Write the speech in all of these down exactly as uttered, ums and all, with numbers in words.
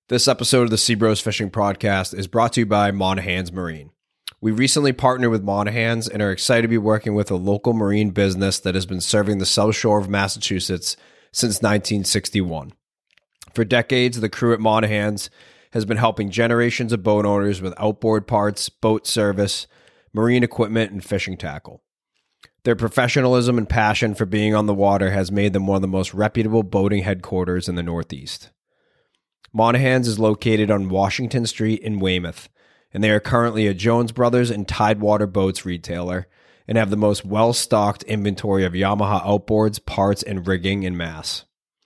This episode of the Seabros Fishing Podcast is brought to you by Monahans Marine. We recently partnered with Monahans and are excited to be working with a local marine business that has been serving the South Shore of Massachusetts since nineteen sixty-one. For decades, the crew at Monahans has been helping generations of boat owners with outboard parts, boat service, marine equipment, and fishing tackle. Their professionalism and passion for being on the water has made them one of the most reputable boating headquarters in the Northeast. Monahans is located on Washington Street in Weymouth, and they are currently a Jones Brothers and Tidewater Boats retailer and have the most well-stocked inventory of Yamaha outboards, parts, and rigging in Mass.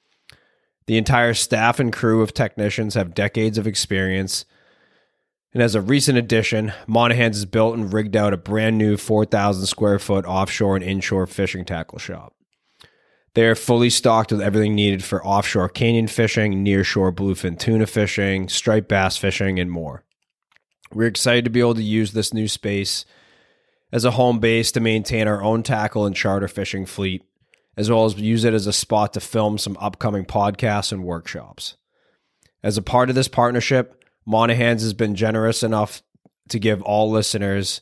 The entire staff and crew of technicians have decades of experience, and as a recent addition, Monahans has built and rigged out a brand new four thousand square foot offshore and inshore fishing tackle shop. They are fully stocked with everything needed for offshore canyon fishing, nearshore bluefin tuna fishing, striped bass fishing, and more. We're excited to be able to use this new space as a home base to maintain our own tackle and charter fishing fleet, as well as use it as a spot to film some upcoming podcasts and workshops. As a part of this partnership, Monahans has been generous enough to give all listeners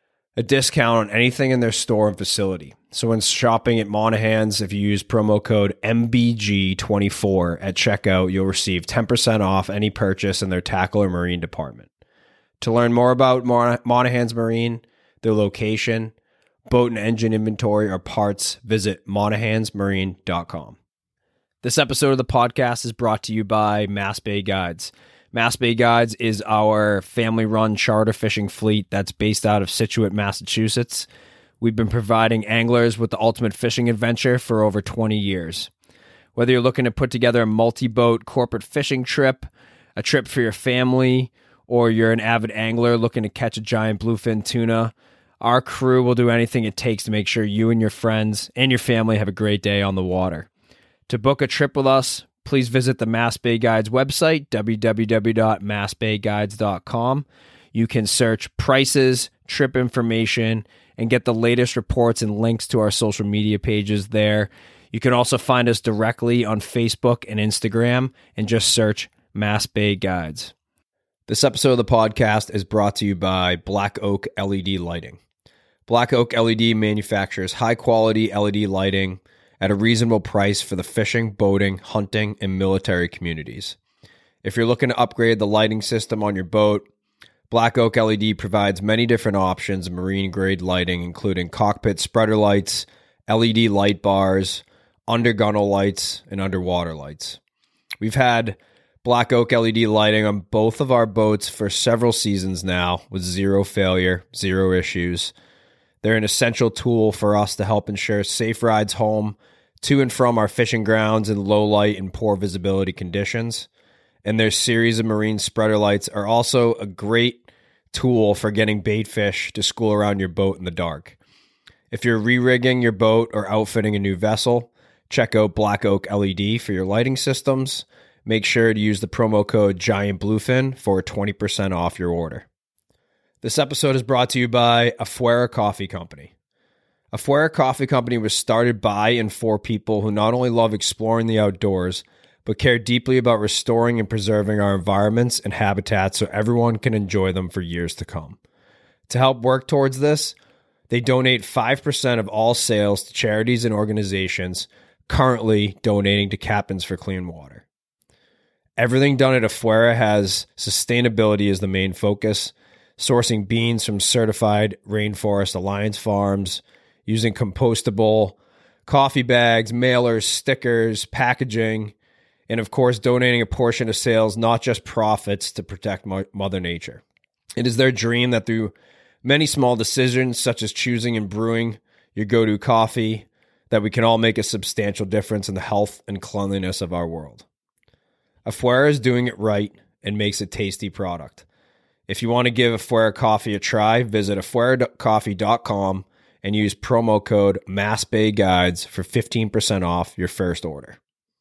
a discount on anything in their store and facility. So when shopping at Monahans, if you use promo code M B G twenty-four at checkout, you'll receive ten percent off any purchase in their tackle or marine department. To learn more about Mon- Monahans Marine, their location, boat and engine inventory, or parts, visit monahans marine dot com. This episode of the podcast is brought to you by Mass Bay Guides. Mass Bay Guides is our family-run charter fishing fleet that's based out of Scituate, Massachusetts. We've been providing anglers with the ultimate fishing adventure for over twenty years. Whether you're looking to put together a multi-boat corporate fishing trip, a trip for your family, or you're an avid angler looking to catch a giant bluefin tuna, our crew will do anything it takes to make sure you and your friends and your family have a great day on the water. To book a trip with us, please visit the Mass Bay Guides website, w w w dot mass bay guides dot com. You can search prices, trip information, and get the latest reports and links to our social media pages there. You can also find us directly on Facebook and Instagram and just search Mass Bay Guides. This episode of the podcast is brought to you by Black Oak L E D Lighting. Black Oak L E D manufactures high-quality L E D lighting at a reasonable price for the fishing, boating, hunting, and military communities. If you're looking to upgrade the lighting system on your boat, Black Oak L E D provides many different options of marine-grade lighting, including cockpit spreader lights, L E D light bars, under-gunnel lights, and underwater lights. We've had Black Oak L E D lighting on both of our boats for several seasons now with zero failure, zero issues. They're an essential tool for us to help ensure safe rides home to and from our fishing grounds in low light and poor visibility conditions. And their series of marine spreader lights are also a great tool for getting bait fish to school around your boat in the dark. If you're re-rigging your boat or outfitting a new vessel, check out Black Oak L E D for your lighting systems. Make sure to use the promo code Giant Bluefin for twenty percent off your order. This episode is brought to you by Afuera Coffee Company. Afuera Coffee Company was started by and for people who not only love exploring the outdoors, but care deeply about restoring and preserving our environments and habitats so everyone can enjoy them for years to come. To help work towards this, they donate five percent of all sales to charities and organizations currently donating to Captains for Clean Water. Everything done at Afuera has sustainability as the main focus, sourcing beans from certified Rainforest Alliance farms, using compostable coffee bags, mailers, stickers, packaging, and of course donating a portion of sales, not just profits, to protect Mo- Mother Nature. It is their dream that through many small decisions, such as choosing and brewing your go-to coffee, that we can all make a substantial difference in the health and cleanliness of our world. Afuera is doing it right and makes a tasty product. If you want to give Afuera Coffee a try, visit afuera coffee dot com and use promo code MassBayGuides for fifteen percent off your first order.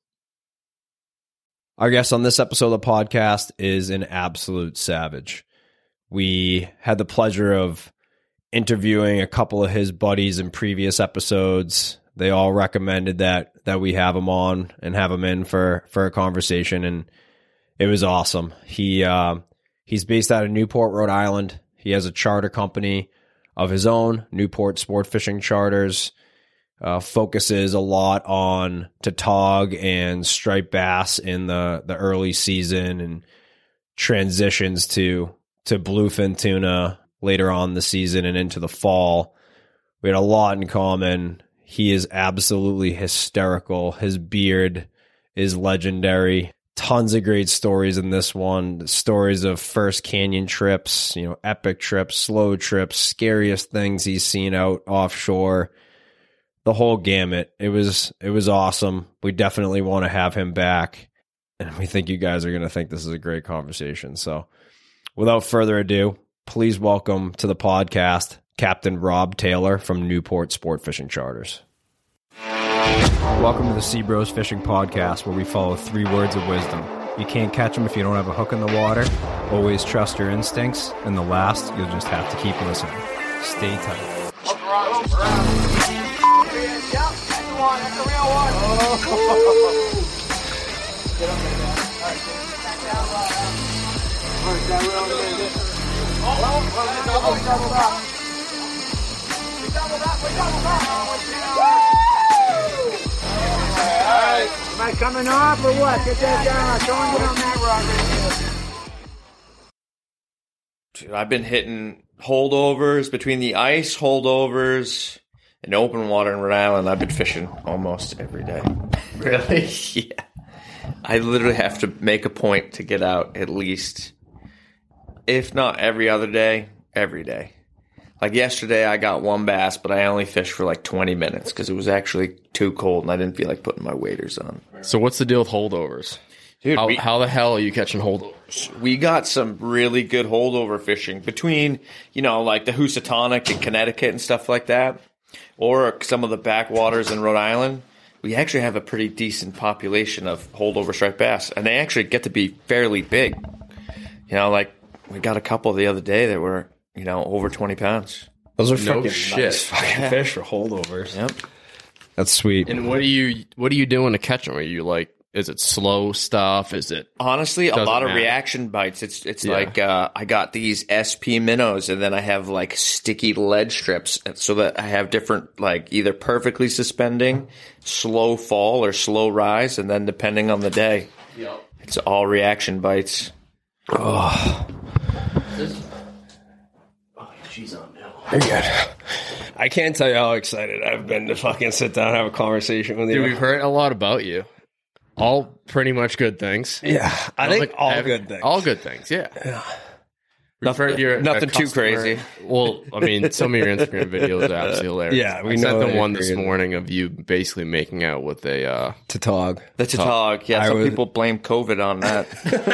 Our guest on this episode of the podcast is an absolute savage. We had the pleasure of interviewing a couple of his buddies in previous episodes. They all recommended that that we have him on and have him in for, for a conversation. And It was awesome. He uh, he's based out of Newport, Rhode Island. He has a charter company of his own, Newport Sport Fishing Charters. Uh, focuses a lot on tautog and striped bass in the, the early season and transitions to to bluefin tuna later on in the season and into the fall. We had a lot in common. He is absolutely hysterical. His beard is legendary. Tons of great stories in this one. Stories of first canyon trips, you know, epic trips, slow trips, scariest things he's seen out offshore. The whole gamut. It was it was awesome. We definitely want to have him back. And we think you guys are going to think this is a great conversation. So without further ado, please welcome to the podcast Captain Rob Taylor from Newport Sport Fishing Charters. Welcome to the Sea Bros Fishing Podcast, where we follow three words of wisdom. You can't catch them if you don't have a hook in the water. Always trust your instincts. And the last, you'll just have to keep listening. Stay tight. Hook around, hook around. Yep, that's the one, that's the real one. Oh. Get up there, man. All right, back down low. All right, down low. Oh, oh, double, double up. We doubled up, we doubled up. All right. Am I coming off or what? Get that down. Don't get on that rock. Dude, I've been hitting holdovers between the ice holdovers. In open water in Rhode Island, I've been fishing almost every day. Really? Yeah. I literally have to make a point to get out at least, if not every other day, every day. Like yesterday, I got one bass, but I only fished for like twenty minutes because it was actually too cold and I didn't feel like putting my waders on. So what's the deal with holdovers? Dude, how, we, how the hell are you catching holdovers? we got some really good holdover fishing between, you know, like the Housatonic and Connecticut and stuff like that. Or some of the backwaters in Rhode Island, we actually have a pretty decent population of holdover striped bass, and they actually get to be fairly big. You know, like we got a couple the other day that were, you know, over twenty pounds. Those are No fucking shit. nice fucking fish for holdovers. Yep. That's sweet. And what are you what are you doing to catch them? Are you like, is it slow stuff? Is it Honestly, a Doesn't lot of matter. reaction bites. It's it's Yeah. like uh, I got these S P minnows, and then I have like sticky lead strips, so that I have different, like either perfectly suspending, slow fall, or slow rise, and then depending on the day, Yep. it's all reaction bites. Oh, she's on now. you're good. I can't tell you how excited I've been to fucking sit down and have a conversation with you. Dude, we've heard a lot about you. All pretty much good things. yeah, I don't think all I- good things. All good things, yeah. We've Nothing- heard you're a nothing too customer. crazy. Well, I mean, some of your Instagram videos are absolutely hilarious. Yeah, we I know sent them that one you're this creative. morning of you basically making out with a uh, Tautog. The tautog, yeah. I Some was- people blame COVID on that.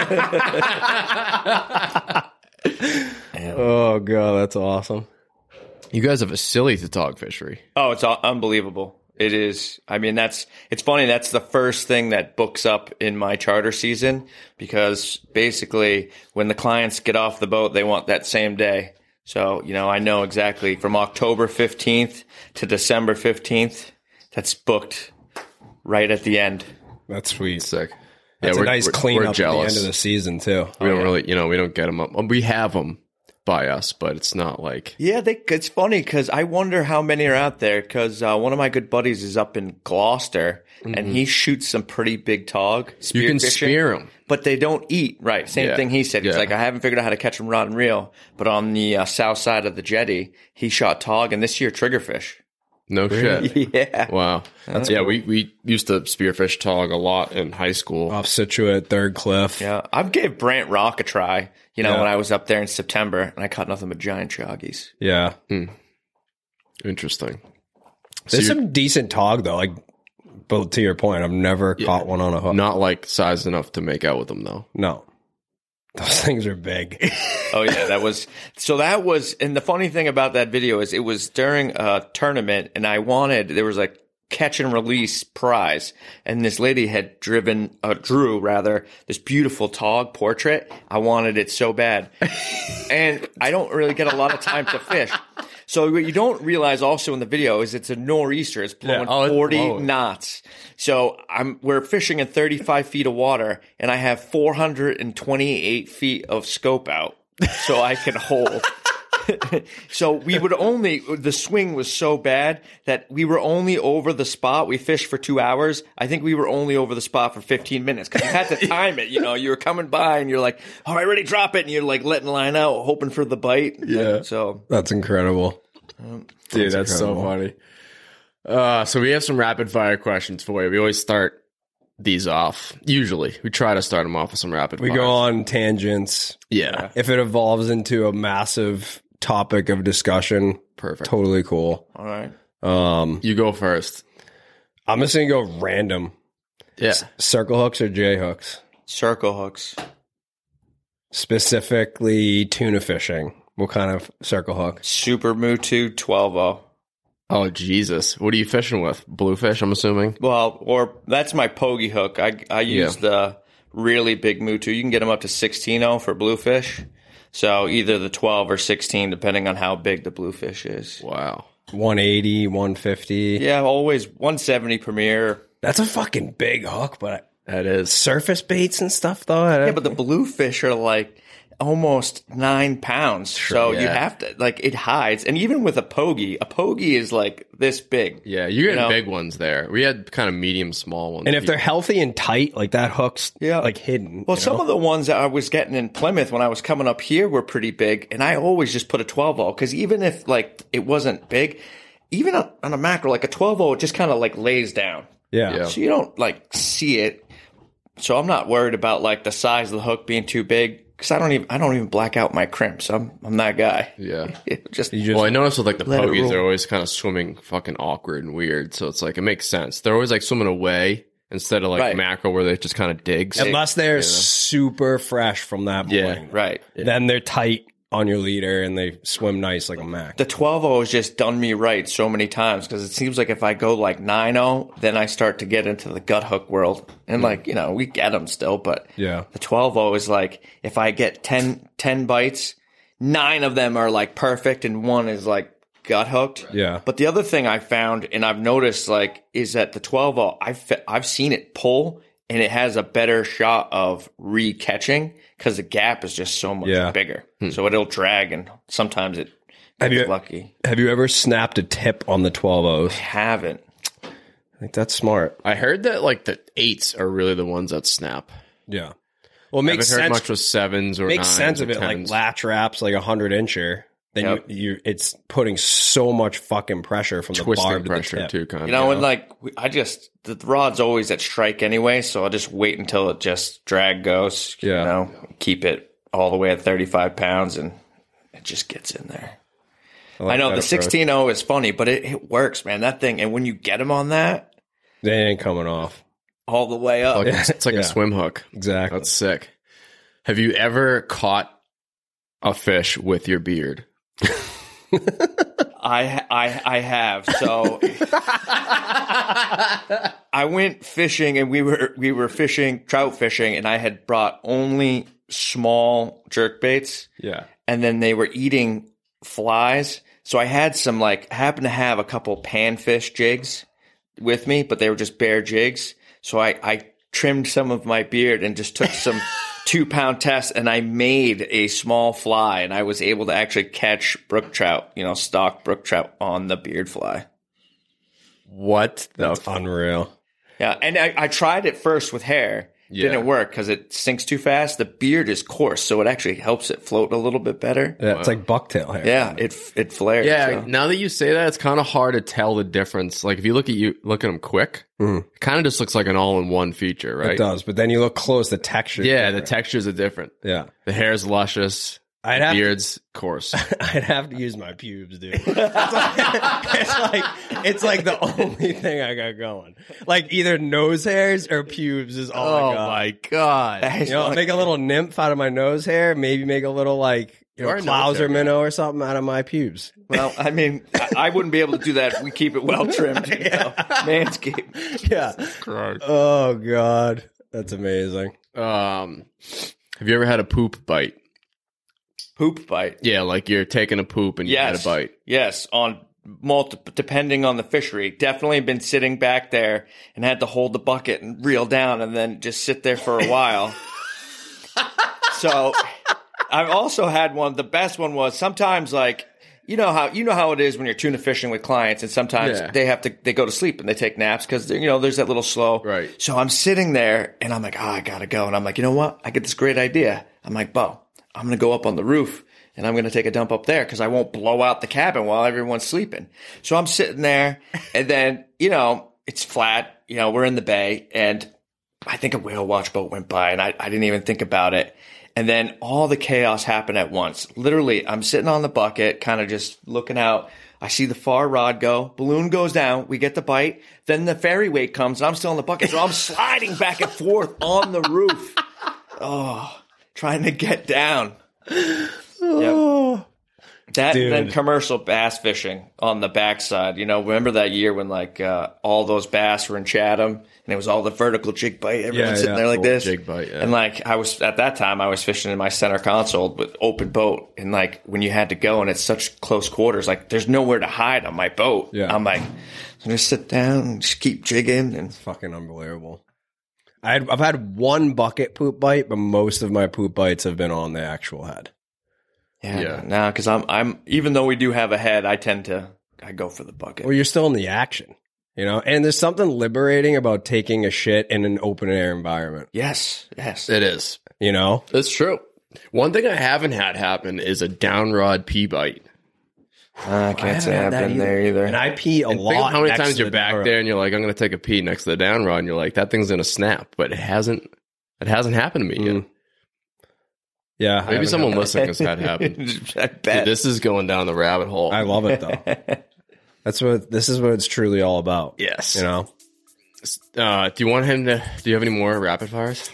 Oh god, that's awesome. You guys have a silly tautog fishery. Oh, it's un- unbelievable. It is. I mean, that's, it's funny. That's the first thing that books up in my charter season, because basically when the clients get off the boat, they want that same day. So, you know, I know exactly from October fifteenth to December fifteenth, that's booked right at the end. That's sweet. Sick. That's yeah, a nice we're, clean we're up at the jealous. end of the season too. We don't yeah. really, you know, we don't get them up. We have them by us, but it's not like Yeah, they, it's funny because I wonder how many are out there, because uh, one of my good buddies is up in Gloucester, and he shoots some pretty big tog. you can spearfishing. spear them. But they don't eat, right? Same Yeah. thing he said. He's Yeah. like, I haven't figured out how to catch them rod and reel. But on the uh, south side of the jetty, he shot tog, and this year triggerfish. No shit. Yeah. Wow. That's yeah. We we used to spearfish tog a lot in high school. Off Situate, Third Cliff. Yeah. I've gave Brant Rock a try, you know, Yeah. when I was up there in September, and I caught nothing but giant choggies. Yeah. Interesting. There's So you're some decent tog though. Like, but to your point, I've never caught one on a hook. not like size enough to make out with them though. No. Those things are big. Oh yeah, that was, so that was, and the funny thing about that video is it was during a tournament, and I wanted, there was a catch and release prize, and this lady had driven, uh, drew rather, this beautiful tog portrait. I wanted it so bad. And I don't really get a lot of time to fish. So what you don't realize also in the video is it's a nor'easter. It's blowing Yeah. Oh, it's forty blowing. knots. So I'm we're fishing in thirty-five feet of water, and I have four hundred twenty-eight feet of scope out, so I can hold. So we would only, the swing was so bad that we were only over the spot. We fished for two hours. I think we were only over the spot for fifteen minutes because you had to time it. You know, you were coming by and you're like, all right, ready, drop it. And you're like letting the line out, hoping for the bite. Yeah. So That's incredible. Dude, that's so funny. Uh, so we have some rapid fire questions for you. We always start these off. Usually, we try to start them off with some rapid We fire. go on tangents. Yeah. If it evolves into a massive topic of discussion, Perfect. totally cool. all right. Um, You go first. I'm just gonna go random. Yeah. Circle hooks or J hooks? Circle hooks. Specifically tuna fishing. What kind of circle hook? Super Mutu twelve oh. Oh, Jesus. What are you fishing with? Bluefish, I'm assuming? Well, or that's my pokey hook. I I use the really big Mutu. You can get them up to sixteen oh for bluefish. So either the twelve or sixteen, depending on how big the bluefish is. Wow. one eighty, one fifty. Yeah, always one seventy Premier. That's a fucking big hook, but That is. surface baits and stuff though. Yeah, but the bluefish are like almost nine pounds. So you yeah. have to, like, it hides. And even with a pogey, a pogey is like this big. Yeah, you're getting You know? big ones there. We had kind of medium, small ones. And if they're healthy and tight, like that hook's Yeah. like hidden. Well, you some know? of the ones that I was getting in Plymouth when I was coming up here were pretty big, and I always just put a twelve oh because even if like it wasn't big, even on on a mackerel, like a twelve oh, it just kind of like lays down, yeah. Yeah. so you don't like see it. So I'm not worried about like the size of the hook being too big because I don't even I don't even black out my crimps. I'm I'm that guy. Yeah. It just, You just Well, I noticed with like the Let it pogies, roll. they're always kind of swimming fucking awkward and weird. So it's like, it makes sense. They're always like swimming away instead of like Right. mackerel where they just kind of dig. unless they're super fresh from that Yeah. morning. right. Then they're tight on your leader and they swim nice like a mac. The twelve oh has just done me right so many times because it seems like if I go like nine oh, then I start to get into the gut hook world. And like, you know, we get them still, but Yeah. the twelve oh is like, if I get ten, ten bites, nine of them are like perfect and one is like gut hooked. Yeah. But the other thing I found and I've noticed like is that the twelve oh, I've, fe- I've seen it pull and it has a better shot of re-catching because the gap is just so much Yeah. bigger. So it'll drag and sometimes it Have gets you- lucky. Have you ever snapped a tip on the twelve ohs? Haven't. I think that's smart. I heard that like the eights are really the ones that snap. Yeah. Well, it I makes haven't heard sense. much with sevens or makes nines sense or of it. Like tens. latch wraps, like a hundred incher. Then Yep. you, you, it's putting so much fucking pressure from the twisting barb to the pressure tip. too, kind of. You know, and like we- I just the rod's always at strike anyway, so I'll just wait until it just drag goes. Yeah. You know, keep it all the way at thirty-five pounds, and it just gets in there. I, like know that the approach. sixteen oh is funny, but it, it works, man. That thing, and when you get them on that They ain't coming off. all the way up, Like, it's like Yeah. a swim hook. Exactly. That's sick. Have you ever caught a fish with your beard? I I I have. So I went fishing and we were we were fishing trout fishing and I had brought only small jerk baits Yeah. and then they were eating flies. So I had some like happened to have a couple panfish jigs with me, but they were just bare jigs. So I I trimmed some of my beard and just took some two pound tests and I made a small fly and I was able to actually catch brook trout, you know, stock brook trout on the beard fly. What the That's unreal. Yeah. And I, I tried it first with hair. Yeah. Didn't work because it sinks too fast. The beard is coarse, so it actually helps it float a little bit better. Yeah, it's like bucktail hair. Yeah, it it flares. Yeah, so. now that you say that, it's kind of hard to tell the difference. Like if you look at you look at them quick, Mhm. it kind of just looks like an all-in-one feature, right? It does. But then you look close, the texture. is Yeah, the different. textures are different. Yeah. The hair's luscious, I'd have, beard's coarse. I'd have to use my pubes, dude. It's like, it's like it's like the only thing I got going. Like either nose hairs or pubes is all Oh I got. my god! You know, make a little nymph out of my nose hair, maybe make a little like you know, Or a nose clouser hair. minnow or something out of my pubes. Well, I mean, I, I wouldn't be able to do that if we keep it well trimmed. You know? Manscaped. Yeah. Oh god. That's amazing. Um, have you ever had a poop bite? poop bite. Yeah, like you're taking a poop and you Yes. had a bite. Yes, on multiple, depending on the fishery. Definitely been sitting back there and had to hold the bucket and reel down and then just sit there for a while. So I've also had one. The best one was sometimes like, you know how you know how it is when you're tuna fishing with clients, and sometimes Yeah. they have to they go to sleep and they take naps because you know there's that little slow. Right. So I'm sitting there and I'm like, oh, I gotta go, and I'm like, you know what? I get this great idea. I'm like, Bo, I'm gonna go up on the roof and I'm gonna take a dump up there because I won't blow out the cabin while everyone's sleeping. So I'm sitting there, and then you know it's flat. You know we're in the bay, and I think a whale watch boat went by, and I, I didn't even think about it. And then all the chaos happened at once. Literally, I'm sitting on the bucket, kind of just looking out. I see the far rod go. Balloon goes down. We get the bite. Then the ferry weight comes, and I'm still in the bucket. So I'm sliding back and forth on the roof. Oh, trying to get down. Yep. That Dude. and then commercial bass fishing on the backside. You know, remember that year when like uh, all those bass were in Chatham and it was all the vertical jig bite. Everyone Yeah, sitting yeah. there like Full this. jig bite, yeah. And like I was at that time, I was fishing in my center console with open boat. And like when you had to go and it's such close quarters, like there's nowhere to hide on my boat. Yeah. I'm like, I'm just sit down and just keep jigging. And Fucking unbelievable. I had, I've had one bucket poop bite, but most of my poop bites have been on the actual head. yeah, Yeah. now because I'm I'm even though we do have a head, I tend to I go for the bucket. Well, you're still in the action, you know? And there's something liberating about taking a shit in an open air environment, Yes, yes. It is. you know? It's true. One thing I haven't had happen is a down rod pea bite. I can't say I've been there either. And I pee a And lot. think of how many next times to you're the back door. there and you're like, I'm going to take a pee next to the down rod, and you're like, that thing's going to snap. But it hasn't. It hasn't happened to me yet. Mm. Yeah. I Maybe haven't someone had that. listening has had happen. I Dude, bet. this is going down the rabbit hole. I love it though. That's what this is what it's truly all about. yes. You know? Uh, do you want him to? Do you have any more rapid fires?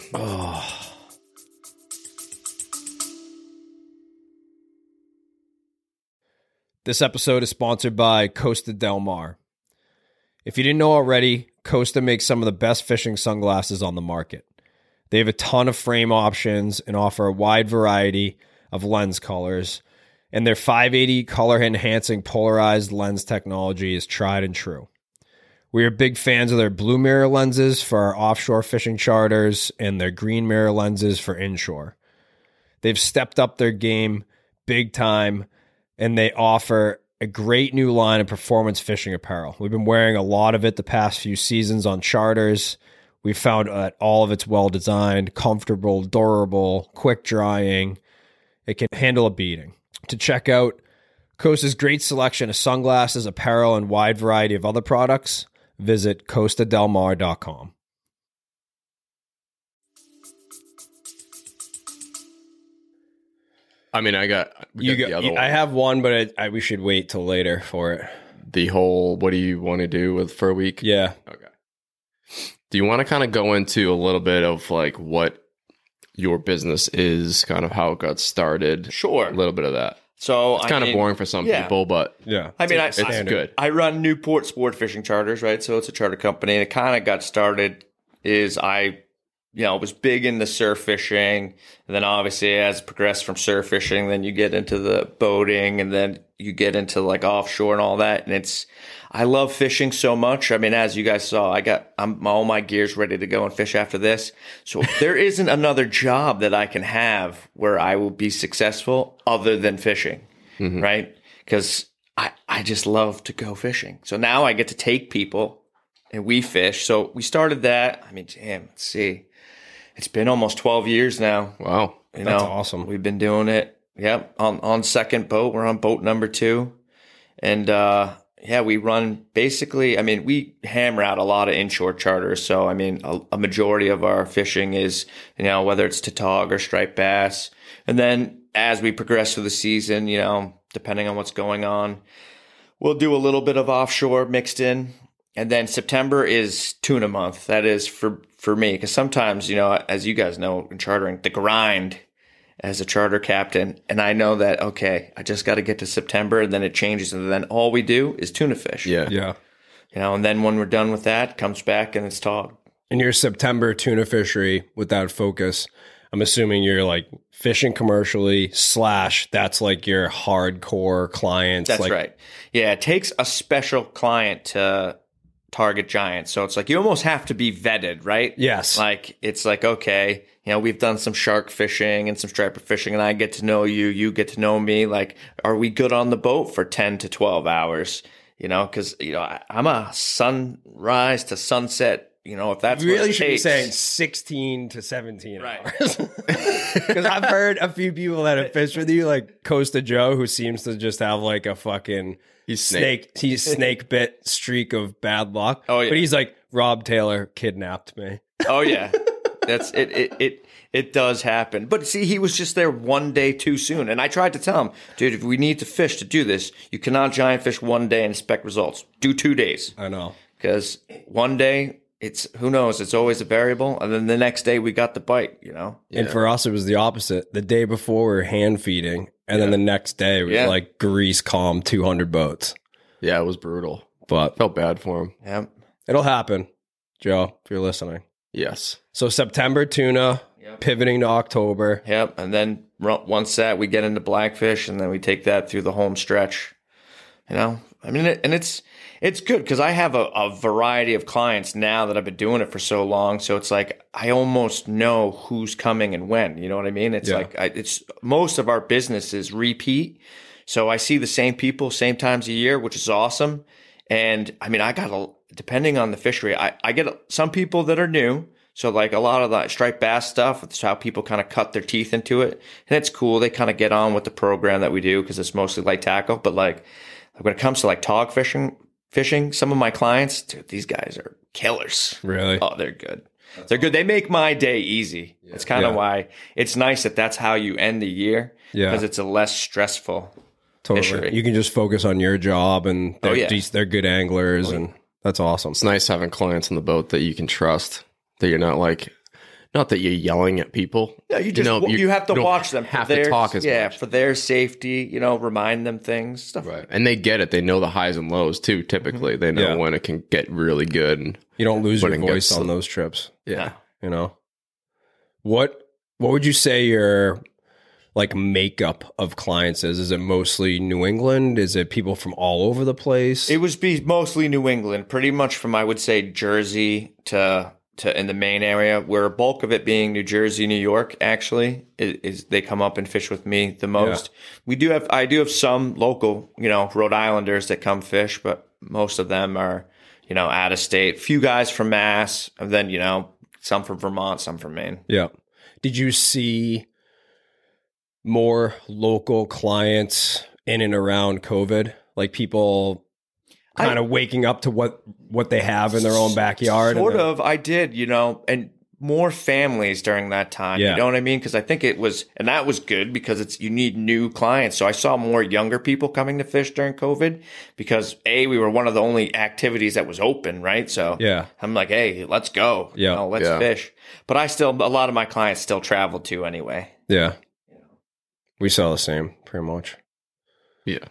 This episode is sponsored by Costa Del Mar. If you didn't know already, Costa makes some of the best fishing sunglasses on the market. They have a ton of frame options and offer a wide variety of lens colors, and their five eighty color enhancing polarized lens technology is tried and true. We are big fans of their blue mirror lenses for our offshore fishing charters and their green mirror lenses for inshore. They've stepped up their game big time, and they offer a great new line of performance fishing apparel. We've been wearing a lot of it the past few seasons on charters. We found that all of it's well designed, comfortable, durable, quick drying. It can handle a beating. To check out Costa's great selection of sunglasses, apparel, and wide variety of other products, visit costa del mar dot com. I mean, I got. we You got go, the other you- one. I have one, but I, I, we should wait till later for it. The whole. What do you want to do with for a week? Yeah. Okay. Do you want to kind of go into a little bit of like what your business is, kind of how it got started? Sure. A little bit of that. So It's kind of boring for some yeah. people, but Yeah. I mean, I, it's I, good. I run Newport Sport Fishing Charters, right? So it's a charter company, and it kind of got started. Is I, you know, was big into surf fishing, and then obviously as it progressed from surf fishing, then you get into the boating, and then you get into like offshore and all that. And it's, I love fishing so much. I mean, as you guys saw, I got I'm all my gear's ready to go and fish after this. So there isn't another job that I can have where I will be successful other than fishing, Mm-hmm. right? Because I, I just love to go fishing. So now I get to take people and we fish. So we started that. I mean, damn, let's see. It's been almost twelve years now. wow. You That's know, awesome. We've been doing it. Yep. On, on second boat. We're on boat number two. And, uh, yeah, we run basically, I mean, we hammer out a lot of inshore charters. So, I mean, a, a majority of our fishing is, you know, whether it's tautog or striped bass. And then as we progress through the season, you know, depending on what's going on, we'll do a little bit of offshore mixed in. And then September is tuna month. That is for, for me. Because sometimes, you know, as you guys know, in chartering, the grind as a charter captain. And I know that, okay, I just got to get to September and then it changes. And then all we do is tuna fish. Yeah. Yeah. You know, and then when we're done with that, comes back and it's tog. In your September tuna fishery with that focus, I'm assuming you're like fishing commercially slash that's like your hardcore clients. That's like, right. Yeah, it takes a special client to target giants. So it's like you almost have to be vetted, right? Yes. Like it's like, okay, you know, we've done some shark fishing and some striper fishing and I get to know you, you get to know me. Like, are we good on the boat for ten to twelve hours? You know, because, you know, I, I'm a sunrise to sunset. You know, if that's you really what it should takes. be saying sixteen to seventeen Right. hours. Because I've heard a few people that have fished with you, like Costa Joe, who seems to just have like a fucking He's snake, he's snake bit streak of bad luck. Oh, yeah. But he's like, Rob Taylor kidnapped me. Oh yeah, that's it. It it it does happen. But see, he was just there one day too soon, and I tried to tell him, dude, if we need to fish to do this, you cannot giant fish one day and expect results. Do two days I know. because one day it's who knows. It's always a variable, and then the next day we got the bite. You know. And for us, it was the opposite. The day before, we were hand feeding, and then the next day, it was Yeah. like grease calm two hundred boats. Yeah, it was brutal. But Felt bad for him. Yeah. it'll happen, Joe, if you're listening. Yes. So September tuna, Yep. pivoting to October. Yep. And then ru- once that we get into blackfish, and then we take that through the home stretch. You know, I mean, it, and it's it's good because I have a, a variety of clients now that I've been doing it for so long. So it's like I almost know who's coming and when. You know what I mean? It's Yeah. like I, it's most of our business is repeat. So I see the same people same times a year, which is awesome. And I mean, I got a depending on the fishery, I, I get some people that are new. So like a lot of the striped bass stuff, it's how people kind of cut their teeth into it. And it's cool. They kind of get on with the program that we do because it's mostly light tackle. But like when it comes to like tog fishing, fishing, some of my clients, dude, these guys are killers. Really? Oh, they're good. They're good. They make my day easy. It's kind of Yeah. why it's nice that that's how you end the year. Yeah. Because it's a less stressful Totally. fishery. You can just focus on your job, and they're, Oh, yeah. dec- they're good anglers, and that's awesome. It's nice having clients on the boat that you can trust. That you're not like, not that you're yelling at people. Yeah, you just know, you, have to don't watch them. for Have their, to talk as yeah, much. for their safety. You know, remind them things, stuff. Right. And they get it. They know the highs and lows too. Typically, they know Yeah. when it can get really good. And You don't lose When your it voice gets on some- those trips. yeah, You know, what what would you say your like makeup of clients is? Is it mostly New England? Is it people from all over the place? It was be mostly New England, pretty much from I would say Jersey to to in the main area, where a bulk of it being New Jersey, New York. Actually, is, is they come up and fish with me the most. We do have I do have some local, you know, Rhode Islanders that come fish, but most of them are, you know, out of state. Few guys from Mass, and then you know some from Vermont, some from Maine. Yeah. Did you see more local clients in and around COVID? Like people kind of waking up to what what they have in their own backyard? and Sort then- of, I did, you know, and more families during that time. Yeah. You know what I mean? Because I think it was, and that was good because it's you need new clients. So I saw more younger people coming to fish during COVID because A, we were one of the only activities that was open, right? So Yeah. I'm like, hey, let's go. Yeah. You know, let's Yeah. fish. But I still, a lot of my clients still travel too anyway. Yeah. We saw the same, pretty much. yeah.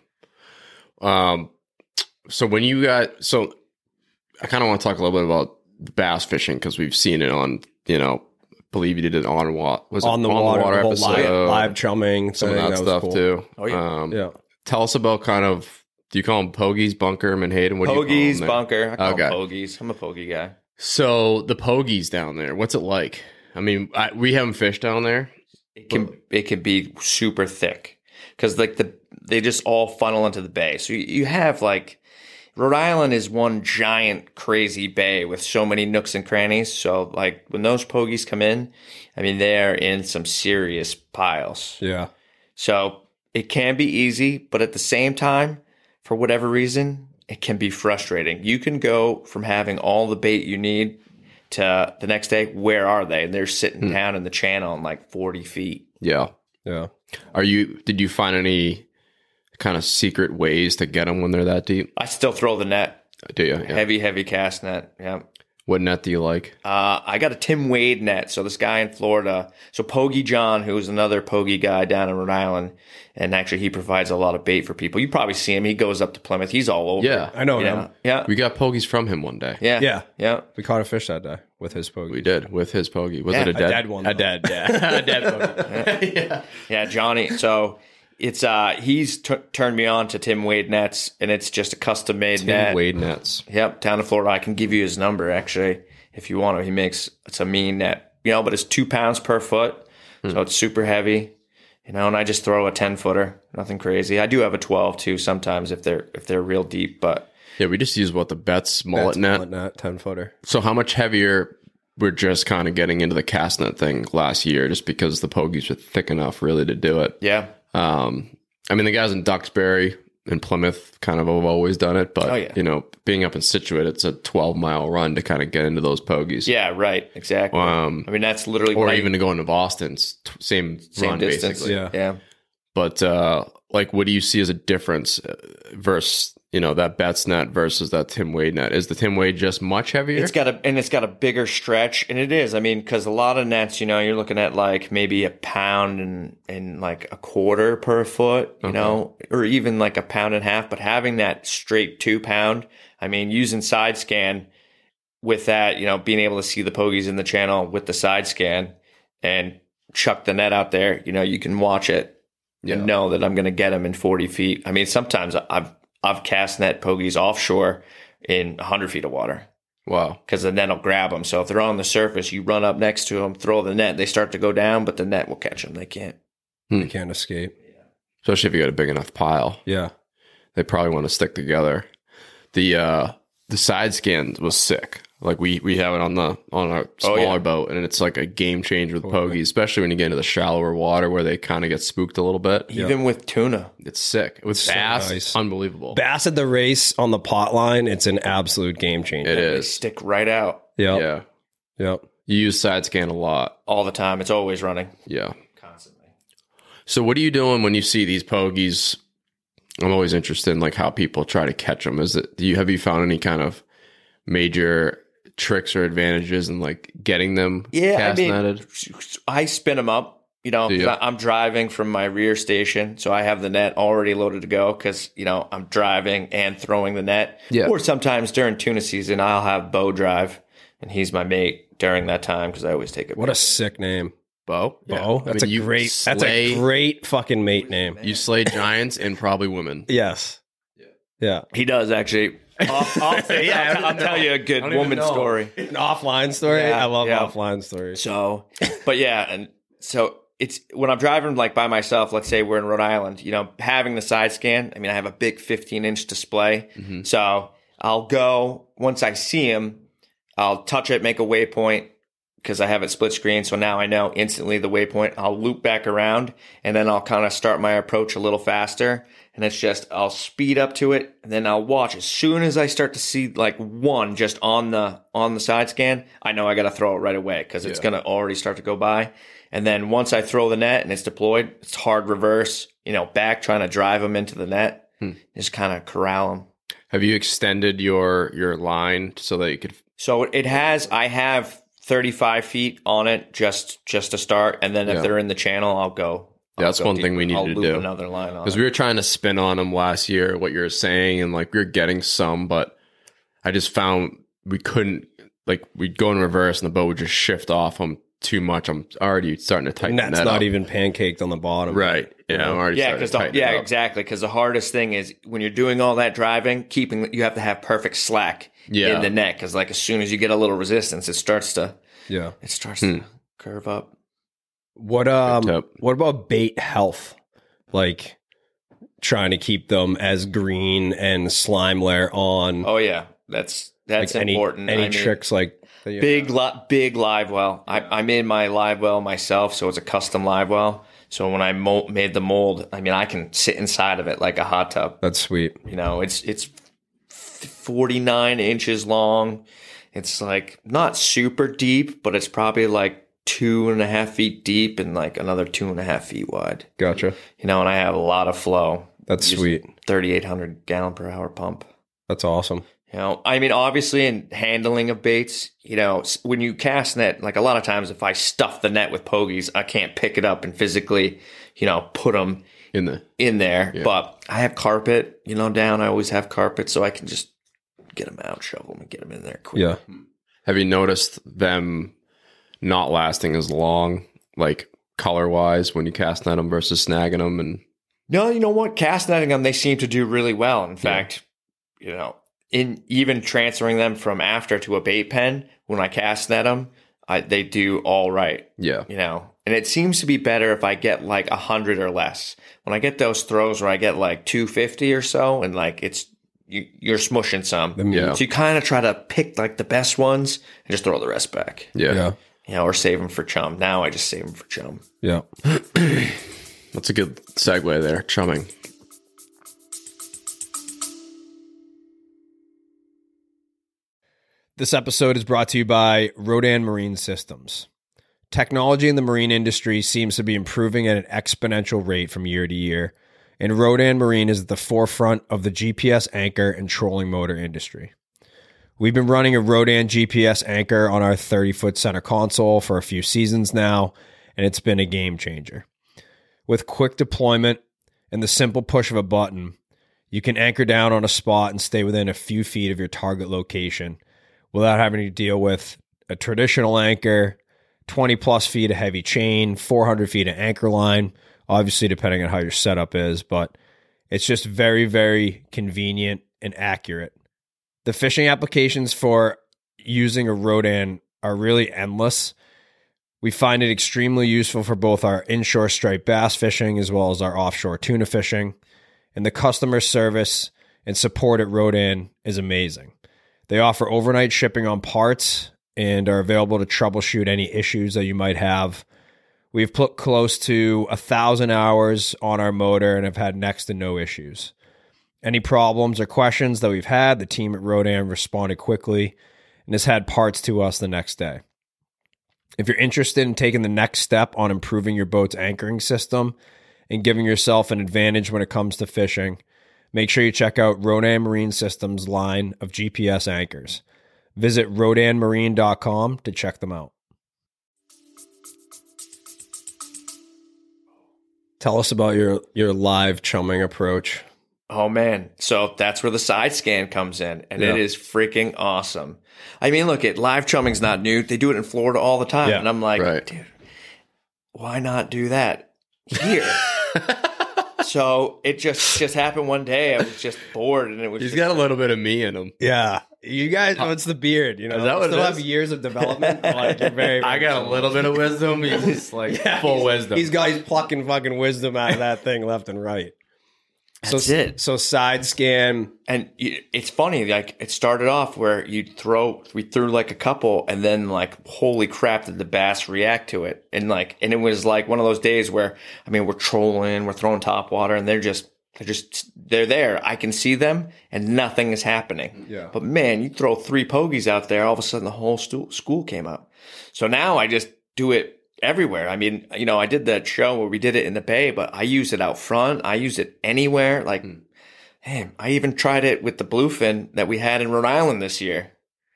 Um. So when you got so, I kind of want to talk a little bit about bass fishing because we've seen it on, you know, I believe you did it on water. Was it On the water, the whole live, episode? live chumming, Some of thing, that, was stuff cool. too. Oh, yeah. Um, Yeah. Tell us about kind of. Do you call them pogies, bunker, menhaden? What do you call Pogies, them there? bunker. I call Okay. them pogies. I'm a pogie guy. So the pogies down there, what's it like? I mean, I, we haven't fished down there. It can it can be super thick because like the they just all funnel into the bay. So you, you have like Rhode Island is one giant crazy bay with so many nooks and crannies. So like when those pogies come in, I mean they're in some serious piles. Yeah. So it can be easy, but at the same time, for whatever reason, it can be frustrating. You can go from having all the bait you need to the next day, where are they? And they're sitting down in the channel in like forty feet. Yeah. Yeah. Are you? Did you find any kind of secret ways to get them when they're that deep? I still throw the net. Do you? Yeah. Heavy, heavy cast net. Yeah. What net do you like? Uh, I got a Tim Wade net. So this guy in Florida, so Pogie John, who's another Pogie guy down in Rhode Island, and actually he provides a lot of bait for people. You probably see him. He goes up to Plymouth. He's all over. Yeah, I know you him. know? Yeah. We got pogies from him one day. Yeah. Yeah. Yeah. We caught a fish that day with his pogie. We did with his pogie. Was Yeah, it a a dead, dead one, A though. dead, yeah, a dead pogie. yeah. Yeah, Johnny. So it's uh he's t- turned me on to Tim Wade nets, and it's just a custom made Tim net. Wade nets. Yep, down in Florida. I can give you his number actually if you want to. He makes it's a mean net, you know, but it's two pounds per foot, Hmm. so it's super heavy, you know. And I just throw a ten footer, nothing crazy. I do have a twelve too sometimes if they're if they're real deep, but Yeah, we just use what the Betts mullet That's net. mullet net, ten footer. So how much heavier? We're just kind of getting into the cast net thing last year, just because the pogies were thick enough really to do it. yeah, Um, I mean, the guys in Duxbury and Plymouth kind of have always done it, but Oh, yeah. you know, being up in Scituate, it's a twelve mile run to kind of get into those pogies. yeah, right, exactly. Um, I mean that's literally or what I- even to go into Boston, it's t- same, same run distance. basically. Yeah. yeah. But uh, like, what do you see as a difference uh, versus you know that Betts net versus that Tim Wade net? Is the Tim Wade just much heavier? It's got a and it's got a bigger stretch, and it is. I mean, because a lot of nets, you know, you're looking at like maybe a pound and and like a quarter per foot, you know, or even like a pound and a half. But having that straight two pound, I mean, using side scan with that, you know, being able to see the pogies in the channel with the side scan and chuck the net out there, you know, you can watch it Yeah. and know that I'm going to get them in forty feet. I mean, sometimes I've I've cast net pogies offshore in one hundred feet of water Wow. because the net will grab them. So if they're on the surface, you run up next to them, throw the net, they start to go down, but the net will catch them. They can't. They can't escape. Especially if you got a big enough pile. Yeah. They probably want to stick together. The uh the side scan was sick. Like we we have it on the on our Oh, smaller yeah. boat, and it's like a game changer with pogies, especially when you get into the shallower water where they kind of get spooked a little bit. Even with tuna. It's sick. With So bass, nice. unbelievable. Bass at the race on the pot line, it's an absolute game changer. It They is. stick right out Yep. Yeah. Yep. You use side scan a lot. all the time. It's always running. Yeah. Constantly. So what are you doing when you see these pogies? I'm always interested in like how people try to catch them. Is it do you have you found any kind of major tricks or advantages in like getting them Yeah, cast I mean, netted? I spin them up. You know, Do you? 'cause I- I'm driving from my rear station, so I have the net already loaded to go because you know I'm driving and throwing the net. Yeah. Or sometimes during tuna season, I'll have Bo drive, and he's my mate during that time because I always take a What a sick name. Bo? Bo. That's I mean, a you great that's a slay- great fucking mate name. You slay giants and probably women. Yes. Yeah. He does actually. Off, off, yeah, I'll, I'll tell you a good woman story. An offline story. Yeah, I love yeah. offline stories. So, but yeah, and so it's when I'm driving like by myself. Let's say we're in Rhode Island. You know, having the side scan. I mean, I have a big fifteen inch display, Mm-hmm. so I'll go once I see him. I'll touch it, make a waypoint because I have it split screen. So now I know instantly the waypoint. I'll loop back around and then I'll kind of start my approach a little faster. And it's just, I'll speed up to it and then I'll watch. As soon as I start to see like one just on the, on the side scan, I know I got to throw it right away because it's Yeah. going to already start to go by. And then once I throw the net and it's deployed, it's hard reverse, you know, back trying to drive them into the net, Hmm. just kind of corral them. Have you extended your your line so that you could So it has, I have thirty-five feet on it just, just to start. And then if Yeah. they're in the channel, I'll go. I'll That's go one thing we deeper. needed I'll to loop do. another line on because it. we were trying to spin on them last year, what you were saying, and like we were getting some, but I just found we couldn't, like we'd go in reverse and the boat would just shift off them too much. I'm already starting to tighten Net's that not up. even pancaked on the bottom. Right. Yeah, I'm already Yeah, starting because to tighten yeah, it up. exactly. Because the hardest thing is when you're doing all that driving, keeping you have to have perfect slack Yeah. in the net. Because like as soon as you get a little resistance, it starts to Yeah. it starts Hmm. to curve up. What um tip. what about bait health? Like trying to keep them as green and slime layer on. Oh yeah, that's that's like any, important. Any I mean, tricks like that you- Big, li- big live well. I, I made my live well myself, so it's a custom live well. So when I mo- made the mold, I mean, I can sit inside of it like a hot tub. That's sweet. You know, it's it's forty-nine inches long. It's like not super deep, but it's probably like two and a half feet deep and like another two and a half feet wide. Gotcha. You know, and I have a lot of flow. That's Use sweet. thirty-eight hundred gallon per hour pump. That's awesome. You know, I mean, obviously in handling of baits, you know, s- when you cast net, like a lot of times if I stuff the net with pogies, I can't pick it up and physically, you know, put them In the in there. But I have carpet, you know, down. I always have carpet, so I can just get them out, shovel them, and get them in there quick. Yeah. Have you noticed them not lasting as long, like color wise, when you cast net them versus snagging them? And No, you know what? Cast netting them, they seem to do really well. In fact, you know, in even transferring them from after to a bait pen, when I cast net them, I, they do all right. yeah, You know, and it seems to be better if I get like a hundred or less. When I get those throws where I get like two fifty or so, and like it's you, you're smushing some. Yeah. So you kind of try to pick like the best ones and just throw the rest back. yeah, Yeah. You know, or save them for chum. Now I just save them for chum. Yeah. That's a good segue there. Chumming. This episode is brought to you by Rodan Marine Systems. Technology in the marine industry seems to be improving at an exponential rate from year to year, and Rodan Marine is at the forefront of the G P S anchor and trolling motor industry. We've been running a Rodan G P S anchor on our thirty-foot center console for a few seasons now, and it's been a game changer. With quick deployment and the simple push of a button, you can anchor down on a spot and stay within a few feet of your target location without having to deal with a traditional anchor, twenty plus feet of heavy chain, four hundred feet of anchor line, obviously depending on how your setup is, but it's just very, very convenient and accurate. The fishing applications for using a Rodan are really endless. We find it extremely useful for both our inshore striped bass fishing as well as our offshore tuna fishing, and the customer service and support at Rodan is amazing. They offer overnight shipping on parts and are available to troubleshoot any issues that you might have. We've put close to a thousand hours on our motor and have had next to no issues. Any problems or questions that we've had, the team at Rodan responded quickly and has had parts to us the next day. If you're interested in taking the next step on improving your boat's anchoring system and giving yourself an advantage when it comes to fishing, make sure you check out Rodan Marine Systems' line of G P S anchors. Visit rodan marine dot com to check them out. Tell us about your, your live chumming approach. Oh man. So that's where the side scan comes in, and Yeah. it is freaking awesome. I mean, look, it live chumming's not new. They do it in Florida all the time. Yeah, and I'm like, right. dude, why not do that here? So it just just happened one day. I was just bored, and it was He's just, got a little bit of me in him. Yeah. You guys, oh, it's the beard, you know. Is that what it Still is? have years of development. Like, you're very, I got a little bit of wisdom. He's just like full wisdom. He's got he's plucking fucking wisdom out of that thing left and right. That's so, it. So side scan. And you- it's funny, like it started off where you'd throw, we threw like a couple, and then like, holy crap, did the bass react to it? And like, and it was like one of those days where, I mean, we're trolling, we're throwing top water, and they're just, they're just, they're there. I can see them, and nothing is happening. Yeah. But man, you throw three pogies out there, all of a sudden the whole stu- school came up. So now I just do it everywhere. I mean, you know, I did that show where we did it in the bay, but I use it out front. I use it anywhere. Like, Hmm. man, I even tried it with the bluefin that we had in Rhode Island this year,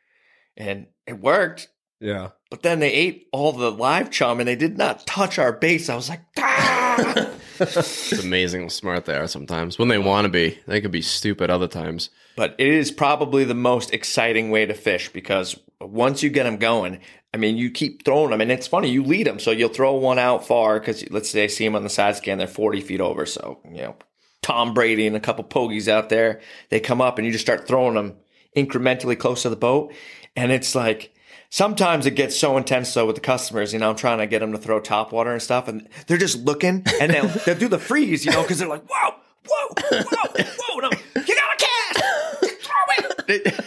and it worked. Yeah. But then they ate all the live chum, and they did not touch our baits. I was like, ah! It's amazing how smart they are sometimes. When they want to be, they could be stupid other times. But it is probably the most exciting way to fish, because once you get them going, I mean, you keep throwing them, and it's funny, you lead them. So you'll throw one out far because let's say I see them on the side scan, they're forty feet over. So, you know, Tom Brady and a couple pogies out there, they come up and you just start throwing them incrementally close to the boat. And it's like, sometimes it gets so intense though with the customers, you know, I'm trying to get them to throw top water and stuff, and they're just looking, and they'll, they'll do the freeze, you know, because they're like, whoa, whoa, whoa, whoa, and I'm, you got a cast, throw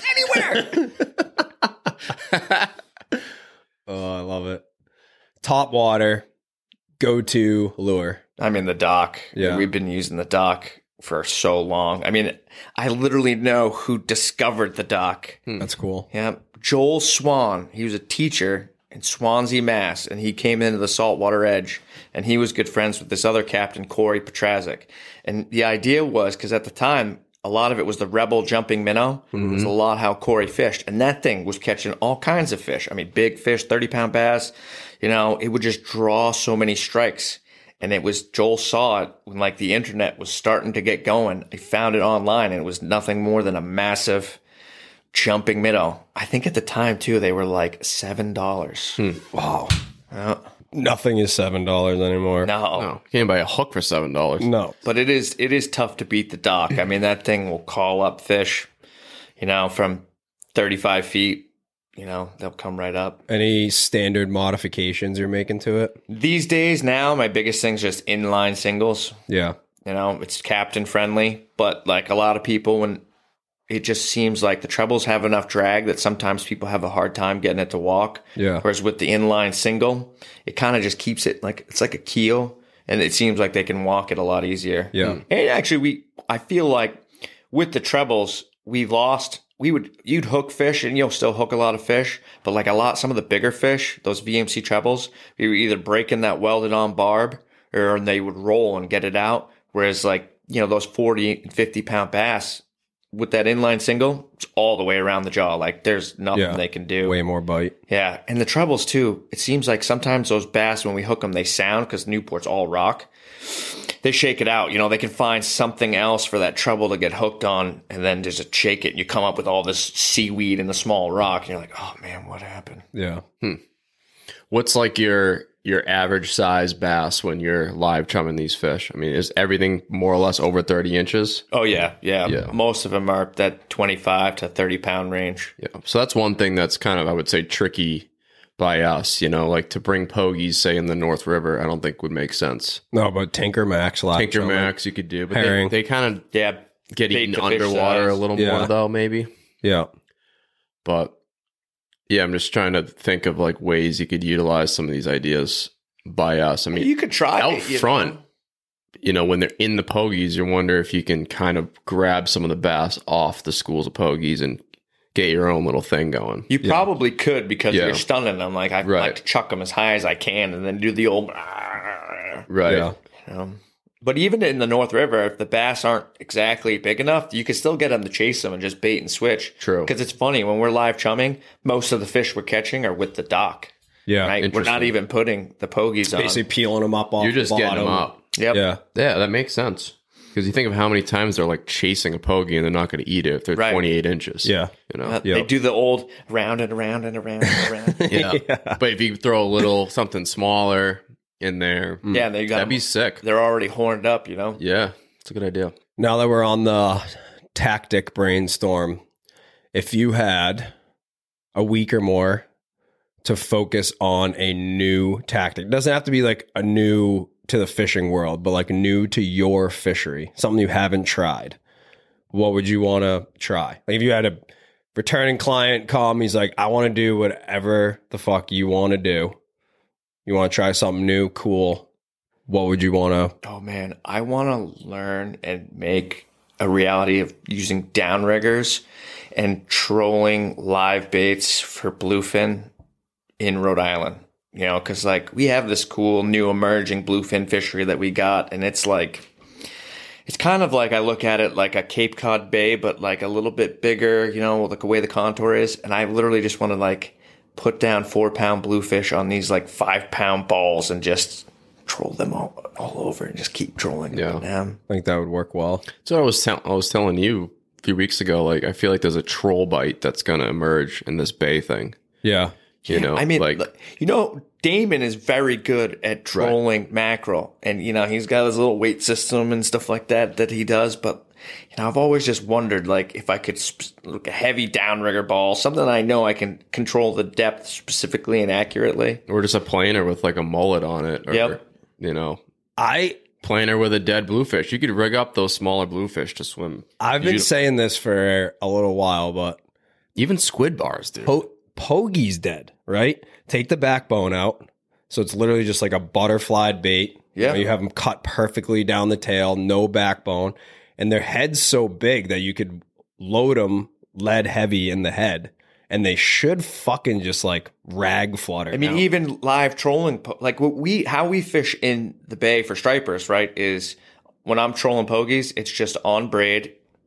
it anywhere. Oh, I love it. Top water, go to lure. I'm in the dock. Yeah. We've been using the dock for so long. I mean, I literally know who discovered the dock. That's cool. Yeah. Joel Swan. He was a teacher in Swansea, Mass. And he came into the Saltwater Edge. And he was good friends with this other captain, Corey Petrazik. And the idea was, because at the time, a lot of it was the Rebel jumping minnow. Mm-hmm. It was a lot how Corey fished. And that thing was catching all kinds of fish. I mean, big fish, thirty pound bass. You know, it would just draw so many strikes. And it was, Joel saw it when like the internet was starting to get going. He found it online and it was nothing more than a massive jumping minnow. I think at the time too, they were like seven dollars. Hmm. Wow. Uh, Nothing is seven dollars anymore. no. No, you can't buy a hook for seven dollars. No. But it is it is tough to beat the dock. I mean, that thing will call up fish, you know, from thirty-five feet. You know, they'll come right up. Any standard modifications you're making to it? These days now, my biggest thing's just inline singles. Yeah. You know, it's captain friendly. But like a lot of people, when it just seems like the trebles have enough drag that sometimes people have a hard time getting it to walk. Yeah. Whereas with the inline single, it kind of just keeps it like, it's like a keel. And it seems like they can walk it a lot easier. Yeah. And actually, we I feel like with the trebles, we lost. We would you'd hook fish, and you'll still hook a lot of fish. But like a lot, some of the bigger fish, those V M C trebles, we were either breaking that welded on barb, or they would roll and get it out. Whereas like you know those forty and fifty pound bass with that inline single, it's all the way around the jaw. Like there's nothing Yeah. they can do. Way more bite. Yeah, and the trebles too. It seems like sometimes those bass, when we hook them, they sound because Newport's all rock. They shake it out. You know, they can find something else for that treble to get hooked on, and then just shake it, and you come up with all this seaweed and the small rock, and you're like, oh man, what happened? Yeah. What's like your your average size bass when you're live chumming these fish? I mean, is everything more or less over thirty inches? Oh yeah, yeah. Yeah. Most of them are that twenty-five to thirty pound range. Yeah. So that's one thing that's kind of, I would say, tricky by us, you know, like to bring pogies, say, in the North River, I don't think would make sense. No, but Tinker Max. live Tinker chumming. Max you could do, but Herring. they, they kind of Yeah, get bait eaten the fish underwater size. a little Yeah. more, though, maybe. Yeah. But yeah, I'm just trying to think of like ways you could utilize some of these ideas by us. I mean, you could try out it, you front, know. you know, when they're in the pogies, you wonder if you can kind of grab some of the bass off the schools of pogies and get your own little thing going. You probably could because Yeah. you're stunning them. Like I Right. like to chuck them as high as I can, and then do the old. Right. Yeah. You know? But even in the North River, if the bass aren't exactly big enough, you can still get them to chase them and just bait and switch. True. Because it's funny, when we're live chumming, most of the fish we're catching are with the dock. Yeah. Right? We're not interesting. even putting the pogies on. Basically peeling them up off You're just the getting them bottom. up. Yep. Yeah. Yeah, that makes sense. Because you think of how many times they're like chasing a pogie and they're not going to eat it if they're Right. twenty-eight inches. Yeah. You know? Uh, Yep. They do the old round and around and around and around. yeah. But if you throw a little something smaller in there, Yeah, they got that'd be sick. they're already horned up, you know? Yeah. It's a good idea. Now that we're on the tactic brainstorm, if you had a week or more to focus on a new tactic, it doesn't have to be like a new to the fishing world, but like new to your fishery, something you haven't tried, what would you want to try? Like if you had a returning client call me, he's like, I want to do whatever the fuck you want to do. You want to try something new, cool. What would you want to? Oh man, I want to learn and make a reality of using downriggers and trolling live baits for bluefin in Rhode Island. You know, because like we have this cool new emerging bluefin fishery that we got, and it's like, it's kind of like I look at it like a Cape Cod Bay, but like a little bit bigger, you know, like the way the contour is. And I literally just want to like put down four pound bluefish on these like five pound balls and just troll them all, all over and just keep trolling Yeah. them. I think that would work well. So I was tell- I was telling you a few weeks ago, like I feel like there's a troll bite that's going to emerge in this bay thing. Yeah. You know, I mean, like like, you know, Damon is very good at trolling mackerel, and you know he's got his little weight system and stuff like that that he does. But you know, I've always just wondered, like, if I could sp- look a heavy downrigger ball, something I know I can control the depth specifically and accurately. or just a planer with like a mullet on it, or Yep. you know, I planer with a dead bluefish. You could rig up those smaller bluefish to swim. I've been You- saying this for a little while, but Even squid bars, dude. po- Pogie's dead, right? Take the backbone out. So it's literally just like a butterflied bait. You Yeah. know, you have them cut perfectly down the tail, no backbone. And their head's so big that you could load them lead heavy in the head. And they should fucking just like rag flutter. I mean, now. even live trolling, po- like what we, how we fish in the bay for stripers, right? Is when I'm trolling pogies, it's just on braid,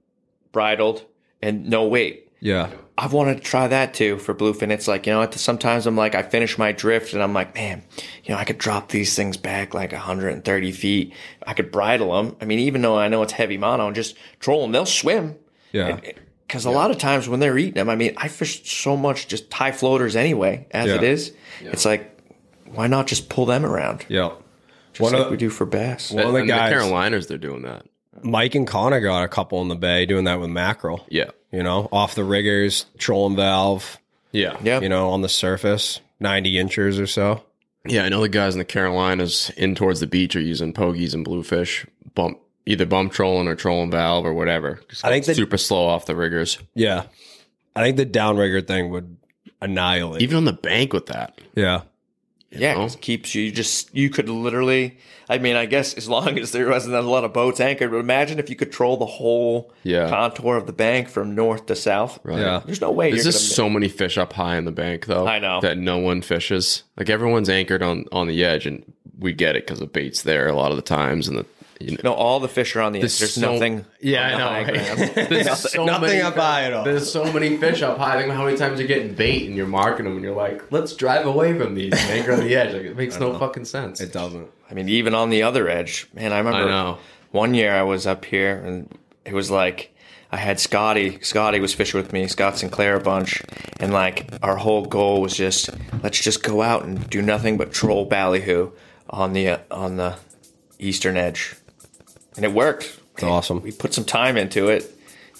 bridled, and no weight. Yeah. I've wanted to try that too for bluefin. It's like, you know, sometimes I'm like, I finish my drift and I'm like, man, you know, I could drop these things back like one hundred thirty feet. I could bridle them. I mean, even though I know it's heavy mono, and just troll them, they'll swim. Yeah. Because a lot of times when they're eating them, I mean, I fish so much just high floaters anyway, as Yeah. it is. Yeah. It's like, why not just pull them around? Yeah. Just One like of the- we do for bass. One of the And guys, the Caroliners, they're doing that. Mike and Connor got a couple in the bay doing that with mackerel. Yeah. You know, off the riggers, trolling valve, Yeah. Yeah. you know, on the surface, ninety inches or so. Yeah, I know the guys in the Carolinas in towards the beach are using pogies and bluefish, bump either bump trolling or trolling valve or whatever. Just I think that- super slow off the riggers. Yeah. I think the downrigger thing would annihilate. Even on the bank with that. yeah. Yeah, know? 'cause it keeps you just, you could literally, I mean, I guess as long as there wasn't a lot of boats anchored, but imagine if you could troll the whole Yeah. contour of the bank from north to south. Right. Yeah. There's no way There's you're just gonna so many fish up high in the bank, though. I know. that no one fishes. Like everyone's anchored on on the edge, and we get it because the bait's there a lot of the times, and the you know. No, all the fish are on the edge. There's so- nothing. Yeah, on I the know. high Right? ground. There's so Nothing many up fish- high at all. There's so many fish up high. Think about how many times you're getting bait and you're marking them, and you're like, "Let's drive away from these and anchor on the edge." Like it makes no fucking sense. It doesn't. I mean, even on the other edge, man. I remember I know. one year I was up here, and it was like I had Scotty. Scotty was fishing with me, Scott Sinclair a bunch, and like our whole goal was just let's just go out and do nothing but troll ballyhoo on the uh, on the eastern edge, and it worked. It's awesome. We put some time into it.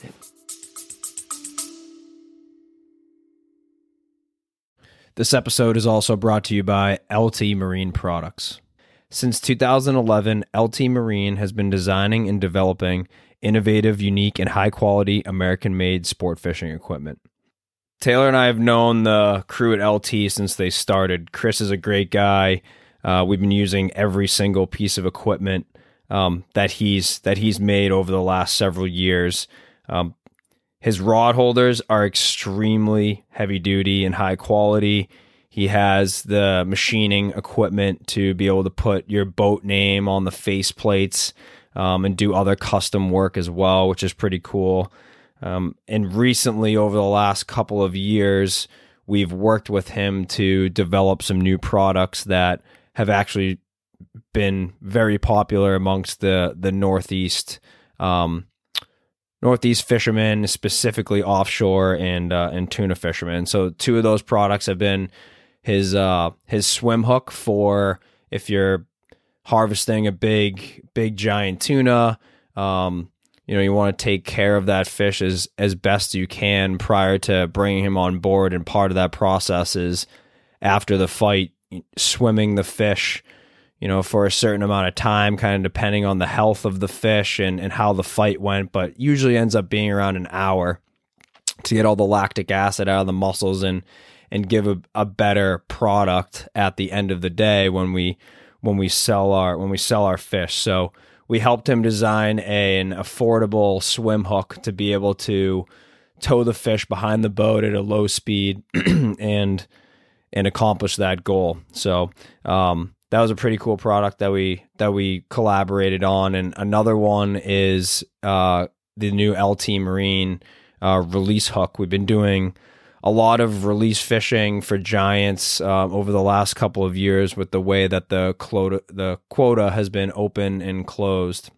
This episode is also brought to you by L T Marine Products. Since two thousand eleven, L T Marine has been designing and developing innovative, unique, and high-quality American-made sport fishing equipment. Taylor and I have known the crew at L T since they started. Chris is a great guy. Uh, we've been using every single piece of equipment um, that he's that he's made over the last several years. Um, his rod holders are extremely heavy duty and high quality. He has the machining equipment to be able to put your boat name on the face plates um, and do other custom work as well, which is pretty cool. Um, and recently, over the last couple of years, we've worked with him to develop some new products that have actually been very popular amongst the the Northeast um, Northeast fishermen, specifically offshore and uh, and tuna fishermen. So two of those products have been his uh, his swim hook for if you're harvesting a big big giant tuna. Um, you know, you want to take care of that fish as as best you can prior to bringing him on board, and part of that process is after the fight, swimming the fish, you know, for a certain amount of time, kind of depending on the health of the fish and, and how the fight went, but usually ends up being around an hour to get all the lactic acid out of the muscles and and give a, a better product at the end of the day when we when we sell our when we sell our fish. So we helped him design a, an affordable swim hook to be able to tow the fish behind the boat at a low speed and and accomplish that goal. So um, that was a pretty cool product that we that we collaborated on. And another one is uh, the new L T Marine uh, release hook. We've been doing a lot of release fishing for giants uh, over the last couple of years with the way that the quota the quota has been open and closed.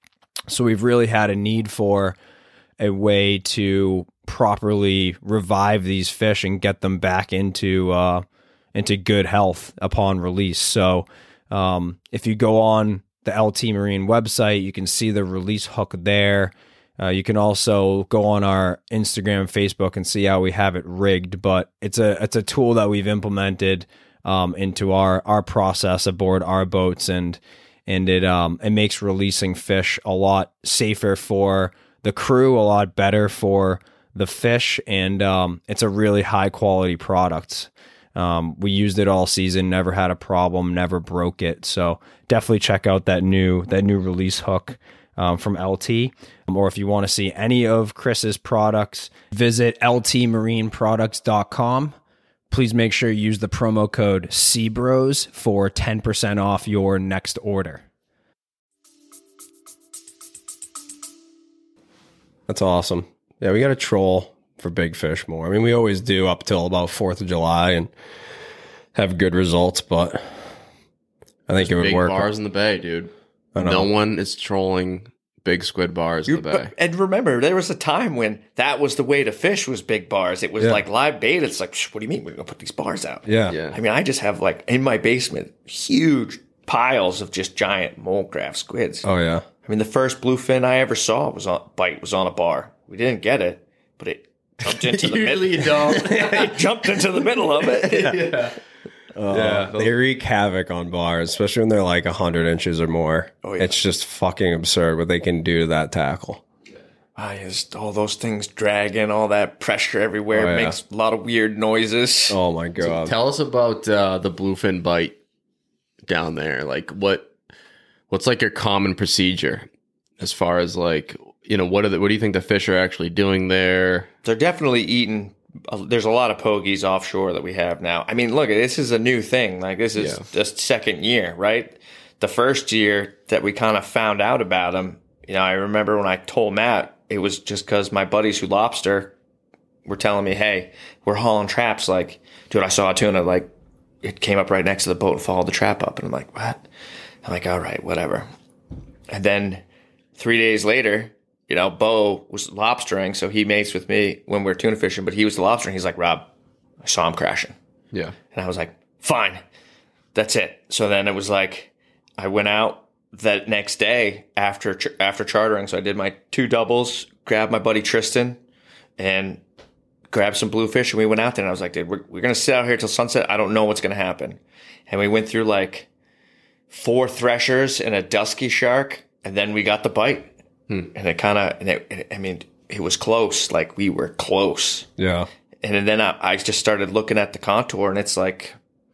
So we've really had a need for a way to properly revive these fish and get them back into uh, into good health upon release. So um, if you go on the L T Marine website, you can see the release hook there. Uh, you can also go on our Instagram and Facebook and see how we have it rigged. But it's a it's a tool that we've implemented um, into our our process aboard our boats, and and it um it makes releasing fish a lot safer for the crew, a lot better for the fish, and um, it's a really high quality product. Um, we used it all season, never had a problem, never broke it. So definitely check out that new that new release hook um, from L T. Um, or if you want to see any of Chris's products, visit L T marine products dot com. Please make sure you use the promo code C Bros for ten percent off your next order. That's awesome. Yeah, we got to troll for big fish more. I mean, we always do up till about fourth of July and have good results, but I think it would Big work. bars in the bay, dude. I know. No one is trolling big squid bars You- in the bay. but- and remember, there was a time when that was the way to fish was big bars. It was Yeah. like live bait. It's like, "Shh, what do you mean we're gonna put these bars out? Yeah. Yeah. I mean, I just have like in my basement huge piles of just giant molecraft squids. Oh, yeah. I mean, the first bluefin I ever saw was on bite was on a bar. We didn't get it, but it jumped into the middle. Usually you don't. It jumped into the middle of it. yeah. Yeah, they wreak havoc on bars, especially when they're like one hundred inches or more. Oh, yeah. It's just fucking absurd what they can do to that tackle. I just all those things dragging, all that pressure everywhere. Oh, It yeah. makes a lot of weird noises. Oh, my God. Tell us about uh, the bluefin bite down there. Like what? What's like your common procedure as far as like you know what are the, what do you think the fish are actually doing there? They're definitely eating. uh, There's a lot of pogies offshore that we have now. I mean, look, this is a new thing. Like this is Yeah. just second year, right? The first year that we kind of found out about them, you know, I remember when I told Matt, it was just because my buddies who lobster were telling me, "Hey, we're hauling traps." Like, dude, I saw a tuna. Like, it came up right next to the boat and followed the trap up, and I'm like, "What?" I'm like, "All right, whatever." And then three days later, you know, Bo was lobstering, so he mates with me when we we're tuna fishing, but he was the lobster, and he's like, "Rob, I saw him crashing." Yeah. And I was like, fine, that's it. So then it was like, I went out that next day after ch- after chartering. So I did my two doubles, grabbed my buddy Tristan, and grabbed some bluefish, and we went out there. And I was like, dude, we're, we're going to sit out here till sunset. I don't know what's going to happen. And we went through like four threshers and a dusky shark, and then we got the bite. And it kind of, and it, it, I mean, it was close. Like we were close. Yeah. And then I, I just started looking at the contour, and it's like,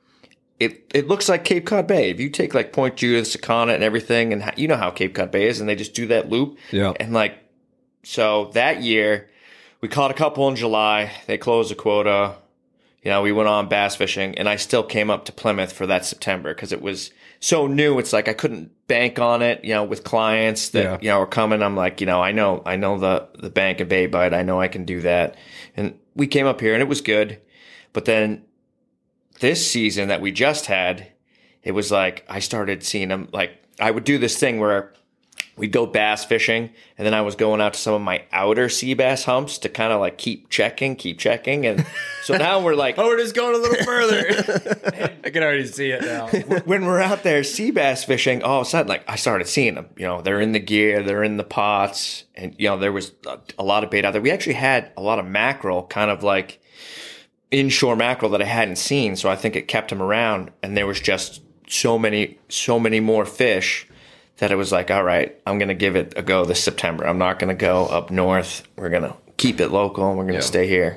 it it looks like Cape Cod Bay. If you take like Point Judith, Sakana, and everything, and you know how Cape Cod Bay is, and they just do that loop. Yeah. And like, so that year, we caught a couple in July. They closed the quota. You know, we went on bass fishing, and I still came up to Plymouth for that September because it was so new. It's like I couldn't bank on it, you know, with clients that, Yeah. you know, are coming. I'm like, you know, I know, I know the, the bank and bay bite. I know I can do that. And we came up here and it was good. But then this season that we just had, it was like, I started seeing them. Like I would do this thing where we'd go bass fishing, and then I was going out to some of my outer sea bass humps to kind of like keep checking, keep checking. And so now we're like, Oh, we're just going a little further. I can already see it now. when we're out there sea bass fishing, all of a sudden, like I started seeing them. You know, they're in the gear, they're in the pots, and you know there was a, a lot of bait out there. We actually had a lot of mackerel, kind of like inshore mackerel that I hadn't seen, so I think it kept them around. And there was just so many, so many more fish that it was like, all right, I'm gonna give it a go this September. I'm not gonna go up north. We're gonna keep it local, and we're gonna Yeah. stay here.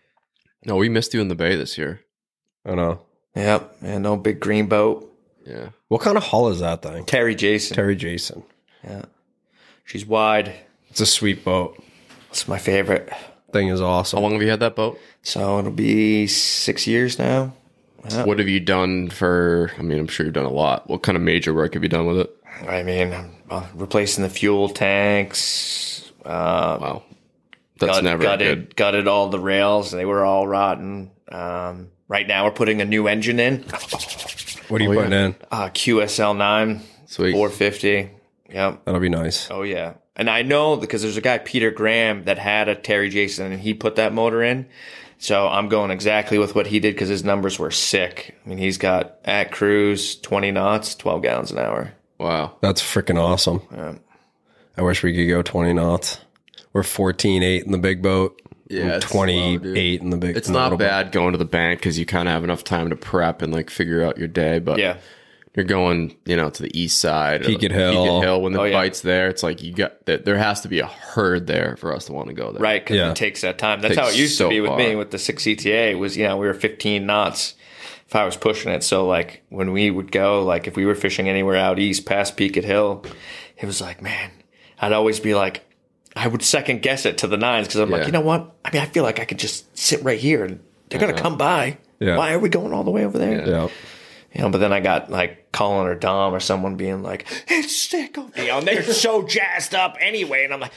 No, we missed you in the bay this year. I know. Yep, and no big green boat. Yeah. What kind of hull is that thing? Terry Jason. Terry Jason. Yeah, she's wide. It's a sweet boat. It's my favorite. Thing is awesome. How long have you had that boat? So it'll be six years now. Yeah. What have you done for? I mean, I'm sure you've done a lot. What kind of major work have you done with it? I mean, uh, replacing the fuel tanks. Uh, Wow, that's gut- never gutted, good. gutted all the rails. They were all rotten. Um, right now, we're putting a new engine in. What are you Oh, putting yeah. in? Uh, Q S L nine, Sweet. four fifty. Yep. That'll be nice. Oh yeah. And I know because there's a guy, Peter Graham, that had a Terry Jason, and he put that motor in. So I'm going exactly with what he did because his numbers were sick. I mean, he's got at cruise twenty knots, twelve gallons an hour. Wow. That's freaking awesome. Yeah. I wish we could go twenty knots. We're fourteen eight in the big boat. Yeah, and it's slow, dude. twenty-eight in the big. It's in the not little boat. bad going to the bank because you kind of have enough time to prep and like figure out your day. But Yeah. you're going, you know, to the east side, or Peaked the- Hill. Peaked Hill. When the Oh, yeah. bite's there, it's like you got that. There has to be a herd there for us to want to go there. Right, because Yeah. it takes that time. That's Takes how it used so to be with me far. with the six E T A. Was you know we were fifteen knots if I was pushing it. So like when we would go, like if we were fishing anywhere out east past Peaked Hill, it was like man, I'd always be like, I would second guess it to the nines because I'm Yeah. like, you know what? I mean, I feel like I could just sit right here and they're gonna come by. Yeah. Why are we going all the way over there? Yeah. Yeah. You know, but then I got like Colin or Dom or someone being like, it's sick. You know, and they're so jazzed up anyway. And I'm like,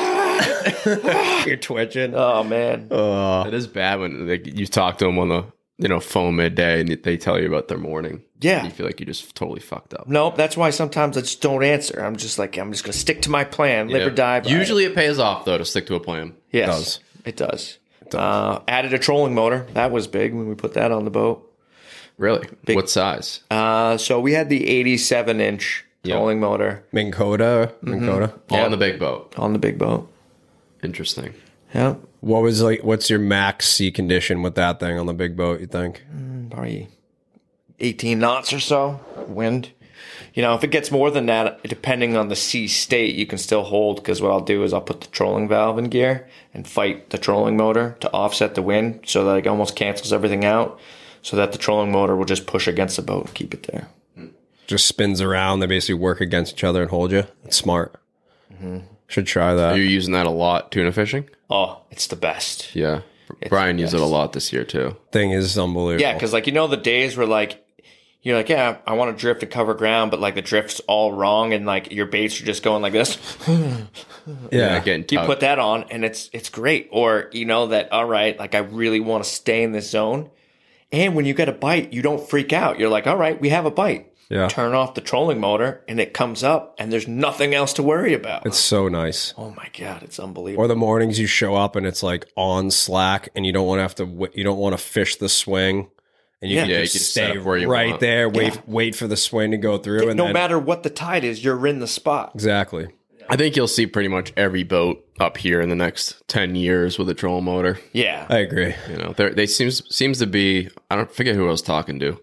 ah. You're twitching. Oh, man. Uh, It is bad when like, you talk to them on the you know phone midday and they tell you about their morning. Yeah. You feel like you just totally fucked up. Nope. That's why sometimes I just don't answer. I'm just like, I'm just going to stick to my plan, live Yeah. or die. by Usually it pays off though to stick to a plan. it. Yes, does. it does. Uh, added a trolling motor. That was big when we put that on the boat. Really? What size? Uh, so we had the eighty-seven inch Yep. trolling motor Minn Kota. Minn Kota. On the big boat. on the big boat. Interesting. Yeah. What was like? What's your max sea condition with that thing on the big boat? You think? Probably eighteen knots or so wind. You know, if it gets more than that, depending on the sea state, you can still hold, because what I'll do is I'll put the trolling valve in gear and fight the trolling motor to offset the wind so that it almost cancels everything out, so that the trolling motor will just push against the boat and keep it there. Just spins around. They basically work against each other and hold you. It's smart. Should try Are that. you using that a lot tuna fishing? Oh, it's the best. Yeah. Brian the used it a best. lot this year too. Thing is unbelievable. Yeah, because like, you know, the days where like, you're like, yeah, I want to drift and cover ground, but like the drift's all wrong and like your baits are just going like this. yeah. Getting You tugged. put that on and it's it's great. Or you know that, all right, like I really want to stay in this zone. And when you get a bite, you don't freak out. You're like, all right, we have a bite. Yeah. Turn off the trolling motor and it comes up and there's nothing else to worry about. It's so nice. oh my God, it's unbelievable. Or the mornings you show up and it's like on slack and you don't want to have to w- you don't want to fish the swing and you Yeah. can Yeah, you just can set stay up where you right want. there, wait Yeah. wait for the swing to go through and no then, matter what the tide is, you're in the spot. exactly. I think you'll see pretty much every boat up here in the next ten years with a trolling motor. Yeah. I agree. You know, there they seems seems to be. I don't forget who I was talking to,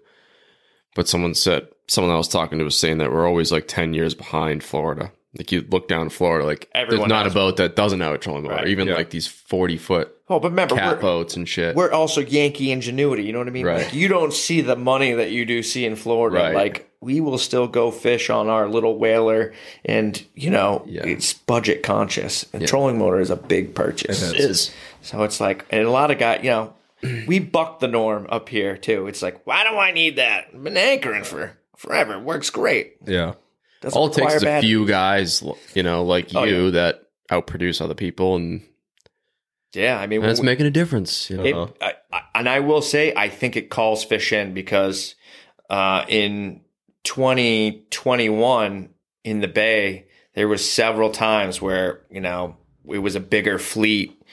but someone said someone I was talking to was saying that we're always like ten years behind Florida. Like you look down Florida, like Everyone there's not has a boat that doesn't have a trolling motor. Right. Even Yeah. like these forty foot Oh, but remember, cat we're, boats and shit. we're also Yankee ingenuity. You know what I mean? Right. Like, you don't see the money that you do see in Florida. Right. Like, we will still go fish on our little whaler, and you know, Yeah. it's budget conscious. And trolling motor is a big purchase. It is. So it's like, and a lot of guys, you know, we buck the norm up here too. It's like, why do I need that? I've been anchoring for forever. It works great. Yeah. Doesn't All it takes require is a bad- few guys, you know, like you Oh, yeah. that outproduce other people, and Yeah, I mean, that's we- making a difference. You know? It, I, I, and I will say, I think it calls fish in because uh, in twenty twenty-one in the Bay, there was several times where, you know, it was a bigger fleet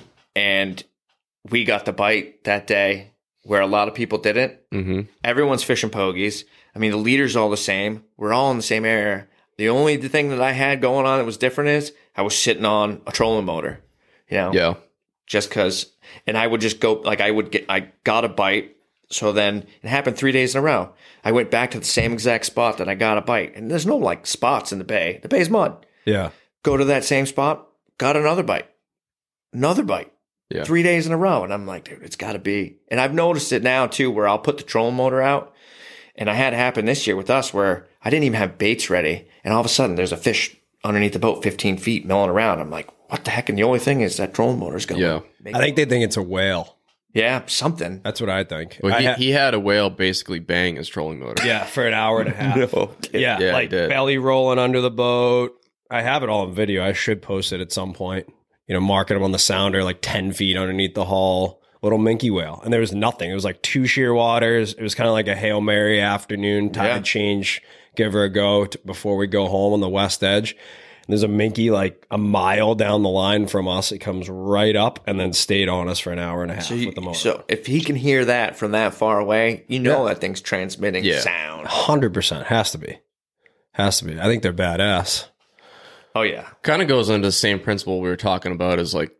and we got the bite that day where a lot of people didn't. hmm Everyone's fishing pogies. I mean, the leader's all the same. We're all in the same area. The only thing that I had going on that was different is I was sitting on a trolling motor, you know? Yeah. Just because, and I would just go, like I would get, I got a bite. So then it happened three days in a row. I went back to the same exact spot that I got a bite. And there's no like spots in the bay. The bay's mud. Yeah. Go to that same spot, got another bite. Another bite. Yeah. Three days in a row. And I'm like, dude, it's got to be. And I've noticed it now too, where I'll put the trolling motor out. And I had it happen this year with us where I didn't even have baits ready. And all of a sudden there's a fish underneath the boat fifteen feet milling around. I'm like, what the heck? And the only thing is that trolling motor's going. Yeah. I think they think it's a whale. Yeah, something. That's what I think. Well, I he, ha- he had a whale basically bang his trolling motor. yeah, for an hour and a half. Yeah, Yeah, he like did. belly rolling under the boat. I have it all in video. I should post it at some point. You know, marking them on the sounder like ten feet underneath the hull. Little minke whale. And there was nothing. It was like two sheer waters. It was kind of like a Hail Mary afternoon tide Yeah. change. Give her a go t- before we go home on the west edge. And there's a minke like a mile down the line from us. It comes right up and then stayed on us for an hour and a half So, you- with the motor. so if he can hear that from that far away, you know Yeah. that thing's transmitting Yeah. sound. one hundred percent. Has to be. Has to be. I think they're badass. Oh yeah. Kind of goes into the same principle we were talking about as like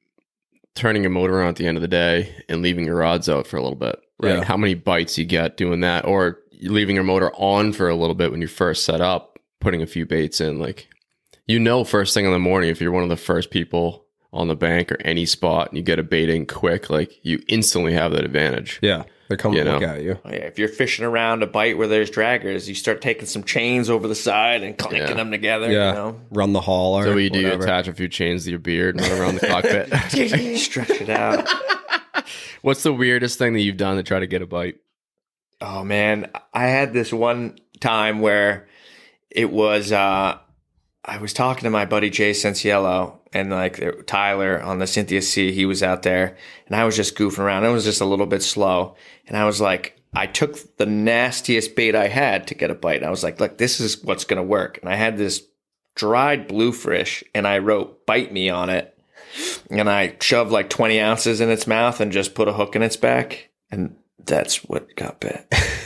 turning your motor on at the end of the day and leaving your rods out for a little bit. Right? Yeah. How many bites you get doing that, or leaving your motor on for a little bit when you first set up, putting a few baits in. Like, you know, first thing in the morning, if you're one of the first people on the bank or any spot and you get a bait in quick, like you instantly have that advantage. Yeah. They're coming You to look know. at you. Oh, yeah. If you're fishing around a bite where there's draggers, you start taking some chains over the side and clanking Yeah. them together. Yeah. You know? Run the hauler. So what you do, you whatever. attach a few chains to your beard and run around the cockpit. Stretch it out. What's the weirdest thing that you've done to try to get a bite? Oh man, I had this one time where it was uh I was talking to my buddy Jay Cinciello and like Tyler on the Cynthia C. He was out there and I was just goofing around. It was just a little bit slow. And I was like, I took the nastiest bait I had to get a bite. I was like, look, this is what's going to work. And I had this dried bluefish and I wrote bite me on it. And I shoved like twenty ounces in its mouth and just put a hook in its back. And that's what got bit.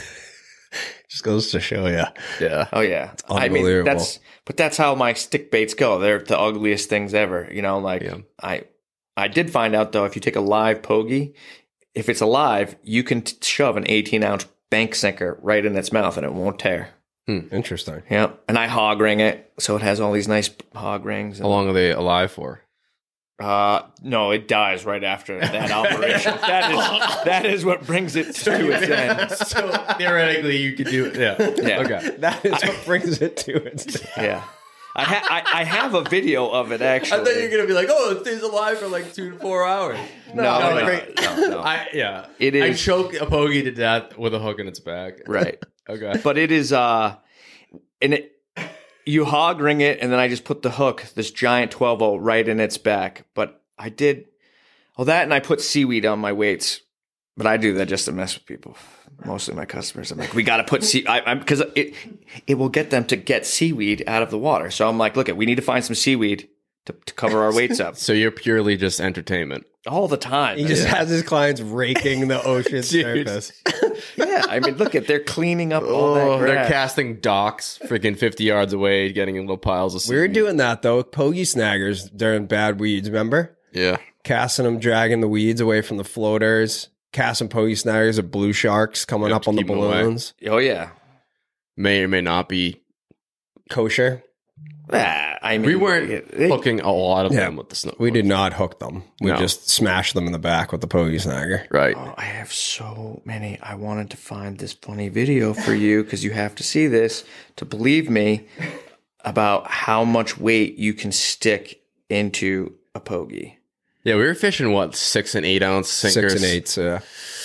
Just goes to show you. Yeah. Oh yeah, I mean unbelievable. that's but that's how my stick baits go. They're the ugliest things ever. You know, like Yeah. I I did find out though, if you take a live pogie, if it's alive, you can t- shove an eighteen ounce bank sinker right in its mouth and it won't tear. Interesting. Yeah, and I hog ring it, so it has all these nice hog rings. How And, long are they alive for? uh, no, it dies right after that operation. That is that is what brings it to its end. So theoretically, you could do it. Yeah. Yeah. Okay. That is what brings it to its Yeah, I, ha- I I have a video of it actually. gonna be like, oh, it stays alive for like two to four hours. No, no, no, great. no, no. I yeah. It I is- choke a pogie to death with a hook in its back. Right. Okay. But it is uh and it you hog ring it and then I just put the hook, this giant twelve oh right in its back. But I did well that and I put seaweed on my weights. But I do that just to mess with people. Mostly my customers. I'm like, we got to put sea I, I'm because it it will get them to get seaweed out of the water. So I'm like, look, we need to find some seaweed to, to cover our weights up So you're purely just entertainment. all the time. He just has his clients raking the ocean surface. Yeah, I mean, look at they're cleaning up all that Oh, they're grass. casting docks freaking fifty yards away, getting in little piles of We were seaweed. doing that though. Pogie snaggers during bad weeds, remember? Yeah. Casting them, dragging the weeds away from the floaters. Casting pogie snaggers of blue sharks coming Yep, up on the keep 'em away. balloons. Oh yeah. May or may not be. Kosher. Ah, I mean, We weren't they- hooking a lot of Yeah. them with the snow. We did not hook them. We No. just smashed them in the back with the pogie snagger. Right. Oh, I have so many. I wanted to find this funny video for you because you have to see this to believe me about how much weight you can stick into a pogie. Yeah, we were fishing what six and eight ounce sinkers Six and eights. Uh,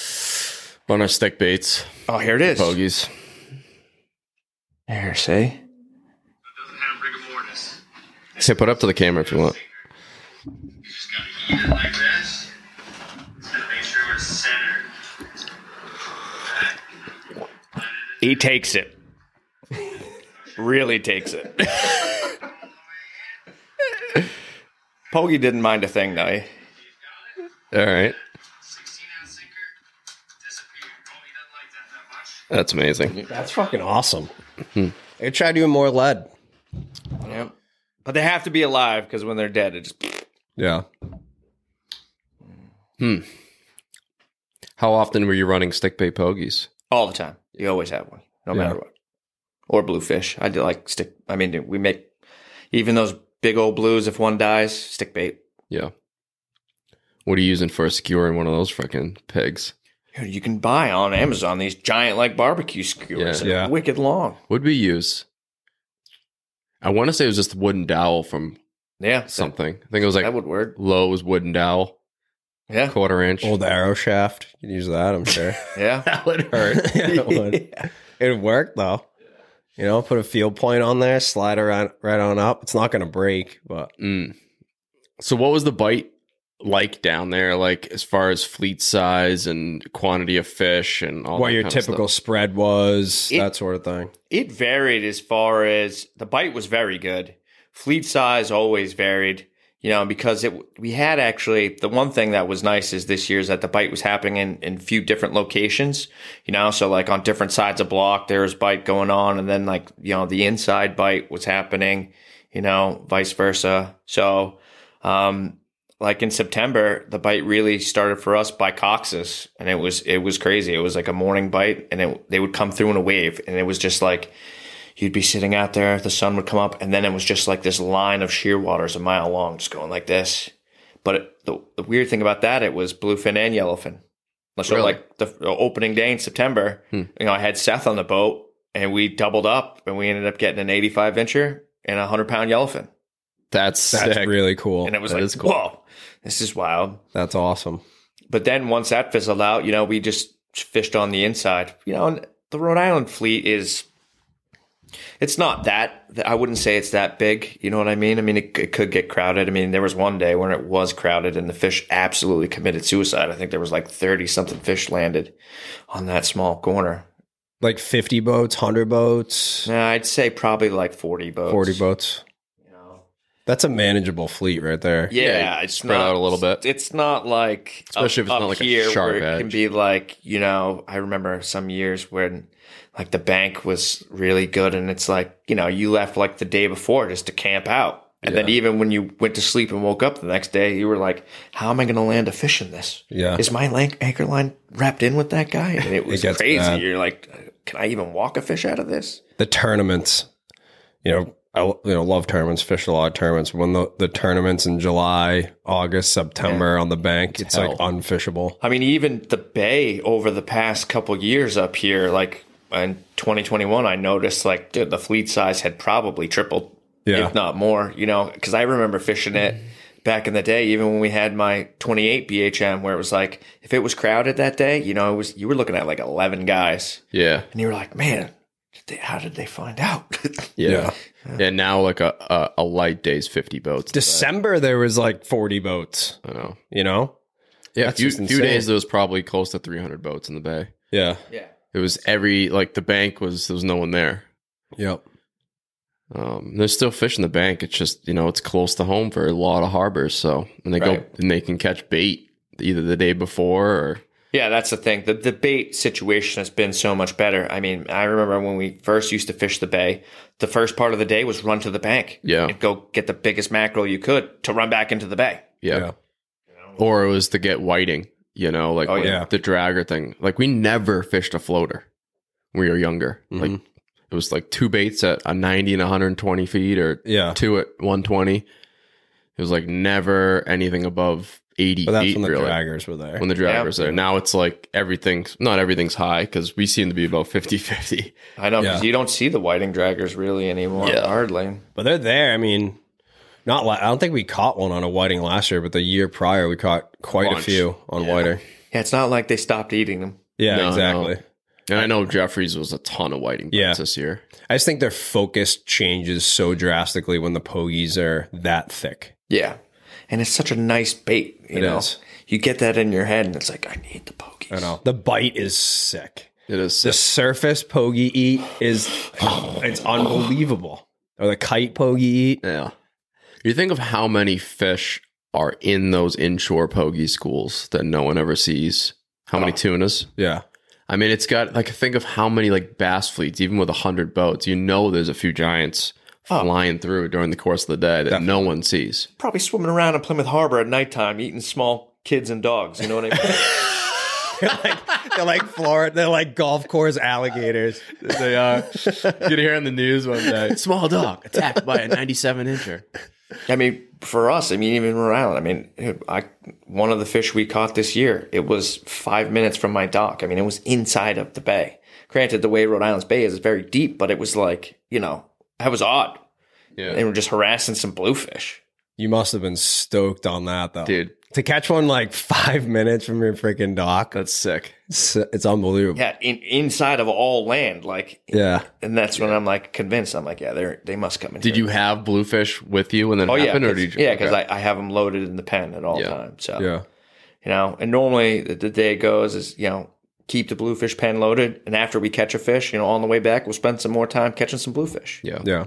on our stick baits, Oh, here it is. pogies. Here, see? Doesn't have rigor mortis. Say, put up to the camera if you want. You just gotta eat it like this. Just gotta make sure it's centered. He takes it. Really takes it. Pogie didn't mind a thing, though. All right, sixteen ounce sinker disappeared. Oh, he doesn't like that that much. that's amazing. that's fucking awesome. I try doing more lead. Yep. But they have to be alive because when they're dead, it just. Yeah. How often were you running stick bait pogies? All the time. You always have one, no Yeah. matter what. Or bluefish. I do like stick. I mean, we make even those big old blues. If one dies, stick bait. Yeah. What are you using for securing one of those freaking pigs? You can buy on Amazon these giant like barbecue skewers. Yeah. and Yeah. wicked long. What did we use? I want to say it was just wooden dowel from Yeah, something. I think it was That like would work. Lowe's wooden dowel, Yeah, quarter inch. Old arrow shaft. You can use that, I'm sure. yeah. That would hurt. Yeah, it would. It'd work though. You know, put a field point on there, slide around right on up. It's not going to break, but Mm. So what was the bite like down there, like as far as fleet size and quantity of fish and all what that your kind of typical stuff? spread was, It- that sort of thing. It varied as far as the bite was very good. Fleet size always varied, you know, because it we had actually the one thing that was nice is this year is that the bite was happening in in a few different locations, you know, so like on different sides of block there was bite going on, and then like you know the inside bite was happening, you know, vice versa. So, um, like in September, the bite really started for us by Cox's, and it was it was crazy. It was like a morning bite, and it, they would come through in a wave, and it was just like you'd be sitting out there, the sun would come up, and then it was just like this line of shearwaters a mile long, just going like this. But it, the the weird thing about that, it was bluefin and yellowfin. So Really? like the, the opening day in September, Hmm. you know, I had Seth on the boat, and we doubled up, and we ended up getting an eighty-five incher and a hundred pound yellowfin, That's That's sick. really cool. and it was That like, is cool. whoa, this is wild. That's awesome. But then once that fizzled out, you know, we just fished on the inside. You know, and the Rhode Island fleet is, it's not that, I wouldn't say it's that big. You know what I mean? I mean, it, it could get crowded. I mean, there was one day when it was crowded and the fish absolutely committed suicide. I think there was like thirty something fish landed on that small corner. Like fifty boats, one hundred boats, Nah, I'd say probably like forty boats. forty boats. You know? That's a manageable fleet right there. Yeah, Yeah, it's spread not, out a little bit. It's not like Especially up, if it's not up like a here sharp where it can edge. be like, you know, I remember some years when like the bank was really good and it's like, you know, you left like the day before just to camp out. And then even when you went to sleep and woke up the next day, you were like, how am I going to land a fish in this? Yeah. Is my lank- anchor line wrapped in with that guy? And it was gets crazy. bad. You're like, can I even walk a fish out of this? The tournaments, you know, I you know love tournaments, fish a lot of tournaments. When the, the tournaments in July, August, September on the bank, it's like hell. unfishable. I mean, even the bay over the past couple years up here, like in twenty twenty-one, I noticed like, dude, the fleet size had probably tripled, Yeah. if not more, you know, because I remember fishing it back in the day, even when we had my twenty-eight B H M, where it was like, if it was crowded that day, you know, it was, you were looking at like eleven guys Yeah. and you were like, man, did they, how did they find out? Yeah. Yeah. Now like a, a, a light day's fifty boats. December there was like forty boats. I know. You know. Yeah. A That's few, just few insane. days there was probably close to three hundred boats in the bay. Yeah. yeah. It was every, like the bank was, there was no one there. Yep. Um, there's still fish in the bank. It's just, you know, it's close to home for a lot of harbors. So when they Right. go and they can catch bait either the day before or Yeah, that's the thing. The, the bait situation has been so much better. I mean, I remember when we first used to fish the bay, the first part of the day was run to the bank. Yeah. And go get the biggest mackerel you could to run back into the bay. yeah. Yeah. Or it was to get whiting, you know, like Oh, when- yeah. the dragger thing. Like we never fished a floater when we were younger. Mhm. Like it was like two baits at a ninety and one hundred twenty feet or Yeah. two at one twenty. It was like never anything above eighty But that's feet when the really. draggers were there. When the Yeah. dragger's there. Now it's like everything's, not everything's high because we seem to be about fifty-fifty. I know, because Yeah. you don't see the whiting draggers really anymore, Yeah. hardly. But they're there. I mean, not. La- I don't think we caught one on a whiting last year, but the year prior we caught quite a Bunch. few on Yeah. whiting. Yeah, it's not like they stopped eating them. Yeah, No, exactly. no. And I know Jeffries was a ton of whiting Yeah. bites this year. I just think their focus changes so drastically when the pogies are that thick. Yeah. And it's such a nice bait, you It know. is. You get that in your head and it's like, I need the pokies. I know the bite is sick. It is The sick. surface pogie eat is it's unbelievable. Or the kite pogie eat. Yeah. You think of how many fish are in those inshore pogie schools that no one ever sees. How many tunas? Yeah. I mean, it's got like think of how many like bass fleets, even with a hundred boats. You know, there's a few giants flying through during the course of the day that no one sees. Probably swimming around in Plymouth Harbor at nighttime eating small kids and dogs. You know what I mean? they're like they're like Florida. They're like golf course alligators. They are. You'd hear on the news one day, small dog attacked by a ninety-seven incher. I mean, for us, I mean, even Rhode Island, I mean, I one of the fish we caught this year, it was five minutes from my dock. I mean, it was inside of the bay. Granted, the way Rhode Island's bay is, is very deep, but it was like, you know, that was odd. Yeah, They were just harassing some bluefish. You must have been stoked on that though, dude, To catch one like five minutes from your freaking dock, that's sick. it's, it's unbelievable. Yeah, in, inside of all land, like, Yeah. and that's when I'm like convinced. I'm like, yeah, they they must come in. Did here. you have bluefish with you when that Oh yeah, happened, or 'cause- did you? yeah, because okay. I, I have them loaded in the pen at all Yeah. times. So Yeah. you know, and normally the, the day it goes is, you know, keep the bluefish pen loaded, and after we catch a fish, you know, on the way back, we'll spend some more time catching some bluefish. yeah, Yeah.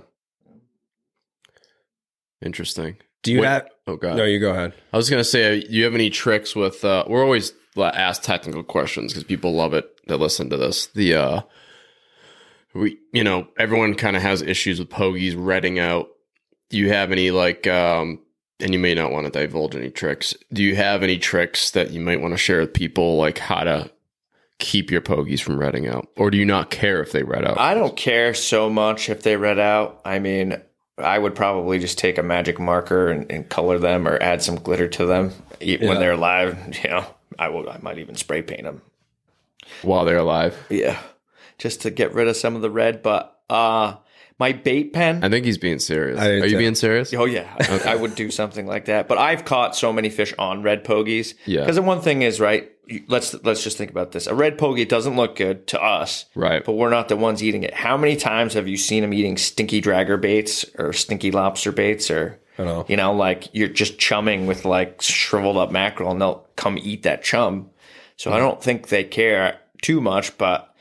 interesting. Do you Wait- have? Oh god, No, you go ahead. I was gonna say, do you have any tricks with? Uh, we're always asked technical questions because people love it that listen to this. The uh, we, you know, everyone kind of has issues with pogies redding out. Do you have any like? Um, and you may not want to divulge any tricks. Do you have any tricks that you might want to share with people, like how to keep your pogies from redding out, or do you not care if they red out? I don't care so much if they red out. I mean, I would probably just take a magic marker and, and color them or add some glitter to them e- Yeah. when they're alive. You know, I will. I might even spray paint them. While they're alive, Yeah, just to get rid of some of the red. But uh, my bait pen. I think he's being serious. I do Are you too. being serious? Oh yeah, I, I would do something like that. But I've caught so many fish on red pogies. Yeah. Because the one thing is, right, let's let's just think about this. A red pogie doesn't look good to us, Right. But we're not the ones eating it. How many times have you seen them eating stinky dragger baits or stinky lobster baits, or I know. you know, like you're just chumming with like shriveled up mackerel, and they'll come eat that chum. So I don't think they care too much, but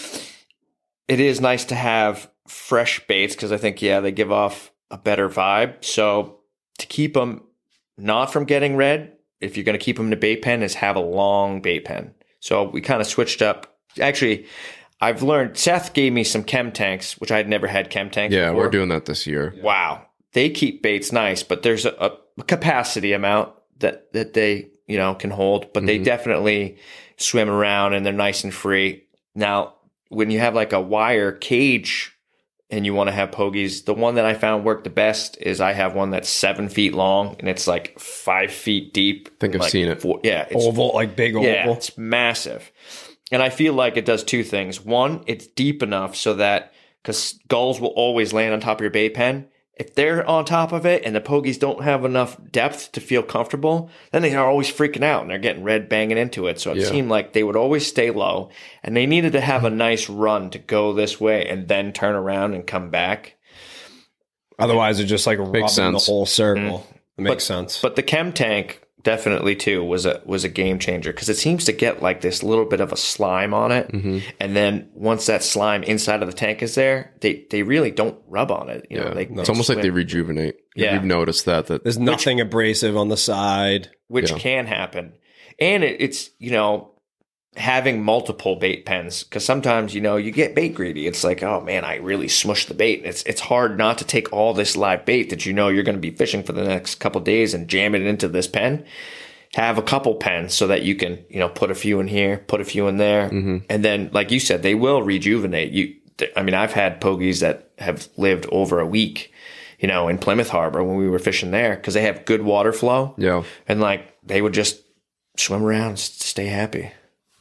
it is nice to have fresh baits because I think yeah they give off a better vibe. So to keep them not from getting red, if you're going to keep them in a bait pen, is have a long bait pen. So we kind of switched up. Actually, I've learned, Seth gave me some chem tanks, which I had never had chem tanks Yeah, before. we're doing that this year. Wow. They keep baits nice, but there's a, a capacity amount that, that they, you know, can hold, but they definitely swim around and they're nice and free. Now, when you have like a wire cage and you want to have pogies, the one that I found worked the best is I have one that's seven feet long and it's like five feet deep. I think I've like seen it. Four, yeah. It's, Oval, like big oval. yeah, it's massive. And I feel like it does two things. One, it's deep enough so that, because gulls will always land on top of your bait pen. If they're on top of it and the pogies don't have enough depth to feel comfortable, then they are always freaking out and they're getting red banging into it. So it Yeah. seemed like they would always stay low and they needed to have a nice run to go this way and then turn around and come back. Otherwise, it's just like rubbing sense. the whole circle. It makes But- sense. But the chem tank definitely too was a was a game changer because it seems to get like this little bit of a slime on it, and then once that slime inside of the tank is there, they they really don't rub on it. You know, Yeah. they, It's almost like they swim, rejuvenate. Yeah. You've noticed that. that There's nothing abrasive on the side. which Yeah. can happen, and it, it's you know having multiple bait pens because sometimes you know you get bait greedy. It's like, oh man, I really smushed the bait. It's it's hard not to take all this live bait that you know you're going to be fishing for the next couple days and jam it into this pen. Have a couple pens so that you can you know put a few in here, put a few in there, and then like you said, they will rejuvenate you. I mean, I've had pogies that have lived over a week, you know, in Plymouth Harbor when we were fishing there because they have good water flow. Yeah. And like they would just swim around, s- stay happy.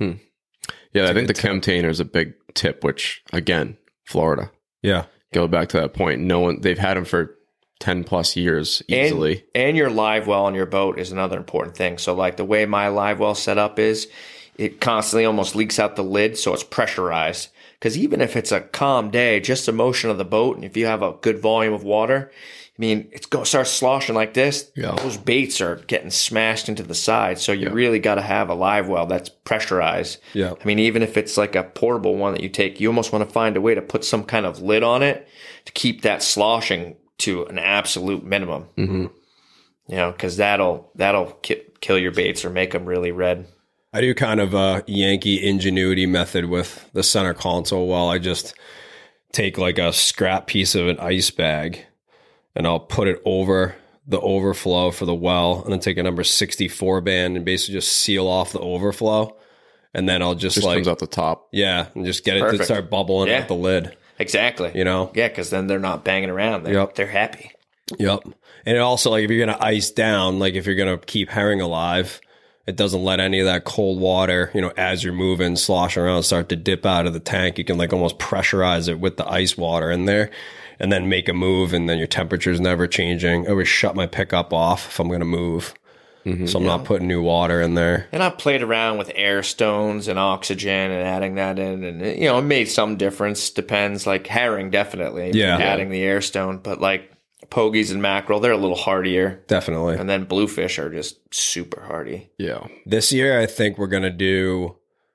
Yeah, I think the chemtainer is a big tip, which, again, Florida. Yeah. Go back to that point. No one, they've had them for ten plus years easily. And, and your live well on your boat is another important thing. So like the way my live well set up is, it constantly almost leaks out the lid, so it's pressurized. Because even if it's a calm day, just the motion of the boat, and if you have a good volume of water, I mean, it's going to start sloshing like this. Yeah. Those baits are getting smashed into the side. So you Yeah. really got to have a live well that's pressurized. Yeah. I mean, even if it's like a portable one that you take, you almost want to find a way to put some kind of lid on it to keep that sloshing to an absolute minimum. Mm-hmm. You know, because that'll that'll ki- kill your baits or make them really red. I do kind of a Yankee ingenuity method with the center console. Well, I just take like a scrap piece of an ice bag and I'll put it over the overflow for the well and then take a number sixty-four band and basically just seal off the overflow. And then I'll just, Just like, comes out the top. yeah, and just get it to Perfect. start bubbling Yeah. out the lid, Exactly. you know? Yeah, because then they're not banging around. They're, Yep. they're happy. Yep. And it also, like, if you're going to ice down, like if you're going to keep herring alive, it doesn't let any of that cold water, you know, as you're moving, slosh around, start to dip out of the tank. You can like almost pressurize it with the ice water in there and then make a move. And then your temperature's never changing. I always shut my pickup off if I'm going to move. So I'm not putting new water in there. And I've played around with air stones and oxygen and adding that in, and you know, it made some difference. Depends, like herring, definitely. Yeah. adding the air stone, but like pogies and mackerel, they're a little hardier, Definitely. and then bluefish are just super hardy. Yeah. This year, I think we're going to do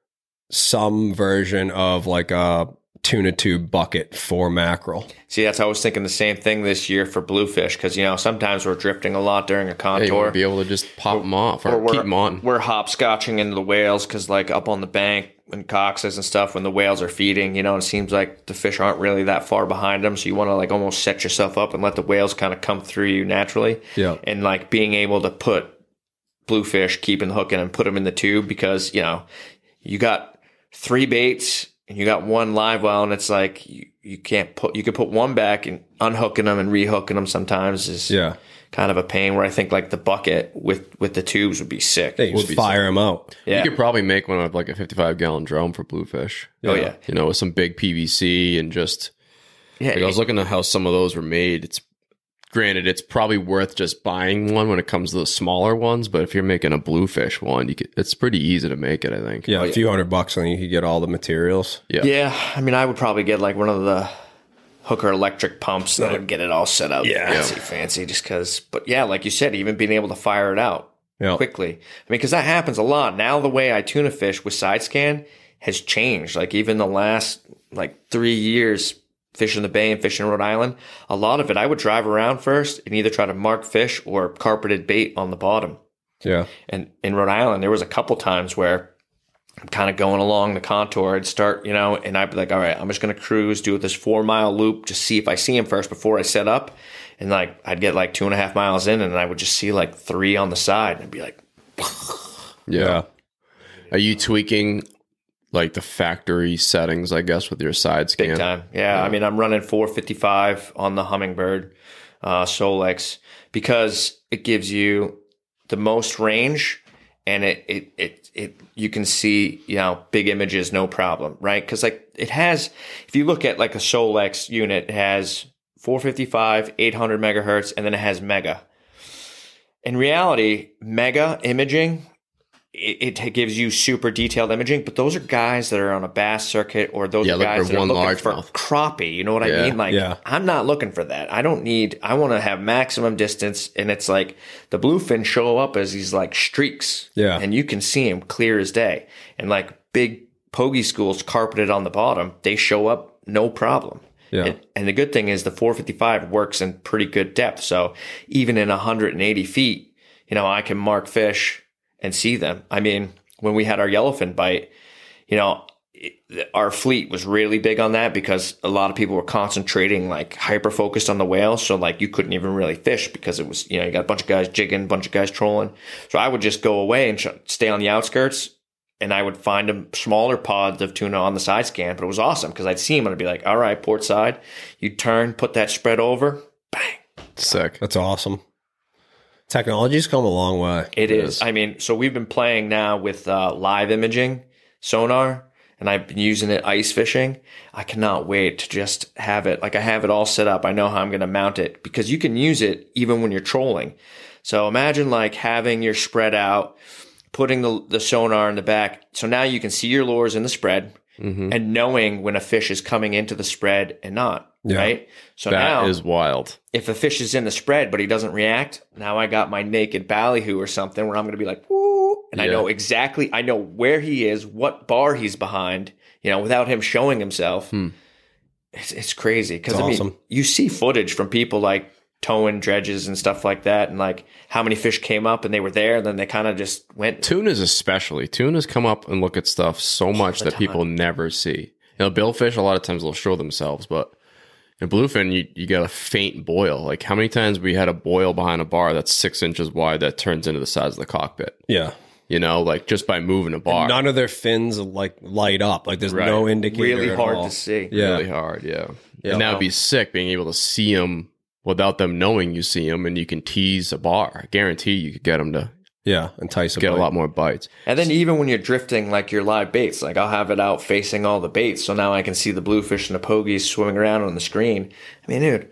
some version of like a tuna tube bucket for mackerel. See, that's I was thinking the same thing this year for bluefish because you know sometimes we're drifting a lot during a Hey, you contour. want to be able to just pop them off or, or we're, keep them on. We're hopscotching into the whales because, like, up on the bank and coxes and stuff, when the whales are feeding, you know, it seems like the fish aren't really that far behind them. So you want to, like, almost set yourself up and let the whales kind of come through you naturally. Yeah. And, like, being able to put bluefish, keeping the hook in and put them in the tube because, you know, you got three baits and you got one live well, and it's like you, you can't put, you could put one back and unhooking them and rehooking them sometimes is Yeah. kind of a pain where I think like the bucket with, with the tubes would be sick. They just fire them out. Yeah. You could probably make one of like a fifty-five gallon drum for bluefish. Oh, yeah. You know, with some big P V C and just, Yeah. like, I was looking at how some of those were made. It's granted, it's probably worth just buying one when it comes to the smaller ones. But if you're making a bluefish one, you could, it's pretty easy to make it, I think. Yeah, a few hundred bucks and you could get all the materials. Yeah. Yeah, I mean, I would probably get like one of the Hooker electric pumps that would get it all set up. Yeah. fancy, fancy. Just because, but yeah, like you said, even being able to fire it out Yeah. quickly. I mean, because that happens a lot. Now the way I tuna fish with side scan has changed. Like even the last like three years fishing the bay and fishing Rhode Island, a lot of it I would drive around first and either try to mark fish or carpeted bait on the bottom. Yeah. And in Rhode Island, there was a couple times where I'm kind of going along the contour. I'd start, you know, and I'd be like, all right, I'm just going to cruise, do this four mile loop, just see if I see him first before I set up. And like, I'd get like two and a half miles in and I would just see like three on the side and I'd be like, Yeah. Are you tweaking like the factory settings, I guess, with your side scan? big time. Yeah, I mean, I'm running four fifty-five on the Humminbird uh, Solex because it gives you the most range and it, it, it, it, you can see, you know, big images, no problem, right? Because like it has, if you look at like a Solex unit, it has four fifty-five, eight hundred megahertz, and then it has mega. In reality, mega imaging, it, it gives you super detailed imaging, but those are guys that are on a bass circuit or those Yeah, are look guys for that are one looking for largemouth. crappie. You know what I Yeah, mean? Like, yeah. I'm not looking for that. I don't need, I want to have maximum distance. And it's like the bluefin show up as these like streaks. Yeah. And you can see them clear as day. And like big pogie schools carpeted on the bottom, they show up no problem. Yeah. And, and the good thing is the four fifty-five works in pretty good depth. So even in one hundred eighty feet, you know, I can mark fish and see them. I mean, when we had our yellowfin bite, you know, it, our fleet was really big on that because a lot of people were concentrating, like hyper focused on the whale. So like you couldn't even really fish because it was, you know, you got a bunch of guys jigging, a bunch of guys trolling. So I would just go away and sh- stay on the outskirts and I would find them smaller pods of tuna on the side scan. But it was awesome because I'd see them and I'd be like, all right, port side, you turn, put that spread over, bang. Sick. That's awesome. Technology's come a long way. It is. I mean, so we've been playing now with uh, live imaging sonar, and I've been using it ice fishing. I cannot wait to just have it. Like I have it all set up. I know how I'm going to mount it because you can use it even when you're trolling. So imagine like having your spread out, putting the, the sonar in the back. So now you can see your lures in the spread Mm-hmm. and knowing when a fish is coming into the spread and not. Yeah. Right. So That now is wild. if a fish is in the spread but he doesn't react, now I got my naked ballyhoo or something where I'm going to be like, woo, and I Yeah. know exactly, I know where he is, what bar he's behind, you know, without him showing himself. Hmm. It's, it's crazy because It's I mean, awesome. you see footage from people like towing dredges and stuff like that, and like how many fish came up and they were there, and then they kind of just went. Tunas especially. Tunas come up and look at stuff so much the that time. people never see. You know, billfish, a lot of times they'll show themselves, but in bluefin, you, you get a faint boil. Like how many times we had a boil behind a bar that's six inches wide that turns into the size of the cockpit? Yeah. You know, like just by moving a bar. None of their fins like light up. Like there's Right. no indicator. Really at hard all. to see. Yeah. Really hard, yeah. Yeah. And that would be sick being able to see them without them knowing you see them, and you can tease a bar. I guarantee you could get them to Yeah. Entice get a lot more bites. And then even when you're drifting like your live baits, like I'll have it out facing all the baits, so now I can see the bluefish and the pogies swimming around on the screen. I mean, dude,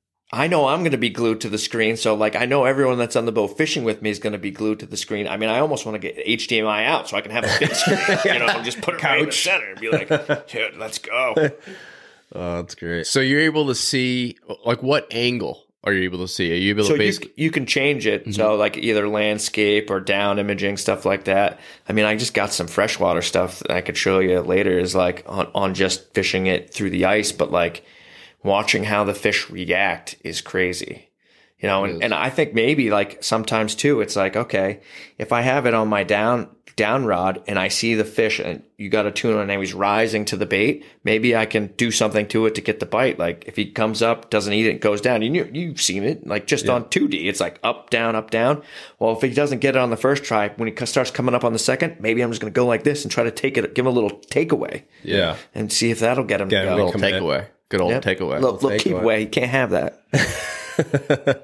I know I'm going to be glued to the screen, so like I know everyone that's on the boat fishing with me is going to be glued to the screen. I mean, I almost want to get H D M I out so I can have a big screen, you know, and just put it right in the center and be like, dude, let's go. Oh, that's great. So you're able to see, like, what angle are you able to see? Are you able So to you, basically? you can change it. So like either landscape or down imaging, stuff like that. I mean, I just got some freshwater stuff that I could show you later is like on, on just fishing it through the ice, but like watching how the fish react is crazy. You know, and, and I think maybe like sometimes too, it's like, okay, if I have it on my down down rod and I see the fish and you got a tuna and he's rising to the bait, maybe I can do something to it to get the bite. Like if he comes up, doesn't eat it, goes down. You knew, you've seen it like just on two D. It's like up, down, up, down. Well, if he doesn't get it on the first try, when he starts coming up on the second, maybe I'm just going to go like this and try to take it, give him a little takeaway Yeah. and see if that'll get him Get to him go. to come in. Takeaway. Good old Yep. takeaway. Little, little takeaway. keep away. You can't have that.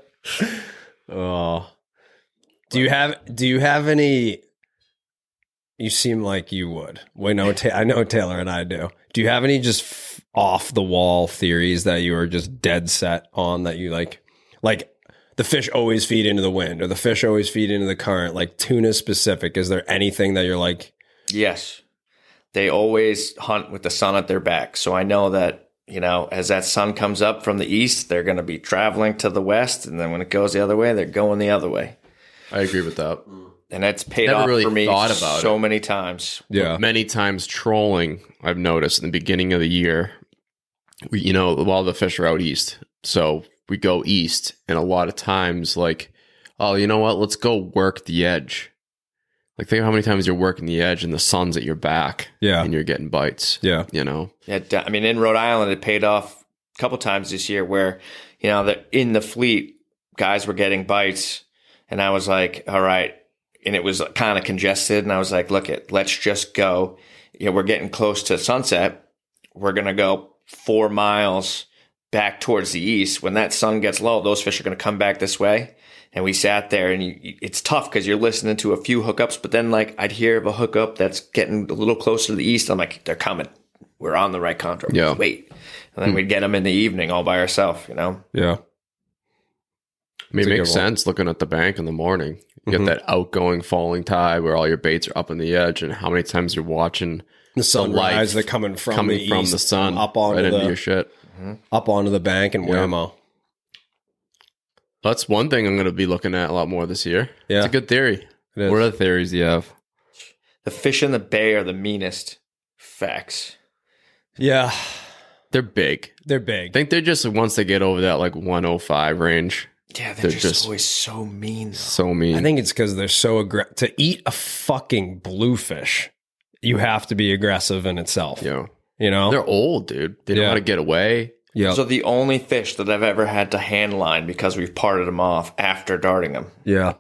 Oh. Do you have do you have any you seem like you would. Wait, no, Ta- I know Taylor and I do. Do you have any just f- off the wall theories that you are just dead set on that you like Like the fish always feed into the wind, or the fish always feed into the current. Like tuna specific, is there anything that you're like? Yes. They always hunt with the sun at their back. So I know that, you know, as that sun comes up from the east, they're going to be traveling to the west. And then when it goes the other way, they're going the other way. I agree with that. And that's paid Never off really for me thought about so it. many times. Yeah, Many times trolling, I've noticed in the beginning of the year, we, you know, a lot of the fish are out east. So we go east, and a lot of times, like, oh, you know what? Let's go work the edge. Like, think of how many times you're working the edge and the sun's at your back. Yeah. And you're getting bites. yeah, You know? Yeah, I mean, in Rhode Island, it paid off a couple times this year where, you know, the, in the fleet, guys were getting bites. And I was like, all right. And it was kind of congested. And I was like, look, it, let's just go. You know, we're getting close to sunset. We're going to go four miles back towards the east. When that sun gets low, those fish are going to come back this way. And we sat there, and you, it's tough because you're listening to a few hookups, but then like I'd hear of a hookup that's getting a little closer to the east. I'm like, they're coming. We're on the right contour. Yeah. Wait. And then we'd get them in the evening all by ourselves, you know? yeah. I mean, It's a it makes good one. sense looking at the bank in the morning. You Mhm. get that outgoing falling tide where all your baits are up on the edge, and how many times you're watching The sunrise, light they're coming from coming the from east, the sun up onto right into the your shit. up onto the bank in Yeah. Whammo. That's one thing I'm going to be looking at a lot more this year. Yeah. It's a good theory. It is. What other theories do you have? The fish in the bay are the meanest. Facts. Yeah, They're big. they're big. I think they're just, once they get over that like one oh five range, Yeah, they're, They're just, just- always so mean. Though. so mean. I think it's because they're so aggressive. To eat a fucking bluefish, you have to be aggressive in itself. you know, You know? they're old, dude. They know Yeah. how to get away. Yeah. So the only fish that I've ever had to hand line because we've parted them off after darting them. Yeah.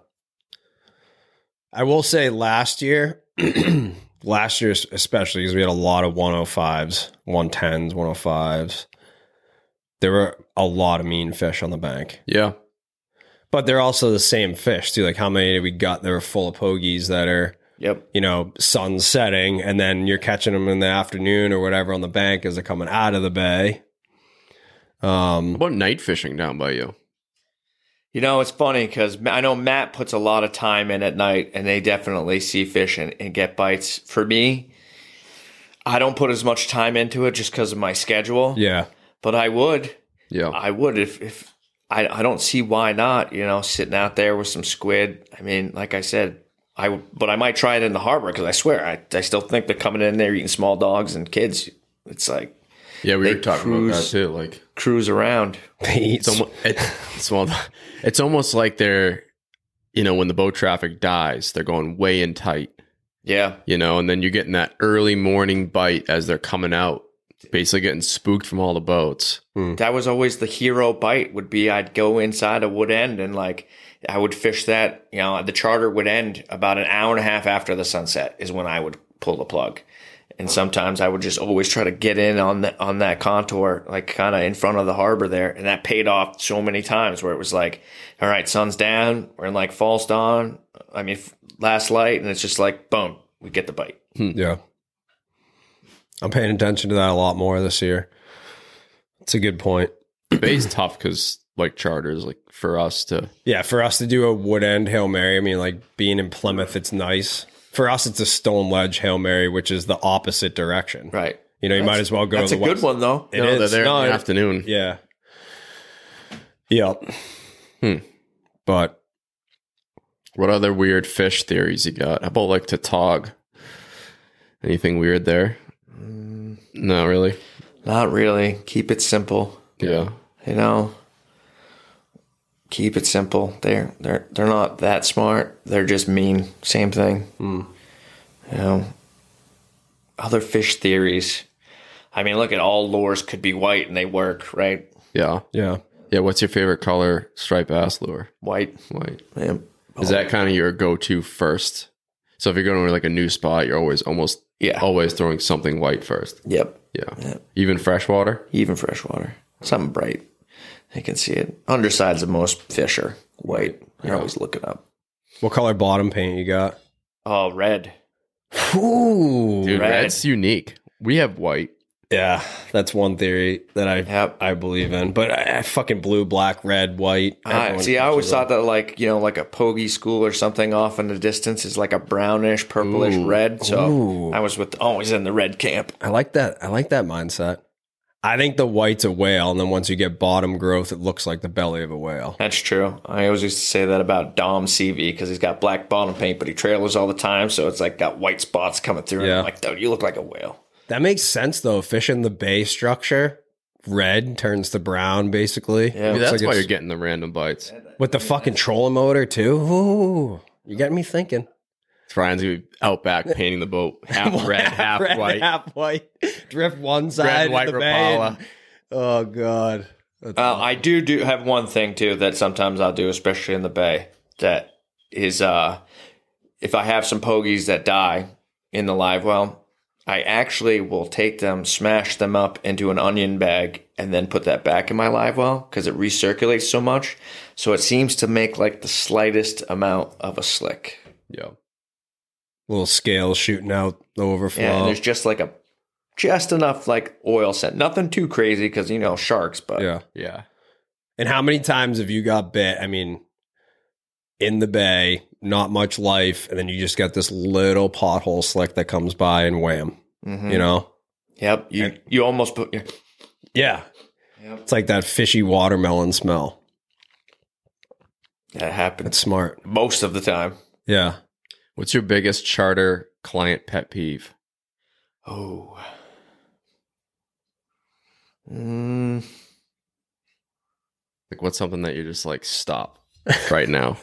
I will say last year, last year especially, because we had a lot of one oh fives, one tens, one oh fives. There were a lot of mean fish on the bank. Yeah. But they're also the same fish, too. Like, how many did we got that were full of pogies that are, Yep. you know, sun setting, and then you're catching them in the afternoon or whatever on the bank as they're coming out of the bay. Um, How about night fishing down by you? You know, it's funny because I know Matt puts a lot of time in at night, and they definitely see fish and, and get bites. For me, I don't put as much time into it just because of my schedule. yeah. But I would. Yeah. I would if, if I, I don't see why not, you know, sitting out there with some squid. I mean, like I said, I would- but I might try it in the harbor because I swear, I, I still think they're coming in there eating small dogs and kids. It's like yeah, we they were talking about that cruise- too. Like, cruise around. They eat it's almost, it, it's, well, it's almost like they're, you know, when the boat traffic dies, they're going way in tight, Yeah. you know, and then you're getting that early morning bite as they're coming out, basically getting spooked from all the boats. That was always the hero bite would be I'd go inside a wood end and like I would fish that, you know, the charter would end about an hour and a half after the sunset is when I would pull the plug. And sometimes I would just always try to get in on that on that contour, like kind of in front of the harbor there. And that paid off so many times where it was like, all right, sun's down, we're in like false dawn. I mean, last light, and it's just like, boom, we get the bite. Yeah. I'm paying attention to that a lot more this year. It's a good point. The bay's tough because, like, charters, like, for us to, Yeah, for us to do a wood end Hail Mary, I mean, like being in Plymouth, it's nice. For us, it's a stone ledge Hail Mary, which is the opposite direction. Right. You know, you might as well go That's to a the good west. one, though. It no, they're is. there No, in the it- afternoon. Yeah. Yep. Hmm. But What other weird fish theories you got? How about, like, tautog? Anything weird there? No, really? Not really. Keep it simple. Yeah. You know, keep it simple. They're they're they're not that smart. They're just mean. Same thing. You know, other fish theories. I mean, look at all lures could be white and they work, right? Yeah. yeah. Yeah, what's your favorite color striped bass lure? White. White. Yeah. Is that kind of your go-to first? So if you're going to like a new spot, you're always almost Yeah. always throwing something white first. Yep. Yeah. Yeah. Even freshwater? Even freshwater. Something bright. I can see it. Undersides of most fish are white. You're always looking up. What color bottom paint you got? Oh, red. Ooh. Dude, Red. red's unique. We have white. Yeah, that's one theory that I Yep. I believe in. But I, I fucking blue, black, red, white. Uh, everyone see, I always catches them. thought that like you know, like a pogey school or something off in the distance is like a brownish, purplish Ooh. red. So Ooh. I was with always in the red camp. I like that. I like that mindset. I think the white's a whale, and then once you get bottom growth, it looks like the belly of a whale. That's true. I always used to say that about Dom C V because he's got black bottom paint, but he trailers all the time, so it's like got white spots coming through. And Yeah. I'm like, dude, you look like a whale. That makes sense though. Fish in the bay structure, red turns to brown, basically. Yeah. Maybe Looks that's like why it's- you're getting the random bites. with the fucking trolling motor too. Ooh, you got me thinking. Ryan's gonna be out back painting the boat half red, half Red, white. half white. Drift one side, white of the bay. Rapala. and- Oh god. That's Uh, I do do have one thing too that sometimes I'll do, especially in the bay. That is, uh, if I have some pogies that die in the live well, I actually will take them, smash them up into an onion bag, and then put that back in my live well because it recirculates so much. So it seems to make like the slightest amount of a slick. Yeah. little scales shooting out the overflow. Yeah, and there's just like a just enough like oil scent. Nothing too crazy because you know sharks, but yeah. Yeah. And how many times have you got bit? I mean, in the bay, not much life, and then you just got this little pothole slick that comes by and wham. Mhm. You know? Yep, you you almost put your Yeah. Yep. It's like that fishy watermelon smell. that happens That's smart. most of the time. Yeah. What's your biggest charter client pet peeve? Oh. Mm, Like, what's something that you're just like, stop right now?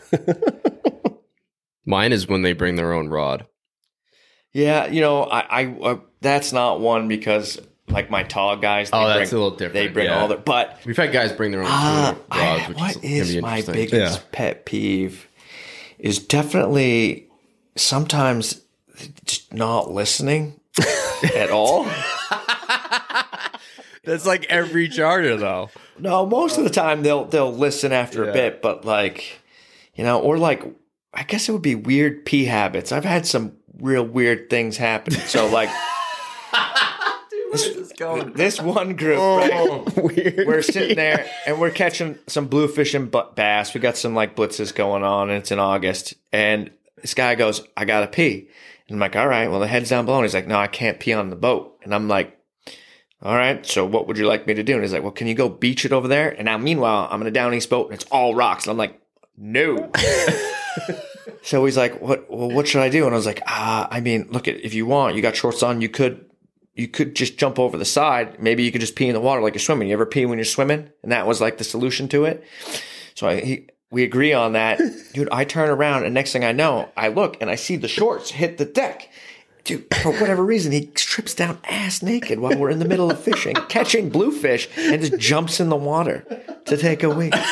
Mine is when they bring their own rod. yeah, you know, I, I uh, that's not one because like my tall guys. They Oh, that's bring, a little different. They bring yeah. all their, but We've had guys bring their own ah, rods, I- which what is, is can be my interesting. biggest Yeah. pet peeve? Is definitely sometimes just not listening at all. That's like every charter, though. No, most of the time they'll they'll listen after Yeah. a bit, but like, you know, or like I guess it would be weird pee habits. I've had some real weird things happen. So like this, this one group, right? Weird. We're sitting there and we're catching some bluefish and bu- bass. We got some like blitzes going on, and it's in August. And this guy goes, "I gotta pee," and I'm like, "All right, well the head's down below." And he's like, "No, I can't pee on the boat," and I'm like, all right, so what would you like me to do? And he's like, well, can you go beach it over there? And now, meanwhile, I'm in a down east boat and it's all rocks. And I'm like, no. So he's like, what, well, what should I do? And I was like, ah, I mean, look, at if you want, you got shorts on, you could, you could just jump over the side. Maybe you could just pee in the water like you're swimming. You ever pee when you're swimming? And that was like the solution to it. So I, he, we agree on that. Dude, I turn around and next thing I know, I look and I see the shorts hit the deck. Dude, for whatever reason, he strips down ass naked while we're in the middle of fishing, catching bluefish, and just jumps in the water to take a wee.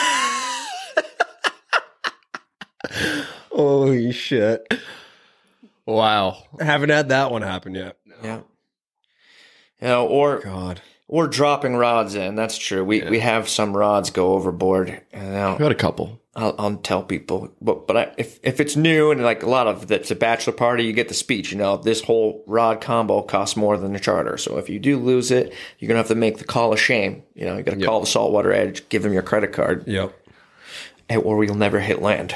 Holy shit. Wow. I haven't had that one happen yet. Yeah. You know, or God. or dropping rods in. That's true. We we have some rods go overboard. And now We got a couple. I'll, I'll tell people, but but I, if if it's new and like a lot of it's a bachelor party, you get the speech. You know, this whole rod combo costs more than a charter. So if you do lose it, you're gonna have to make the call of shame. You know, you got to call the saltwater edge, give them your credit card, Yep. and- or you'll never hit land.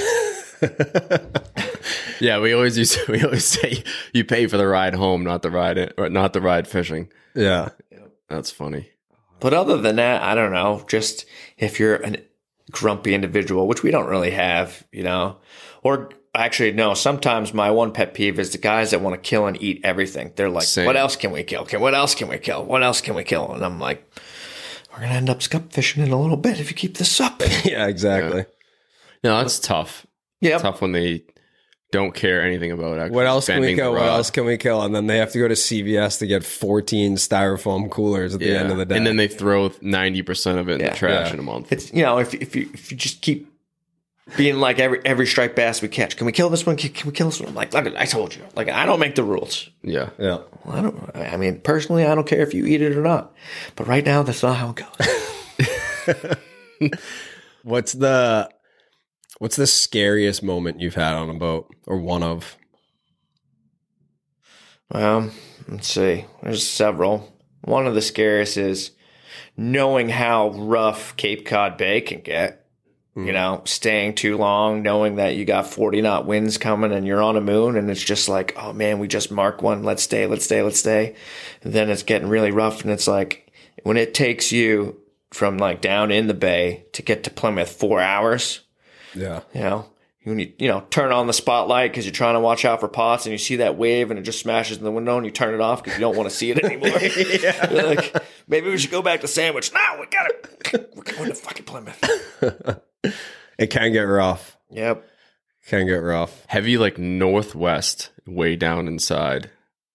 Yeah, we always use we always say you pay for the ride home, not the ride in, or not the ride fishing. Yeah. That's funny. But other than that, I don't know. Just if you're an grumpy individual, which we don't really have, you know, or actually, no, sometimes my one pet peeve is the guys that want to kill and eat everything. They're like, Same. what else can we kill? Okay, what else can we kill? What else can we kill? And I'm like, we're going to end up scup fishing in a little bit if you keep this up. Yeah, exactly. No, that's tough. Yeah. Tough when they don't care anything about actually What else can we spending the kill? What rod. else can we kill? And then they have to go to C V S to get fourteen styrofoam coolers at the Yeah. end of the day. And then they throw ninety percent of it in Yeah. the trash Yeah. in a month. It's, you know, if, if you if you just keep being like every every striped bass we catch, can we kill this one? Can, can we kill this one? I'm like, look, I told you. Like, I don't make the rules. Yeah. yeah. Well, I don't. I mean, personally, I don't care if you eat it or not. But right now, that's not how it goes. What's the what's the scariest moment you've had on a boat, or one of? Well, let's see. There's several. One of the scariest is knowing how rough Cape Cod Bay can get. You know, staying too long, knowing that you got forty knot winds coming and you're on a moon and it's just like, oh man, we just marked one. Let's stay, let's stay, let's stay. And then it's getting really rough. And it's like when it takes you from like down in the bay to get to Plymouth four hours, Yeah. you know, when you, you know, turn on the spotlight because you're trying to watch out for pots and you see that wave and it just smashes in the window and you turn it off because you don't want to see it anymore. yeah. You're like, maybe we should go back to Sandwich. No, we got it. We're going to fucking Plymouth. It can get rough. Yep. Can get rough. Heavy like northwest, way down inside.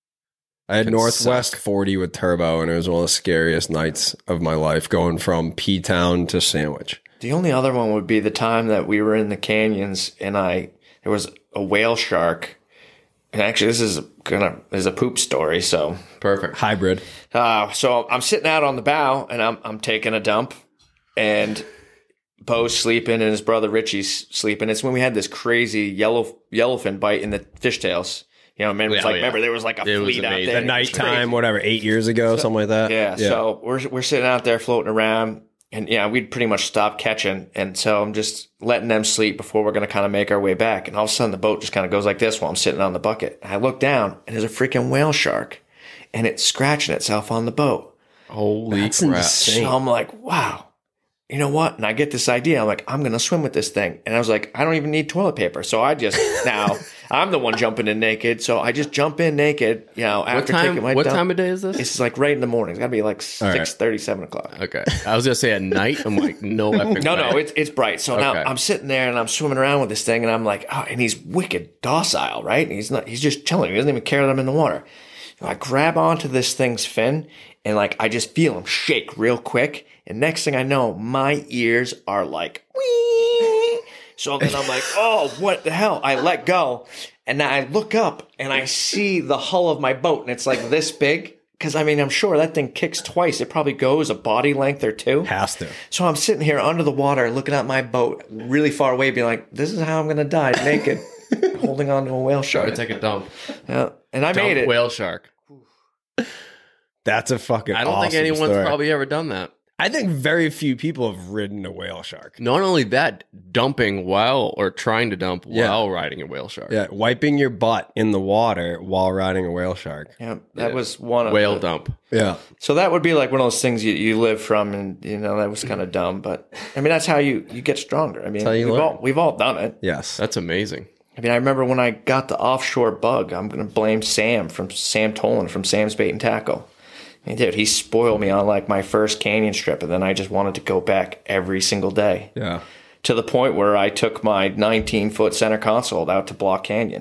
I had Can Northwest suck. forty with turbo, and it was one of the scariest nights of my life going from P Town to Sandwich. The only other one would be the time that we were in the canyons and I there was a whale shark. And actually, this is gonna is a poop story. So Perfect. Hybrid. uh, so I'm sitting out on the bow and I'm I'm taking a dump, and Bo's sleeping and his brother Richie's sleeping. It's when we had this crazy yellow yellowfin bite in the fishtails. You know, remember, it's Oh, like, yeah. remember there was like a It was fleet out amazing. there. The It was nighttime, crazy. whatever, eight years ago, something like that. Yeah, so we're we're sitting out there floating around, and yeah, we'd pretty much stopped catching, and so I'm just letting them sleep before we're going to kind of make our way back, and all of a sudden the boat just kind of goes like this while I'm sitting on the bucket. And I look down, and there's a freaking whale shark, and it's scratching itself on the boat. Holy That's crap. insane. So I'm like, wow. You know what? And I get this idea. I'm like, I'm going to swim with this thing. And I was like, I don't even need toilet paper. So I just, now, I'm the one jumping in naked. So I just jump in naked, you know, What after time? taking my What dump. time of day is this? It's like right in the morning. It's got to be like All right. six thirty, seven o'clock. Okay, I was gonna say at night. I'm like, no, epic No, night. no, it's it's bright. So now Okay. I'm sitting there and I'm swimming around with this thing, and I'm like, oh, and he's wicked docile, right? And he's not. He's just chilling. He doesn't even care that I'm in the water. So I grab onto this thing's fin, and like I just feel him shake real quick. And next thing I know, my ears are like, wee. So then I'm like, oh, what the hell? I let go, and then I look up and I see the hull of my boat, and it's like this big. Because, I mean, I'm sure that thing kicks twice. It probably goes a body length or two. Has to. So I'm sitting here under the water looking at my boat really far away, being like, this is how I'm going to die naked, holding on to a whale Try to shark. take a dump. Yeah. And I Dump made it. whale shark. That's a fucking I don't awesome think anyone's story. probably ever done that. I think very few people have ridden a whale shark. Not only that, dumping while or trying to dump Yeah. while riding a whale shark. Yeah, wiping your butt in the water while riding a whale shark. Yeah, that Yeah. was one of Whale the, dump. Yeah. So that would be like one of those things you, you live from, and you know that was kind of dumb, but I mean that's how you, you get stronger. I mean how you we've learn. all we've all done it. Yes. That's amazing. I mean I remember when I got the offshore bug. I'm going to blame Sam from Sam Tolan from Sam's Bait and Tackle. I mean, dude, he spoiled me on like my first canyon strip, and then I just wanted to go back every single day. Yeah. To the point where I took my nineteen foot center console out to Block Canyon.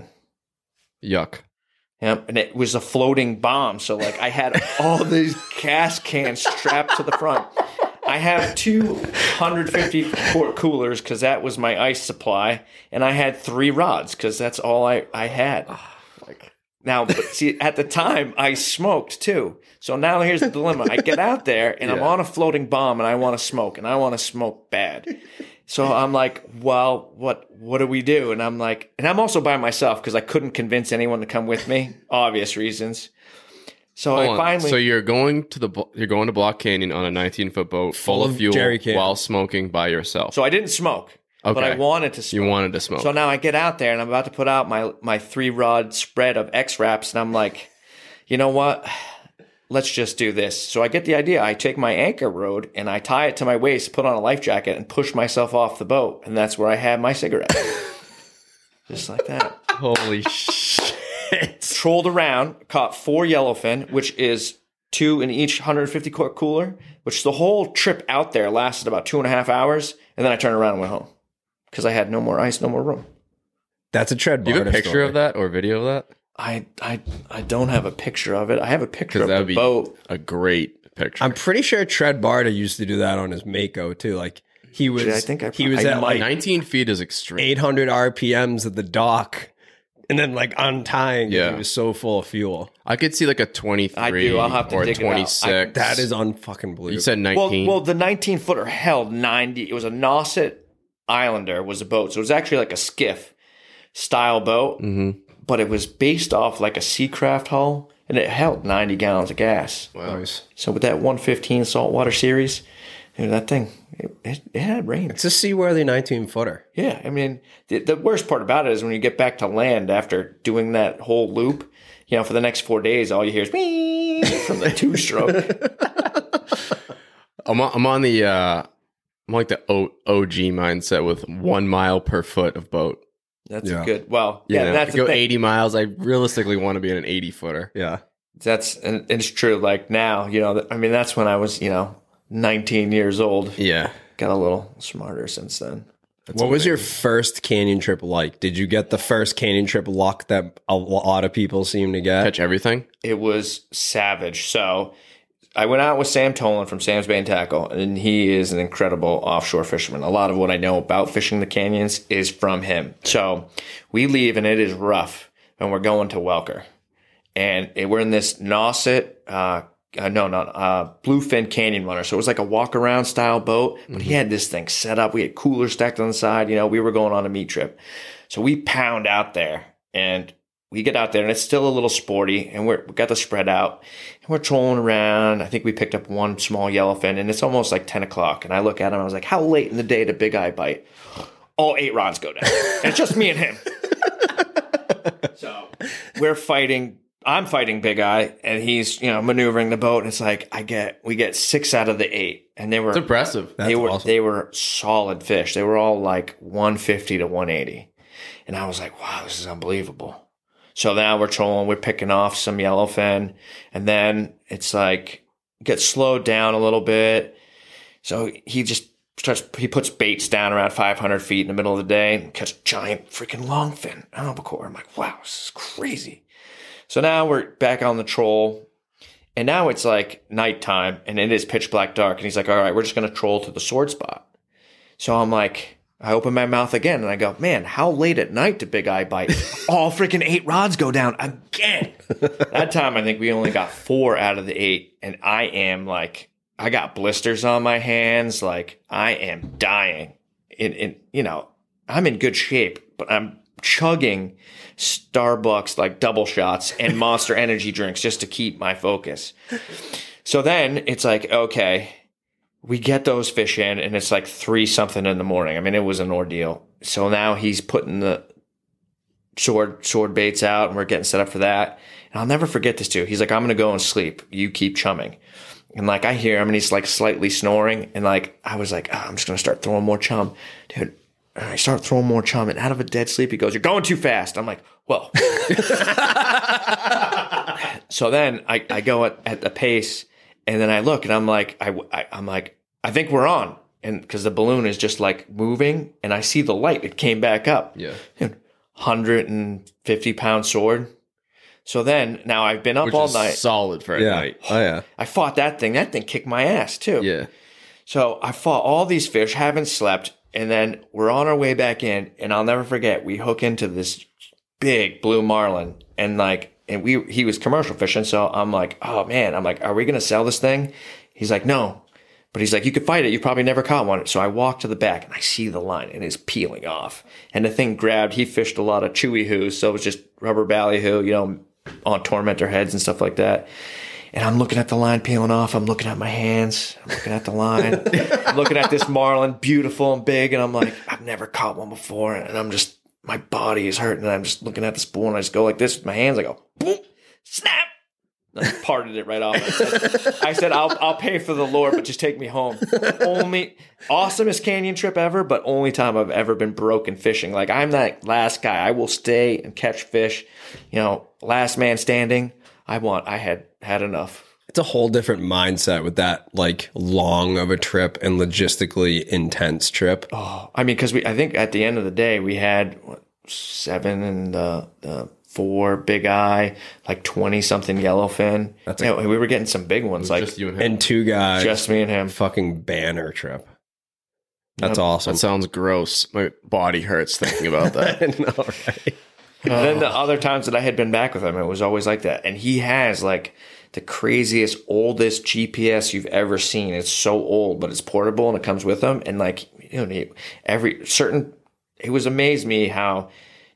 Yuck. Yep, and it was a floating bomb. So like I had all these gas cans strapped to the front. I have two one hundred fifty quart coolers because that was my ice supply, and I had three rods because that's all I I had. Like now, but see, at the time I smoked too. So now here's the dilemma: I get out there and I'm Yeah. on a floating bomb, and I want to smoke, and I want to smoke bad. So I'm like, well, what what do we do? And I'm like, and I'm also by myself because I couldn't convince anyone to come with me, obvious reasons. So Hold I on. finally, So you're going to the blo- you're going to Block Canyon on a nineteen foot boat full, Full of of fuel jerry cans. while smoking by yourself. so I didn't smoke, but I Okay. wanted to smoke. you wanted to smoke. So now I get out there and I'm about to put out my my three rod spread of X wraps, and I'm like, you know what? Let's just do this. So I get the idea. I take my anchor rod and I tie it to my waist, put on a life jacket, and push myself off the boat, and that's where I had my cigarette, just like that. Holy shit. Trolled around, caught four yellowfin, which is two in each one hundred fifty quart cooler, which the whole trip out there lasted about two and a half hours, and then I turned around and went home because I had no more ice, no more room. That's a tread Do you have a Barta picture story. of that or video of that? I, I, I don't have a picture of it. I have a picture Because of that the would be boat. a great picture. I'm pretty sure Tread Barta used to do that on his Mako too. Like he was, Actually, I think I- he was I at might- like nineteen feet is extreme. eight hundred R P Ms at the dock, and then like untying. Yeah. Yeah, he was so full of fuel. I could see like a twenty-three I do. I'll have to or a dig it out. I- twenty-six. That is unfucking believable. You said Well, nineteen. well, the nineteen footer held ninety. It was a Nauset Islander was a boat, so it was actually like a skiff style boat, Mhm. but it was based off like a Seacraft hull, and it held ninety gallons of gas. Nice. So with that one fifteen saltwater series, dude, that thing, it, it, it had range. It's a seaworthy nineteen footer. Yeah, I mean, the, the worst part about it is when you get back to land after doing that whole loop, you know, for the next four days, all you hear is wee from the two stroke. I'm on, I'm on the uh, I'm like the o, OG mindset with one mile per foot of boat. That's Yeah. a good. Well, yeah, You know, that's if I the go thing. eighty miles. I realistically want to be in an eighty footer. Yeah. That's and it's true. Like now, you know, that- I mean, that's when I was, you know, nineteen years old. Yeah. Got a little smarter since then. What was your first canyon trip like? Did you get the first canyon trip luck that a lot of people seem to get? Catch everything. It was savage. So I went out with Sam Tolan from Sam's Bait and Tackle, and he is an incredible offshore fisherman. A lot of what I know about fishing the canyons is from him. So we leave, and it is rough, and we're going to Welker. And it, we're in this Nauset, uh, uh, no, not uh, Bluefin Canyon Runner. So it was like a walk-around style boat, but he had this thing set up. We had coolers stacked on the side. You know, we were going on a meat trip. So we pound out there, and we get out there, and it's still a little sporty, and we're, we got the spread out, and we're trolling around. I think we picked up one small yellowfin, and it's almost like ten o'clock. And I look at him, I was like, how late in the day did Big Eye bite? All eight rods go down. And it's just me and him. So we're fighting. I'm fighting Big Eye, and he's, you know, maneuvering the boat, and it's like, I get, we get six out of the eight, and they were, It's impressive. That's they were, awesome. they were solid fish. They were all like one fifty to one eighty. And I was like, wow, this is unbelievable. So now we're trolling, we're picking off some yellowfin, and then it's like, gets slowed down a little bit. So he just starts, he puts baits down around five hundred feet in the middle of the day and catch a giant freaking longfin albacore. I'm like, wow, this is crazy. So now we're back on the troll, and now it's like nighttime, and it is pitch black dark. And he's like, all right, we're just going to troll to the sword spot. So I'm like, I open my mouth again, and I go, man, how late at night did Big Eye bite? All freaking eight rods go down again. That time, I think we only got four out of the eight, and I am like, I got blisters on my hands. Like, I am dying. In, in, you know, I'm in good shape, but I'm chugging Starbucks like double shots and Monster energy drinks just to keep my focus. So then it's like, okay, we get those fish in, and it's like three something in the morning. I mean, it was an ordeal. So now he's putting the sword sword baits out, and we're getting set up for that. And I'll never forget this too. He's like, I'm gonna go and sleep. You keep chumming. And like I hear him, and he's like slightly snoring, and like I was like, oh, I'm just gonna start throwing more chum, dude. And I start throwing more chum, and out of a dead sleep, he goes, you're going too fast. I'm like, whoa. So then I, I go at, at the pace, and then I look, and I'm like, I, I, I'm like, I think we're on. And because the balloon is just like moving, and I see the light. It came back up. Yeah. Dude, one hundred fifty pound sword. So then, now I've been up Which all is night. solid for a Yeah. night. Oh, yeah. I fought that thing. That thing kicked my ass, too. Yeah. So I fought all these fish, haven't slept, and then we're on our way back in, and I'll never forget, we hook into this big blue marlin, and like, and we, he was commercial fishing, so I'm like, oh man, I'm like, are we going to sell this thing? He's like, no. But he's like, you could fight it. You probably never caught one. So I walk to the back, and I see the line, and it's peeling off. And the thing grabbed, he fished a lot of chewy hoos, so it was just rubber ballyhoo, you know, on tormentor heads and stuff like that. And I'm looking at the line peeling off. I'm looking at my hands. I'm looking at the line. I'm looking at this marlin, beautiful and big. And I'm like, I've never caught one before. And I'm just, my body is hurting. And I'm just looking at the spool, and I just go like this with my hands. I go, boom, snap. I parted it right off. I said, I said, I'll, I'll pay for the lure, but just take me home. Only awesomest canyon trip ever, but only time I've ever been broken fishing. Like, I'm that last guy. I will stay and catch fish. You know, last man standing. I want, I had had enough. It's a whole different mindset with that, like, long of a trip and logistically intense trip. Oh, I mean, because we, I think at the end of the day, we had what, seven and the, the four Big Eye, like twenty something yellowfin. That's You a- know, we were getting some big ones, like Just you and him. And two guys. just me and him. fucking banner trip. That's Yep. awesome. That sounds gross. My body hurts thinking about that. I know, right? And then the other times that I had been back with him, it was always like that. And he has like the craziest, oldest G P S you've ever seen. It's so old, but it's portable and it comes with him. And like, you know, he- every certain, it was amazed me how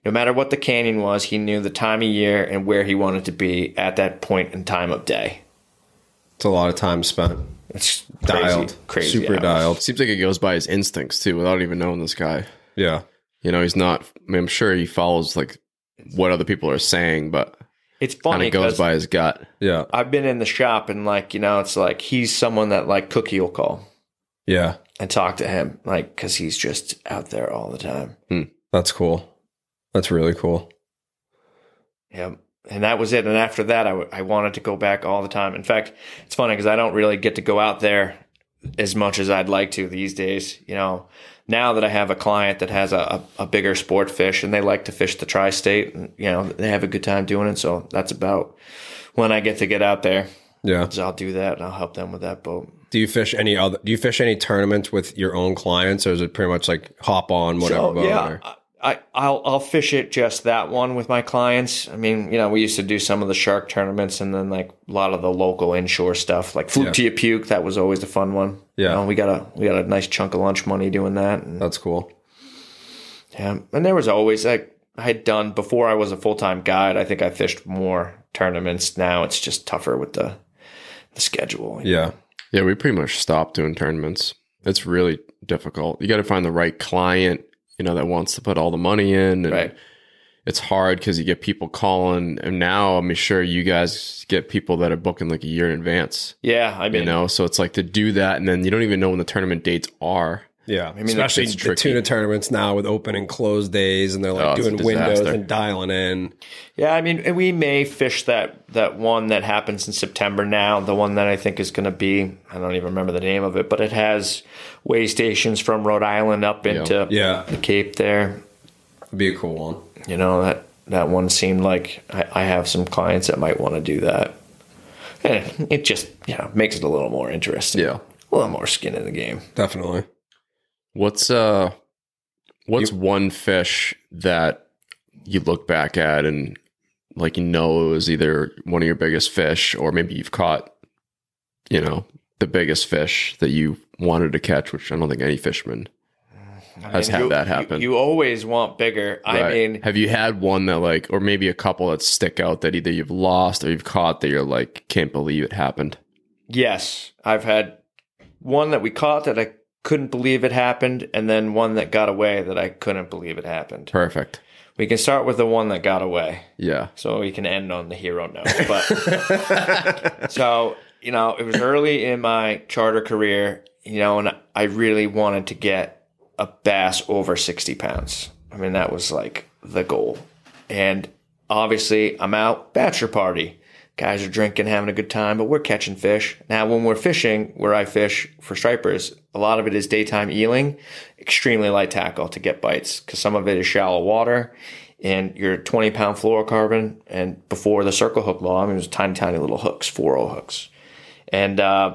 no matter what the canyon was, he knew the time of year and where he wanted to be at that point in time of day. It's a lot of time spent. It's Dialed. crazy, crazy Super hours. dialed. Seems like it goes by his instincts too, without even knowing this guy. Yeah. You know, he's not. I mean, I'm sure he follows like what other people are saying, but It's kind funny of goes because by his gut. Yeah. I've been in the shop and like, you know, it's like he's someone that like Cookie will call Yeah. and talk to him, like, because he's just out there all the time. That's cool. That's really cool. Yeah. And that was it. And after that, I, w- I wanted to go back all the time. In fact, it's funny because I don't really get to go out there as much as I'd like to these days. You know, now that I have a client that has a, a, a bigger sport fish and they like to fish the tri-state, and, you know, they have a good time doing it. So that's about when I get to get out there. Yeah. So I'll do that and I'll help them with that boat. Do you fish any other, do you fish any tournaments with your own clients, or is it pretty much like hop on whatever So, boat? yeah, or- I, I'll I'll fish it just that one with my clients. I mean, you know, we used to do some of the shark tournaments and then like a lot of the local inshore stuff, like Fluke Yeah. to your puke. That was always the fun one. Yeah. You know, we got a we got a nice chunk of lunch money doing that. And, That's cool. yeah, and there was always like I had done before I was a full time guide. I think I fished more tournaments. Now it's just tougher with the the schedule. Yeah. Yeah, we pretty much stopped doing tournaments. It's really difficult. You got to find the right client, you know, that wants to put all the money in. And Right. it's hard because you get people calling. And now I'm sure you guys get people that are booking like a year in advance, Yeah, I mean, you know? So it's like to do that. And then you don't even know when the tournament dates are. Yeah. mean, Especially it's the tricky. tuna tournaments now with open and closed days, and they're Oh, like it's a doing windows disaster. and dialing in. Yeah, I mean, and we may fish that that one that happens in September now, the one that I think is going to be, I don't even remember the name of it, but it has way stations from Rhode Island up into Yeah. the Cape there. It'd be a cool one. You know, that, that one seemed like I, I have some clients that might want to do that. And it just, you know, makes it a little more interesting. Yeah. A little more skin in the game. Definitely. What's uh, what's one fish that you look back at and like you know it was either one of your biggest fish, or maybe you've caught, you know, the biggest fish that you wanted to catch, which I don't think any fisherman has I mean, had you- that you- happen. You, always want bigger. I Right. mean, have you had one that like, or maybe a couple that stick out that either you've lost or you've caught that you're like, can't believe it happened? yes, I've had one that we caught that I couldn't believe it happened, and then one that got away that I couldn't believe it happened. Perfect. We can start with the one that got away, Yeah. so we can end on the hero note. But so, you know, it was early in my charter career, you know, and I really wanted to get a bass over sixty pounds. I mean, that was like the goal. And obviously, I'm out, bachelor party. Guys are drinking, having a good time, but we're catching fish. Now, when we're fishing, where I fish for stripers, a lot of it is daytime eeling, extremely light tackle to get bites, because some of it is shallow water, and your twenty pound fluorocarbon. And before the circle hook law, I mean, it was tiny, tiny little hooks, four oh hooks. And uh,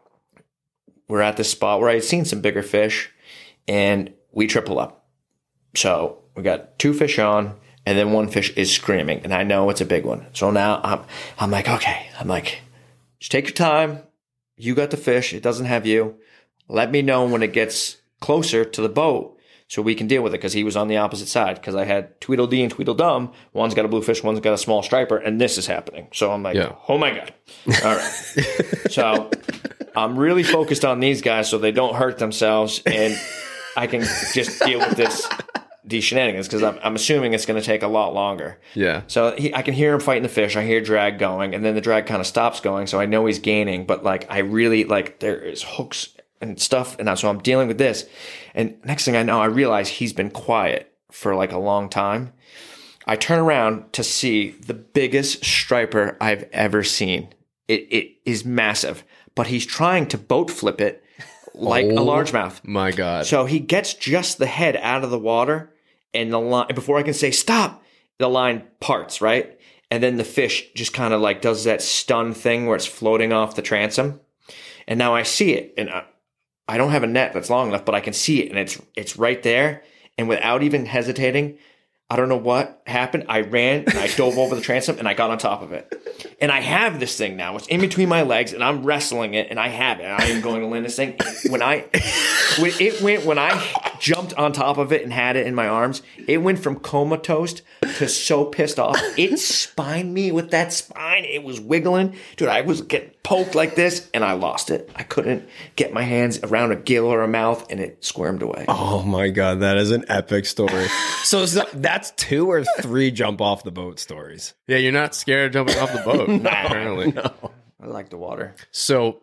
we're at this spot where I had seen some bigger fish, and we triple up. So we got two fish on, and then one fish is screaming, and I know it's a big one. So now I'm, I'm like, okay, I'm like, just take your time. You got the fish. It doesn't have you. Let me know when it gets closer to the boat so we can deal with it, because he was on the opposite side, because I had Tweedledee and Tweedledum. One's got a bluefish, one's got a small striper, and this is happening. So I'm like, Yeah. oh my God. All right. So I'm really focused on these guys so they don't hurt themselves, and I can just deal with this, these shenanigans, because I'm, I'm assuming it's going to take a lot longer. Yeah. So he, I can hear him fighting the fish. I hear drag going, and then the drag kind of stops going. So I know he's gaining, but like I really like there is hooks and stuff, and so I'm dealing with this. And next thing I know, I realize he's been quiet for like a long time. I turn around to see the biggest striper I've ever seen. It it is massive, but he's trying to boat flip it like a Oh. largemouth. My God. So he gets just the head out of the water, and the line, before I can say stop, the line parts, right? And then the fish just kind of like does that stun thing where it's floating off the transom. And now I see it, and I, I don't have a net that's long enough, but I can see it, and it's it's right there. And without even hesitating, I don't know what happened. I ran and I dove over the transom and I got on top of it. And I have this thing now. It's in between my legs and I'm wrestling it and I have it. I am going to land this thing. When I, when it went, when I jumped on top of it and had it in my arms, it went from comatose to so pissed off. It spined me with that spine. It was wiggling. Dude, I was getting poked like this and I lost it. I couldn't get my hands around a gill or a mouth and it squirmed away. Oh my God, that is an epic story. So is that, that's two or three jump off the boat stories. Yeah, you're not scared of jumping off the boat, apparently. No. I like the water. So,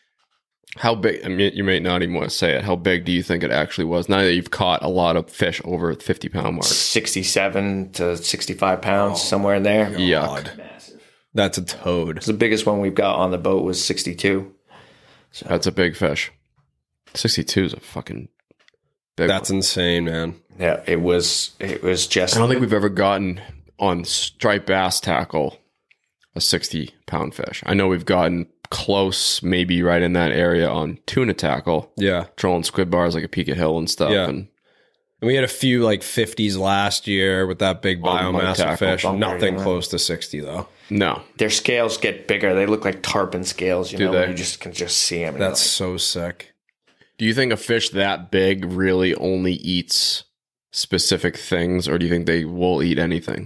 how big, I mean, you may not even want to say it, how big do you think it actually was? Now that you've caught a lot of fish over the fifty pound mark. sixty-seven to sixty-five pounds, somewhere in there. Yuck. Massive. That's a toad. The biggest one we've got on the boat was sixty-two. That's a big fish. sixty-two is a fucking big That's one. insane, man. Yeah, it was. It was just. I don't think we've ever gotten on striped bass tackle a sixty pound fish. I know we've gotten close, maybe right in that area on tuna tackle, Yeah. trolling squid bars like a Peaked Hill and stuff. Yeah. And And we had a few like fifties last year with that big On mud biomass tackle, of fish. bunker, Nothing yeah. close to sixty though. no, their scales get bigger. They look like tarpon scales. You Do know, they? you just can just see them. That's so sick. do you think a fish that big really only eats specific things, or do you think they will eat anything?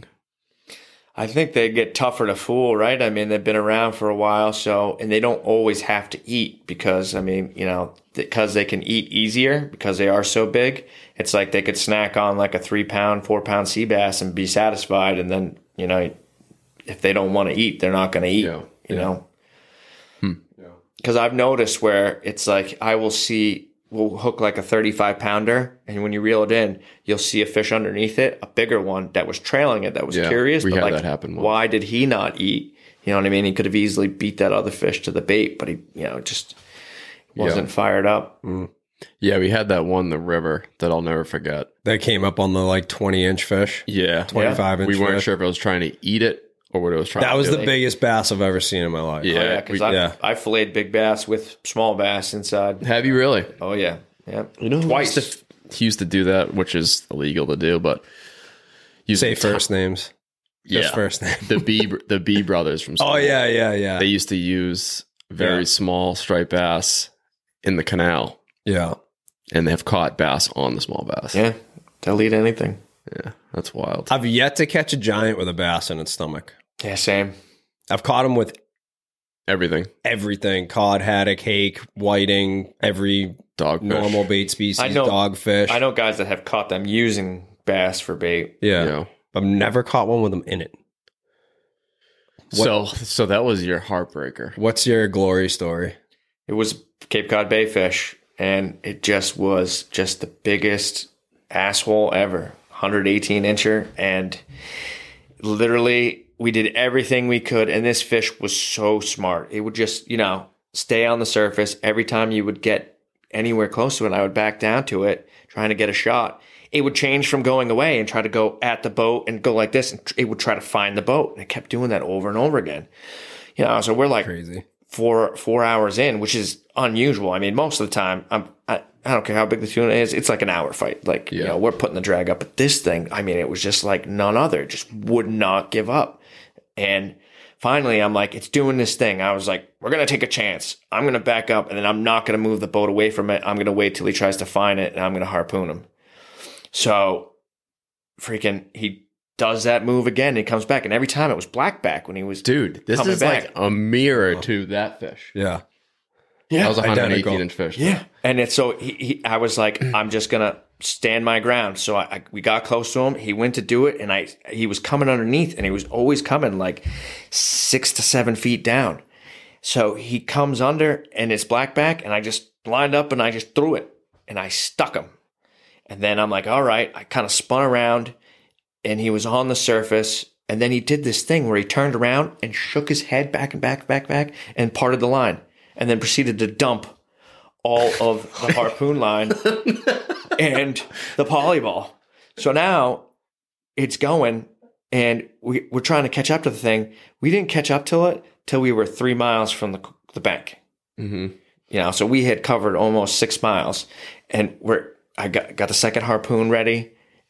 I think they get tougher to fool, right? I mean, they've been around for a while, so and they don't always have to eat because I mean, you know, because they can eat easier because they are so big. It's like they could snack on like a three pound, four pound sea bass and be satisfied, and then you know, if they don't want to eat, they're not going to eat. Yeah. You Yeah. know, because I've noticed where it's like I will see we'll hook like a thirty-five pounder, and when you reel it in, you'll see a fish underneath it, a bigger one that was trailing it, that was Yeah, curious. we but had like, that happen once. why did he not eat? You know what I mean? He could have easily beat that other fish to the bait, but he, you know, just wasn't Yeah. fired up. Yeah, we had that one in the river that I'll never forget. That came up on the like twenty inch fish. Yeah, twenty-five inch we weren't fish. sure if it was trying to eat it or what it was trying That to was do. the biggest bass I've ever seen in my life. Yeah. Oh, yeah, because we- I yeah. I filleted big bass with small bass inside. Have you really? Oh yeah, yeah. You know, Twice. He used, to, he used to do that, which is illegal to do, but use Say first names. Just yeah, first name. the B the B brothers from Oh school. yeah, yeah, yeah. They used to use very Yeah. small striped bass in the canal, yeah. and they have caught bass on the small bass. Yeah, they'll eat anything. Yeah, that's wild. I've yet to catch a giant with a bass in its stomach. Yeah, same. I've caught them with Everything. everything: cod, haddock, hake, whiting, every Dogfish. normal bait species, I know- dogfish. I know guys that have caught them using bass for bait. Yeah. Yeah. I've never caught one with them in it. So, so that was your heartbreaker. What's your glory story? It was Cape Cod Bay fish, and it just was just the biggest asshole ever. one hundred eighteen incher, and literally we did everything we could, and this fish was so smart. It would just, you know, stay on the surface. Every time you would get anywhere close to it, I would back down to it, trying to get a shot. It would change from going away and try to go at the boat and go like this, and it would try to find the boat. And it kept doing that over and over again. You know, so we're like Crazy. four four hours in, which is unusual. I mean, most of the time, I'm I, I don't care how big the tuna is. It's like an hour fight. Like you Yeah. know, we're putting the drag up. But this thing, I mean, it was just like none other. It just would not give up. And finally, I'm like, it's doing this thing. I was like, we're gonna take a chance. I'm gonna back up, and then I'm not gonna move the boat away from it. I'm gonna wait till he tries to find it, and I'm gonna harpoon him. So, freaking, he does that move again. And he comes back, and every time it was blackback when he was Dude, this coming is back. like a mirror to that fish. Yeah. Yeah, That was a one hundred eighteen identical. inch fish. Yeah, and it's so he, he, I was like, I'm just gonna stand my ground. So I, I we got close to him. He went to do it, and I he was coming underneath, and he was always coming like six to seven feet down. So he comes under, and it's blackback, and I just lined up, and I just threw it, and I stuck him. And then I'm like, all right. I kind of spun around, and he was on the surface. And then he did this thing where he turned around and shook his head back and back, back, back, and parted the line, and then proceeded to dump all of the harpoon line and the polyball. So now it's going, and we, we're trying to catch up to the thing. We didn't catch up to it till we were three miles from the the bank. Mm-hmm. You know, so we had covered almost six miles, and we're I got got the second harpoon ready,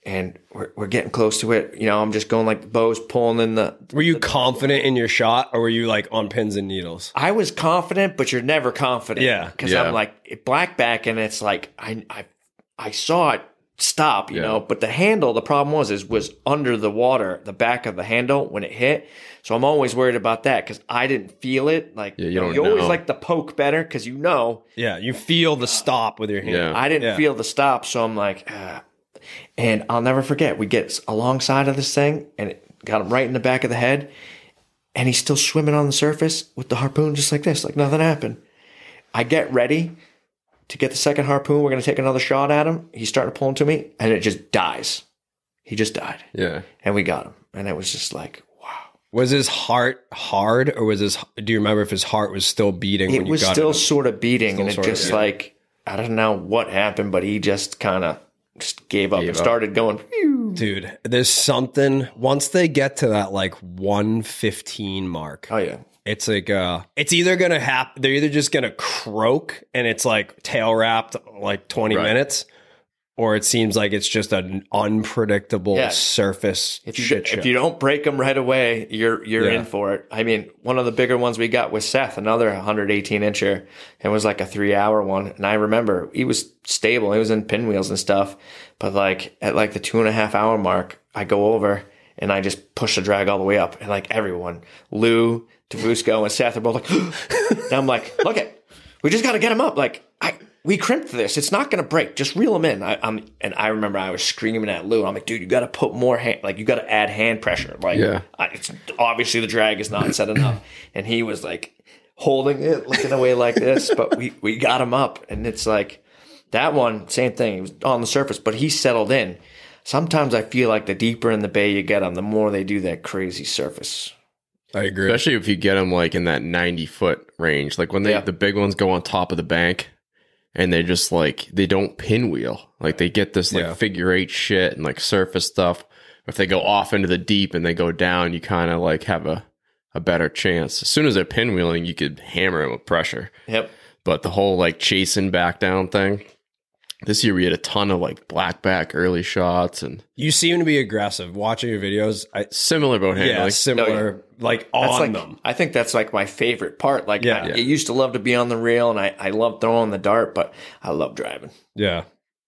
and we're, we're getting close to it. You know, I'm just going like the bow's pulling in the. Were you confident in your shot, or were you like on pins and needles? I was confident, but you're never confident. Yeah. Because Yeah. I'm like blackback, and it's like I I I saw it stop, you Yeah. know, but the handle, the problem was is was under the water, the back of the handle when it hit. So I'm always worried about that because I didn't feel it. Like Yeah, you don't you always know. like the poke better because you know. Yeah, you feel the stop with your hand. Yeah. I didn't Yeah. feel the stop, so I'm like, ah. And I'll never forget. We get alongside of this thing, and it got him right in the back of the head, and he's still swimming on the surface with the harpoon just like this, like nothing happened. I get ready to get the second harpoon. We're going to take another shot at him. He's starting to pull into me, and it just dies. He just died, Yeah. and we got him. And it was just like, wow. Was his heart hard, or was his? Do you remember if his heart was still beating? It when you was got still him? sort of beating, Still and it sort of, just yeah. like, I don't know what happened, but he just kind of just gave up Gave and up. started going, phew. Dude, there's something once they get to that like one fifteen mark. Oh, yeah. It's like uh it's either gonna happen they're either just gonna croak and it's like tail wrapped like twenty Right. minutes, or it seems like it's just an unpredictable Yeah. surface If you, shit show. if you don't break them right away, you're you're Yeah. in for it. I mean, one of the bigger ones we got was Seth, another one eighteen incher. It was like a three hour one, and I remember he was stable. He was in pinwheels and stuff, but like at like the two and a half hour mark, I go over and I just push the drag all the way up, and like everyone, Lou, Tavusco, and Seth are both like, and I'm like, look it, we just got to get him up. Like I. We crimped this. It's not going to break. Just reel them in. I, I'm, and I remember I was screaming at Lou. I'm like, dude, you got to put more hand, like you got to add hand pressure. Like, Yeah. I, it's obviously the drag is not set enough. And he was like holding it, looking away like this, but we, we got him up. And it's like that one, same thing. He was on the surface, but he settled in. Sometimes I feel like the deeper in the bay you get them, the more they do that crazy surface. I agree. Especially if you get them like in that ninety foot range. Like when they Yeah. the big ones go on top of the bank and they just like they don't pinwheel. Like they get this like Yeah. figure eight shit and like surface stuff. If they go off into the deep and they go down, you kind of like have a, a better chance. As soon as they're pinwheeling, you could hammer them with pressure. Yep. But the whole like chasing back down thing. This year we had a ton of like blackback early shots and You seem to be aggressive. Watching your videos, I similar boat handling. yeah, similar like That's on like, them. I think that's like my favorite part. Like Yeah. I, Yeah. I used to love to be on the reel, and I, I love throwing the dart, but I love driving. Yeah.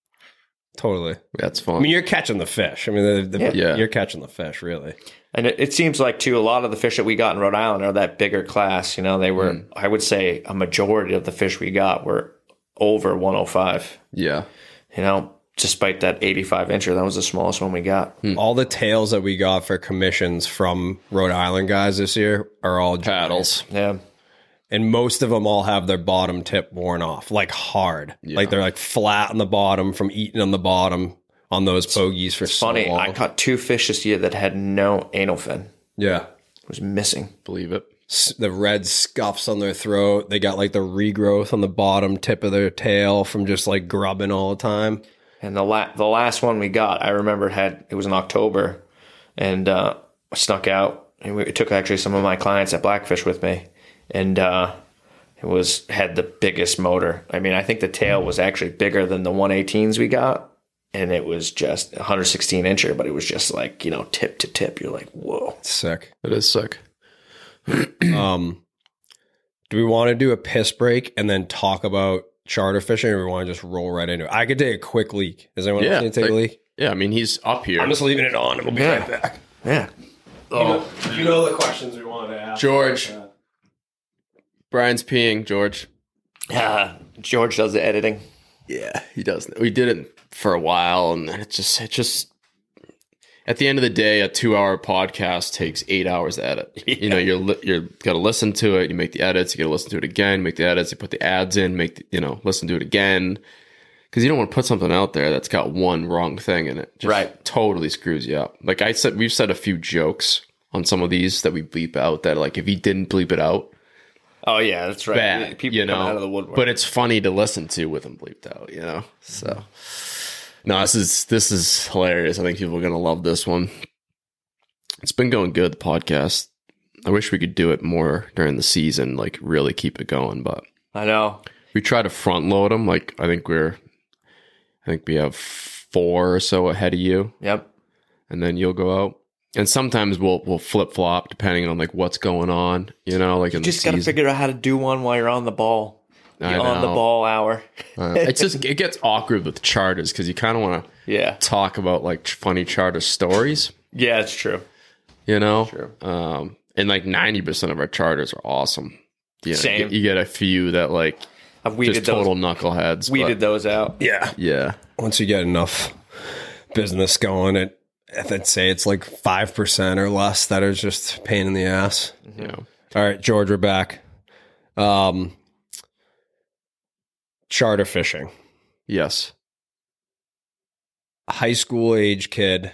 Totally. That's I fun. mean, you're catching the fish. I mean, the, the, Yeah. you're catching the fish, really. And it, it seems like too a lot of the fish that we got in Rhode Island are that bigger class. You know, they were Mm. I would say a majority of the fish we got were over one oh five. yeah. You know, despite that eighty-five incher, that was the smallest one we got. All the tails that we got for commissions from Rhode Island guys this year are all Paddles. Yeah, and most of them all have their bottom tip worn off, like hard, like they're like flat on the bottom from eating on the bottom on those pogies for so funny. long. I caught two fish this year that had no anal fin. Yeah, It was missing. Believe it. S- the red scuffs on their throat. They got like the regrowth on the bottom tip of their tail from just like grubbing all the time. And the la- the last one we got, I remember it had it was in October, and uh, I snuck out, and we it took actually some of my clients at Blackfish with me, and uh, it was had the biggest motor. I mean, I think the tail was actually bigger than the one eighteens we got, and it was just a one sixteen incher, but it was just like, you know, tip to tip. You're like, whoa. Sick. It is sick. Um, do we want to do a piss break and then talk about charter fishing, or we want to just roll right into it? I could take a quick leak. Is anyone Yeah, else need to take a like- leak? Yeah, I mean he's up here. I'm just leaving it on and we'll be Yeah. right back. Yeah. Oh, You know the questions we wanted to ask. George. Brian's peeing, George. Uh, George does the editing. Yeah, he does. We did it for a while, and it just, it just. At the end of the day, a two-hour podcast takes eight hours to edit. You know, you're li- you're got to listen to it. You make the edits. You got to listen to it again. Make the edits. You put the ads in. Make the, you know, listen to it again. Because you don't want to put something out there that's got one wrong thing in it. Just Right. Totally screws you up. Like I said, we've said a few jokes on some of these that we bleep out. That like if he didn't bleep it out, Oh yeah, that's right. bad. People you know, come out of the woodwork. but it's funny to listen to with them bleeped out. You know, so no, this is this is hilarious. I think people are gonna love this one. It's been going good, the podcast. I wish we could do it more during the season, like really keep it going. But I know. we try to front load them. Like I think we're, I think we have four or so ahead of you, Yep. and then you'll go out. And sometimes we'll we'll flip flop depending on like what's going on, you know, like in Just the got to season. figure out how to do one while you're on the ball. I You're on the know. ball hour. Uh, it's just it gets awkward with charters because you kind of want to Yeah. talk about like funny charter stories, Yeah, it's true. you know. True. Um, and like ninety percent of our charters are awesome. You know, Same. You, get, you get a few that like I've weeded just those. total knuckleheads. Weeded but, those out. Yeah. yeah. Once you get enough business going, it I'd say it's like five percent or less that are just pain in the ass. You know. All right, George, we're back. Um, charter fishing. Yes. High school age kid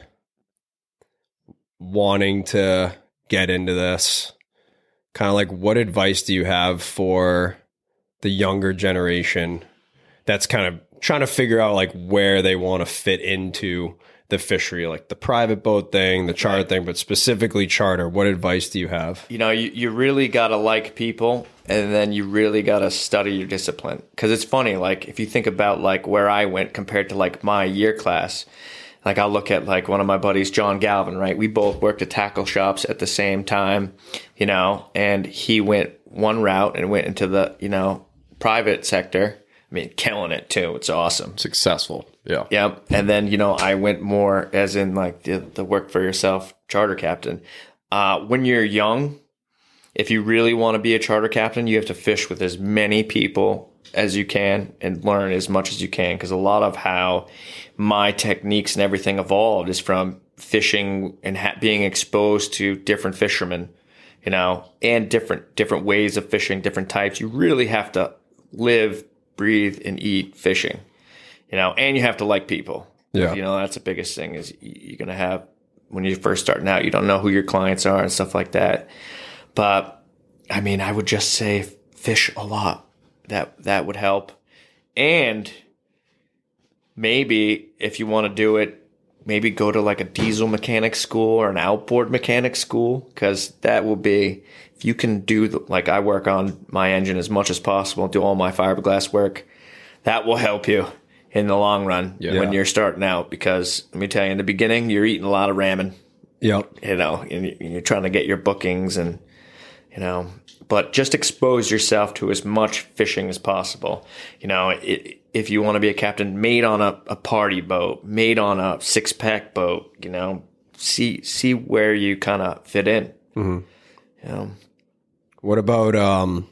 wanting to get into this. Kind of like, what advice do you have for the younger generation that's kind of trying to figure out like where they want to fit into the fishery, like the private boat thing, the charter Right. thing, but specifically charter? What advice do you have? You know, you, you really got to like people, and then you really got to study your discipline. Because it's funny, like, if you think about, like, where I went compared to, like, my year class, like, I'll look at, like, one of my buddies, John Galvin, right? We both worked at tackle shops at the same time, you know, and he went one route and went into the, you know, private sector. I mean, killing it, too. It's awesome. Successful. Yeah. Yep. And then, you know, I went more as in like the, the work for yourself charter captain. Uh, when you're young, if you really want to be a charter captain, you have to fish with as many people as you can and learn as much as you can. Because a lot of how my techniques and everything evolved is from fishing and ha- being exposed to different fishermen, you know, and different different ways of fishing, different types. You really have to live, breathe, and eat fishing. You know, and you have to like people. Yeah. You know, that's the biggest thing is you're going to have, when you're first starting out, you don't know who your clients are and stuff like that. But, I mean, I would just say fish a lot. That that would help. And maybe if you want to do it, maybe go to like a diesel mechanic school or an outboard mechanic school, because that will be, if you can do, the, like I work on my engine as much as possible, do all my fiberglass work, that will help you in the long run Yeah. when you're starting out. Because let me tell you, in the beginning, you're eating a lot of ramen, Yep. you know, and you're trying to get your bookings and, you know, but just expose yourself to as much fishing as possible. You know, it, if you want to be a captain, made on a, a party boat, made on a six pack boat, you know, see, see where you kind of fit in. Mm-hmm. You know, What about um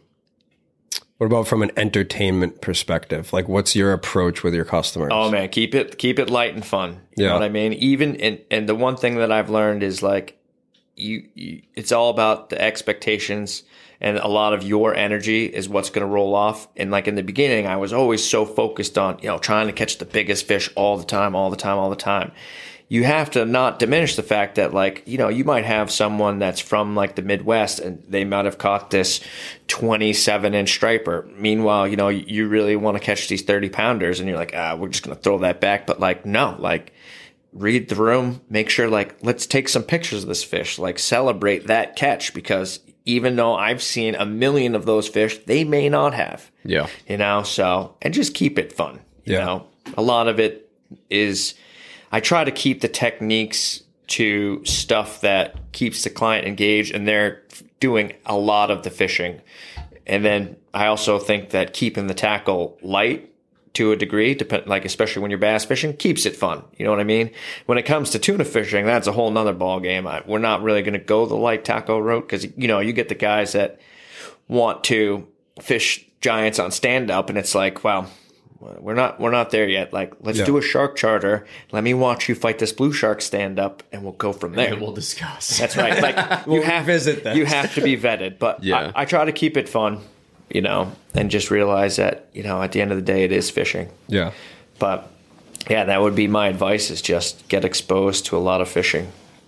what about from an entertainment perspective? Like, what's your approach with your customers? oh man, keep it, keep it light and fun. You Yeah. know what I mean? Even, and, and the one thing that I've learned is like, you, you it's all about the expectations, and a lot of your energy is what's going to roll off. And like in the beginning, I was always so focused on, you know, trying to catch the biggest fish all the time, all the time, all the time. You have to not diminish the fact that, like, you know, you might have someone that's from like the Midwest and they might have caught this twenty-seven inch striper. Meanwhile, you know, you really want to catch these thirty pounders and you're like, ah, we're just going to throw that back. But like, no, like, read the room, make sure, like, let's take some pictures of this fish, like celebrate that catch, because even though I've seen a million of those fish, they may not have, Yeah. you know, so, and just keep it fun. You Yeah. know, a lot of it is, I try to keep the techniques to stuff that keeps the client engaged and they're doing a lot of the fishing. And then I also think that keeping the tackle light to a degree, depend, like especially when you're bass fishing, keeps it fun. You know what I mean? When it comes to tuna fishing, that's a whole nother ball game. I, we're not really going to go the light tackle route because, you know, you get the guys that want to fish giants on stand up, and it's like, well, we're not we're not there yet. Like, let's Yeah. do a shark charter. Let me watch you fight this blue shark stand up, and we'll go from there. And we'll discuss. That's right. Like, you have revisit this. You have to be vetted, but Yeah. I, I try to keep it fun, you know, and just realize that, you know, at the end of the day, it is fishing. Yeah. But yeah, that would be my advice: is just get exposed to a lot of fishing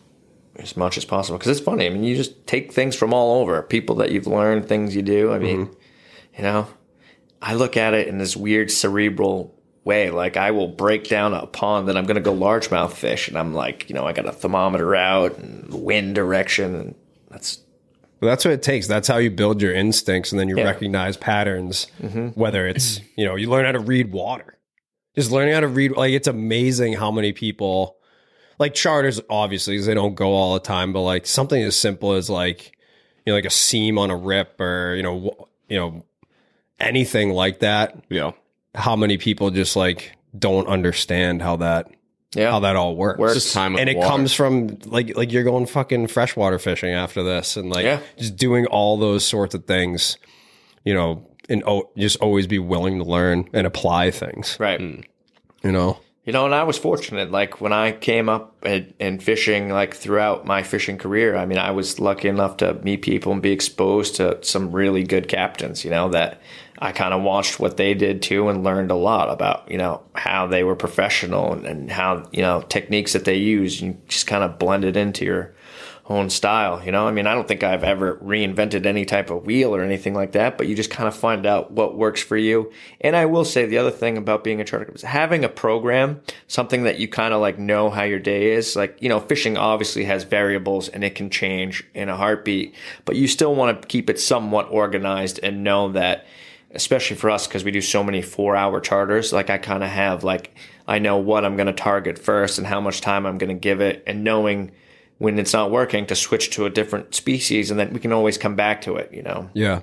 as much as possible, because it's funny. I mean, you just take things from all over, people that you've learned, things you do. I mean, you know, I look at it in this weird cerebral way. Like, I will break down a pond that I'm going to go largemouth fish, and I'm like, you know, I got a thermometer out and wind direction, and that's Well, that's what it takes. That's how you build your instincts, and then you Yeah. recognize patterns. Whether it's, you know, you learn how to read water. Just learning how to read, like, it's amazing how many people, like, charters, obviously, 'cause they don't go all the time, but, like, something as simple as, like, you know, like a seam on a rip or, you know, w- you know, anything like that. Yeah. How many people just, like, don't understand how that, Yeah. how that all works. Works. Just time And of it water. comes from, like, like you're going fucking freshwater fishing after this and, like, Yeah. just doing all those sorts of things, you know, and oh, just always be willing to learn and apply things, Right. you know? You know, and I was fortunate. Like when I came up and, and fishing, like throughout my fishing career, I mean, I was lucky enough to meet people and be exposed to some really good captains, you know, that I kind of watched what they did too and learned a lot about, you know, how they were professional and, and how, you know, techniques that they use. You just kind of blend it into your own style, you know? I mean, I don't think I've ever reinvented any type of wheel or anything like that, but you just kind of find out what works for you. And I will say the other thing about being a charter is having a program, something that you kind of like know how your day is. Like, you know, fishing obviously has variables and it can change in a heartbeat, but you still want to keep it somewhat organized and know that, especially for us, because we do so many four hour charters, like I kind of have like, I know what I'm going to target first and how much time I'm going to give it, and knowing when it's not working to switch to a different species, and then we can always come back to it, you know? Yeah.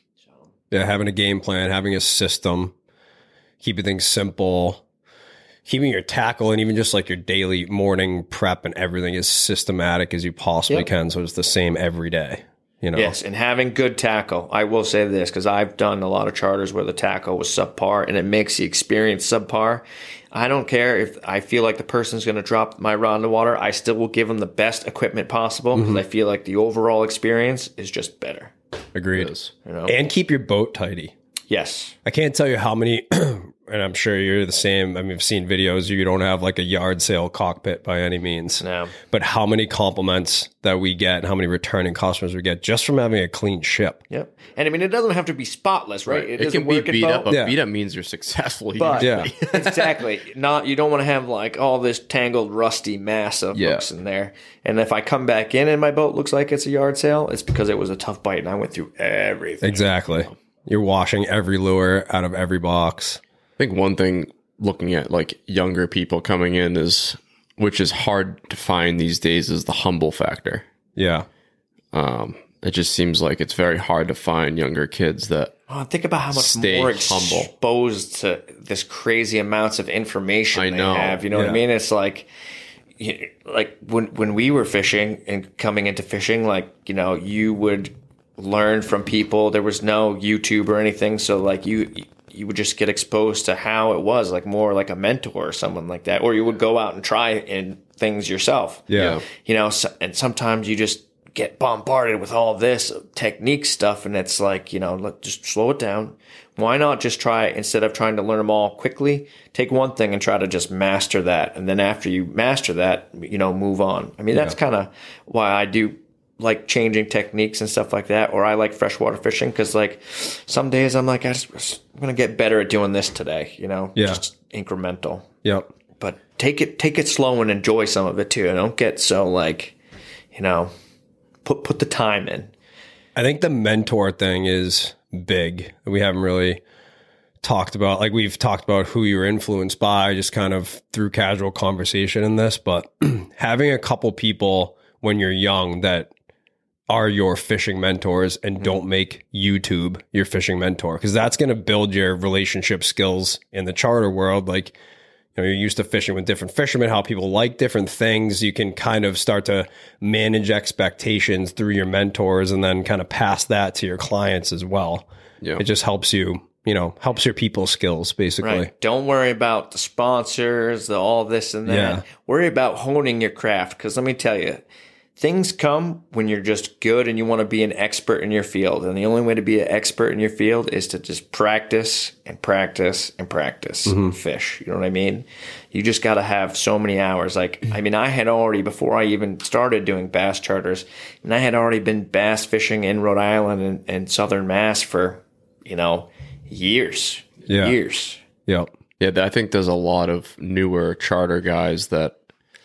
Yeah. Having a game plan, having a system, keeping things simple, keeping your tackle and even just like your daily morning prep and everything as systematic as you possibly Yep. can. So it's the same every day, you know? Yes, and having good tackle. I will say this, because I've done a lot of charters where the tackle was subpar and it makes the experience subpar. I don't care if I feel like the person's going to drop my rod in the water. I still will give them the best equipment possible because I feel like the overall experience is just better. Agreed. Is. You know? And keep your boat tidy. Yes. I can't tell you how many, and I'm sure you're the same. I mean, I've seen videos. You don't have like a yard sale cockpit by any means. No. But how many compliments that we get and how many returning customers we get just from having a clean ship. Yep. And I mean, it doesn't have to be spotless, right? It, is can a be working beat boat. up. A Yeah. beat up means you're successful. But Yeah. exactly. Not you don't want to have like all this tangled, rusty mass of Yeah. hooks in there. And if I come back in and my boat looks like it's a yard sale, it's because it was a tough bite and I went through everything. Exactly. You're washing every lure out of every box. I think one thing looking at like younger people coming in is, which is hard to find these days, is the humble factor. Yeah. Um, it just seems like it's very hard to find younger kids that Oh, think about how much Stay more humble. exposed to this crazy amounts of information I they know. have. You know what Yeah. I mean? It's like, you- like when when we were fishing and coming into fishing, like you know, you would learn from people. There was no YouTube or anything, so like you you would just get exposed to how it was, like more like a mentor or someone like that, or you would go out and try and things yourself. Yeah. You know, so, and sometimes you just get bombarded with all this technique stuff, and it's like, you know, let just slow it down. Why not just try, instead of trying to learn them all quickly, take one thing and try to just master that, and then after you master that, you know, move on. I mean, that's kind of why I do like changing techniques and stuff like that, or I like freshwater fishing, because like some days I'm like, I just, I'm gonna get better at doing this today, you know, Yeah. just incremental. Yep. But take it take it slow and enjoy some of it too. Don't get so like, you know, put put the time in. I think the mentor thing is big. We haven't really talked about, like we've talked about who you're influenced by just kind of through casual conversation in this, but having a couple people when you're young that are your fishing mentors and don't make YouTube your fishing mentor, because that's going to build your relationship skills in the charter world. Like, you know, you're used to fishing with different fishermen, how people like different things. You can kind of start to manage expectations through your mentors and then kind of pass that to your clients as well. Yeah. It just helps you, you know, helps your people skills basically. Right. Don't worry about the sponsors, the all this and that. Yeah. Worry about honing your craft, because let me tell you, things come when you're just good and you want to be an expert in your field. And the only way to be an expert in your field is to just practice and practice and practice Mm-hmm. fish. You know what I mean? You just got to have so many hours. Like, I mean, I had already, before I even started doing bass charters, and I had already been bass fishing in Rhode Island and, and Southern Mass for, you know, years. Yeah. Years. Yep. Yeah, I think there's a lot of newer charter guys that,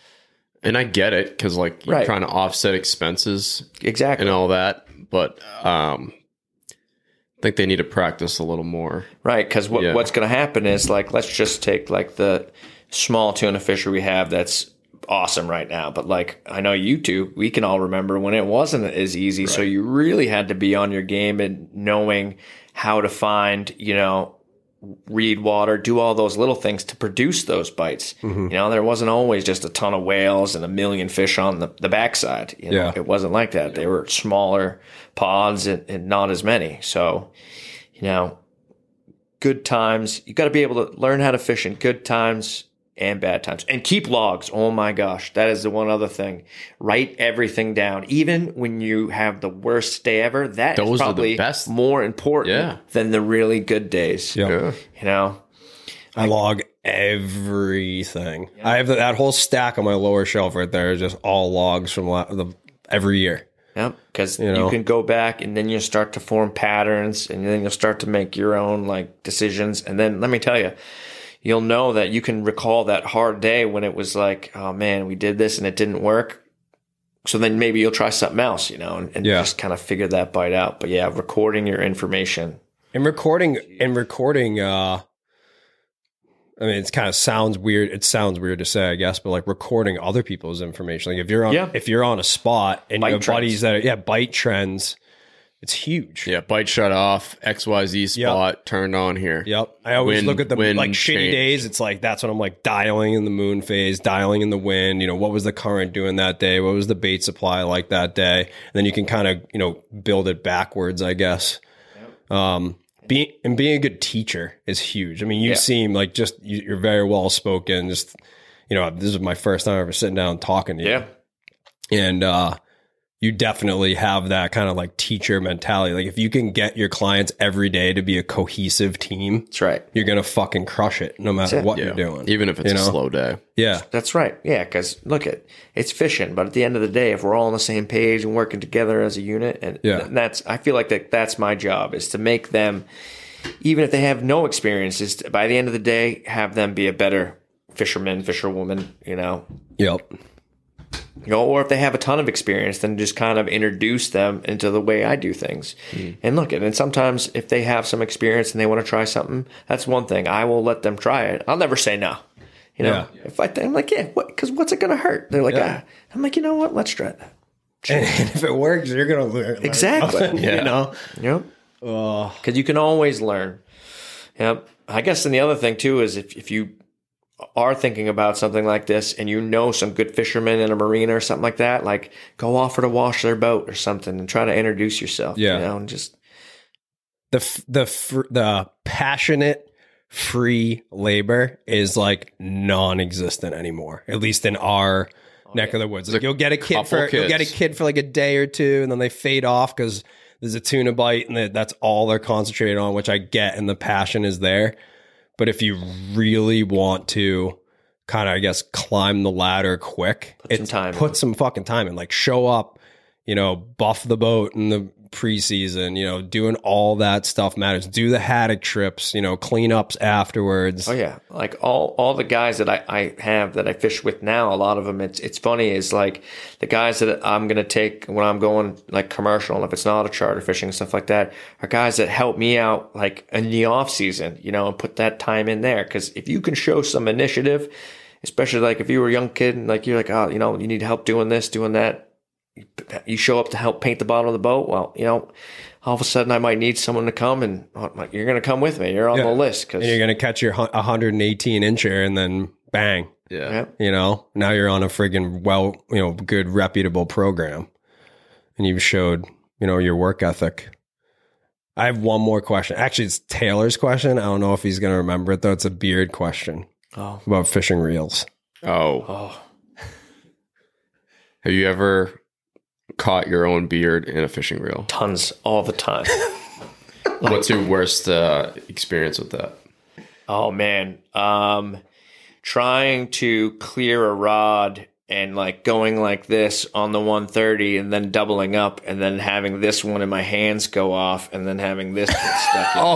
and I get it because like you're Right. trying to offset expenses Exactly. and all that, but um, think they need to practice a little more. Right, because what, Yeah. what's going to happen is, like, let's just take, like, the small tuna fishery we have that's awesome right now. But, like, I know you two, we can all remember when it wasn't as easy. So you really had to be on your game and knowing how to find, you know, reed water, do all those little things to produce those bites. Mm-hmm. You know, there wasn't always just a ton of whales and a million fish on the, the backside. You know, Yeah. it wasn't like that. They were smaller pods and, and not as many. So, you know, good times. You got to be able to learn how to fish in good times and bad times, and keep logs. Oh my gosh, that is the one other thing. Write everything down, even when you have the worst day ever. That Those are is the probably best. more important Yeah. than the really good days. Yeah. Yeah. You know, I log everything. I have that whole stack on my lower shelf right there, just all logs from la- the every year. Yep, because You you, know? can go back and then you start to form patterns, and then you'll start to make your own like decisions. And then let me tell you, you'll know that you can recall that hard day when it was like, oh man, we did this and it didn't work. So then maybe you'll try something else, you know, and, and Yeah. just kind of figure that bite out. But yeah, recording your information. And recording and recording uh I mean, it's kind of sounds weird. It sounds weird to say, I guess, but like recording other people's information. Like if you're on, Yeah. if you're on a spot and Bite you have trends. buddies that are, yeah, bite trends, it's huge. Yeah, bite shut off, X Y Z spot turned on here. Yep. I always Wind- look at the wind like shitty change. days. It's like that's when I'm like dialing in the moon phase, dialing in the wind. You know, what was the current doing that day? What was the bait supply like that day? And then you can kind of, you know, build it backwards, I guess. Um, being and being a good teacher is huge. I mean, you Yeah. seem like just you, you're very well spoken. Just you know, this is my first time ever sitting down and talking to you. Yeah. And uh, you definitely have that kind of like teacher mentality. Like if you can get your clients every day to be a cohesive team, That's right. you're gonna fucking crush it no matter That's it. what Yeah. you're doing. Even if it's you a know? slow day. Yeah. That's right. Yeah, because look at it's fishing, but at the end of the day, if we're all on the same page and working together as a unit, and Yeah. th- that's I feel like that that's my job is to make them, even if they have no experience, is to, by the end of the day have them be a better fisherman, fisherwoman. You know, Yep. you know, or if they have a ton of experience, then just kind of introduce them into the way I do things. And look at, and sometimes if they have some experience and they want to try something, that's one thing. I will let them try it. I'll never say no. You know, Yeah. if I, I'm like, yeah, what? Because what's it going to hurt? They're like, Yeah. ah. I'm like, you know what? Let's try that. And if it works, you're gonna learn. Exactly. You know. Yep. Because you can always learn. Yep. I guess, and the other thing too is if if you are thinking about something like this and you know some good fishermen in a marina or something like that, like go offer to wash their boat or something and try to introduce yourself. Yeah. You know, and just the f- the fr- the passionate free labor is like non-existent anymore, at least in our neck of the woods. Like, you'll get a kid couple for you'll get a kids. kid for like a day or two, and then they fade off because there's a tuna bite, and they, that's all they're concentrated on, which I get, and the passion is there. But if you really want to kind of, I guess, climb the ladder quick, Put some time put in. some fucking time in. Like show up, you know, buff the boat in the preseason, you know, doing all that stuff matters. Do the haddock trips, you know, cleanups afterwards. oh yeah, like all all the guys that I, I have that I fish with now, a lot of them. It's it's funny is like the guys that I'm gonna take when I'm going like commercial, and if it's not a charter fishing and stuff like that, are guys that help me out like in the off season, you know, and put that time in there. Because if you can show some initiative, especially like if you were a young kid and like you're like, oh, you know, you need help doing this, doing that. You show up to help paint the bottom of the boat. Well, you know, all of a sudden I might need someone to come, and I'm like, you're going to come with me. You're on Yeah. the list because And you're going to catch your hun- one hundred eighteen incher and then bang, Yeah. yeah. you know, now you're on a friggin' well, you know, good reputable program, and you've showed, you know, your work ethic. I have one more question. Actually, it's Taylor's question. I don't know if he's going to remember it though. It's a beard question Oh, about fishing reels. Oh. oh, Have you ever caught your own beard in a fishing reel? tons all the time. What's your worst uh, experience with that? Oh man, um, trying to clear a rod and like going like this on the one thirty and then doubling up and then having this one in my hands go off and then having this get stuck in.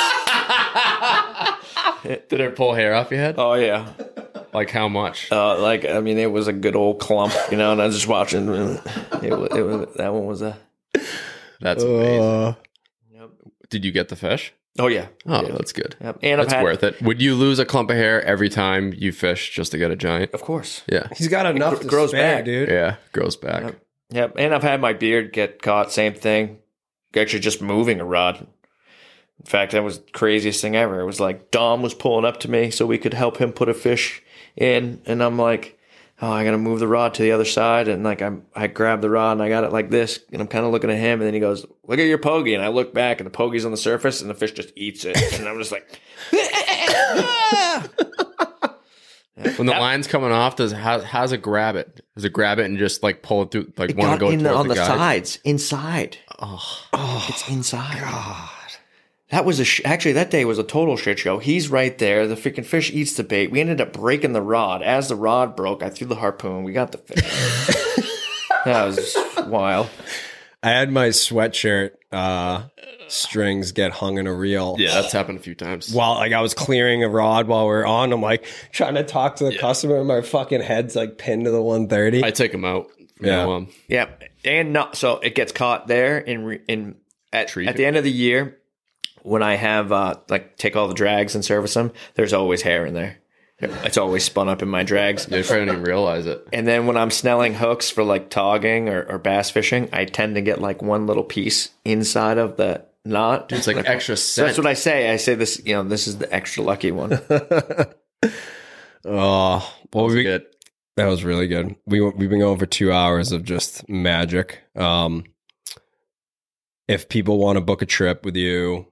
Oh. Did it pull hair off your head? Oh yeah. Like how much? Uh, like I mean, it was a good old clump, you know. And I was just watching. It was, it was that one was a. That's amazing. Uh, did you get the fish? Oh yeah. Oh, yeah. that's good. Yep. And I've That's had, worth it. Would you lose a clump of hair every time you fish just to get a giant? Of course. Yeah. He's got enough It to grows spare, back. dude. Yeah. Grows back. Yep. Yep. And I've had my beard get caught. Same thing. Actually, just moving a rod. In fact, that was the craziest thing ever. It was like Dom was pulling up to me so we could help him put a fish in, and I'm like, oh, I gotta move the rod to the other side, and like I'm, I grabbed the rod and I got it like this, and I'm kind of looking at him, and then he goes, "Look at your pogey," and I look back, and the pogey's on the surface, and the fish just eats it, and I'm just like, When the line's coming off, does how how's it grab it? Does it grab it and just like pull it through, like it want to got go in the, towards on the, the guy? sides, inside. Oh, it's inside. God. That was a sh- actually that day was a total shit show. He's right there. The freaking fish eats the bait. We ended up breaking the rod. As the rod broke, I threw the harpoon. We got the fish. That was wild. I had my sweatshirt uh, strings get hung in a reel. Yeah, that's happened a few times. While like I was clearing a rod while we are on, I'm like trying to talk to the customer, and my fucking head's like pinned to the one thirty. I take them out. From Yeah. now on. Yeah, and not so it gets caught there in re- in at, Treat at it. the end of the year when I have uh, like take all the drags and service them. There's always hair in there. It's always spun up in my drags. They probably don't even realize it. And then when I'm snelling hooks for like togging or, or bass fishing, I tend to get like one little piece inside of the knot. It's like extra So scent. that's what I say. I say this, you know, this is the extra lucky one. Oh, well, we, good. that was really good. We we've been going for two hours of just magic. Um, if people want to book a trip with you,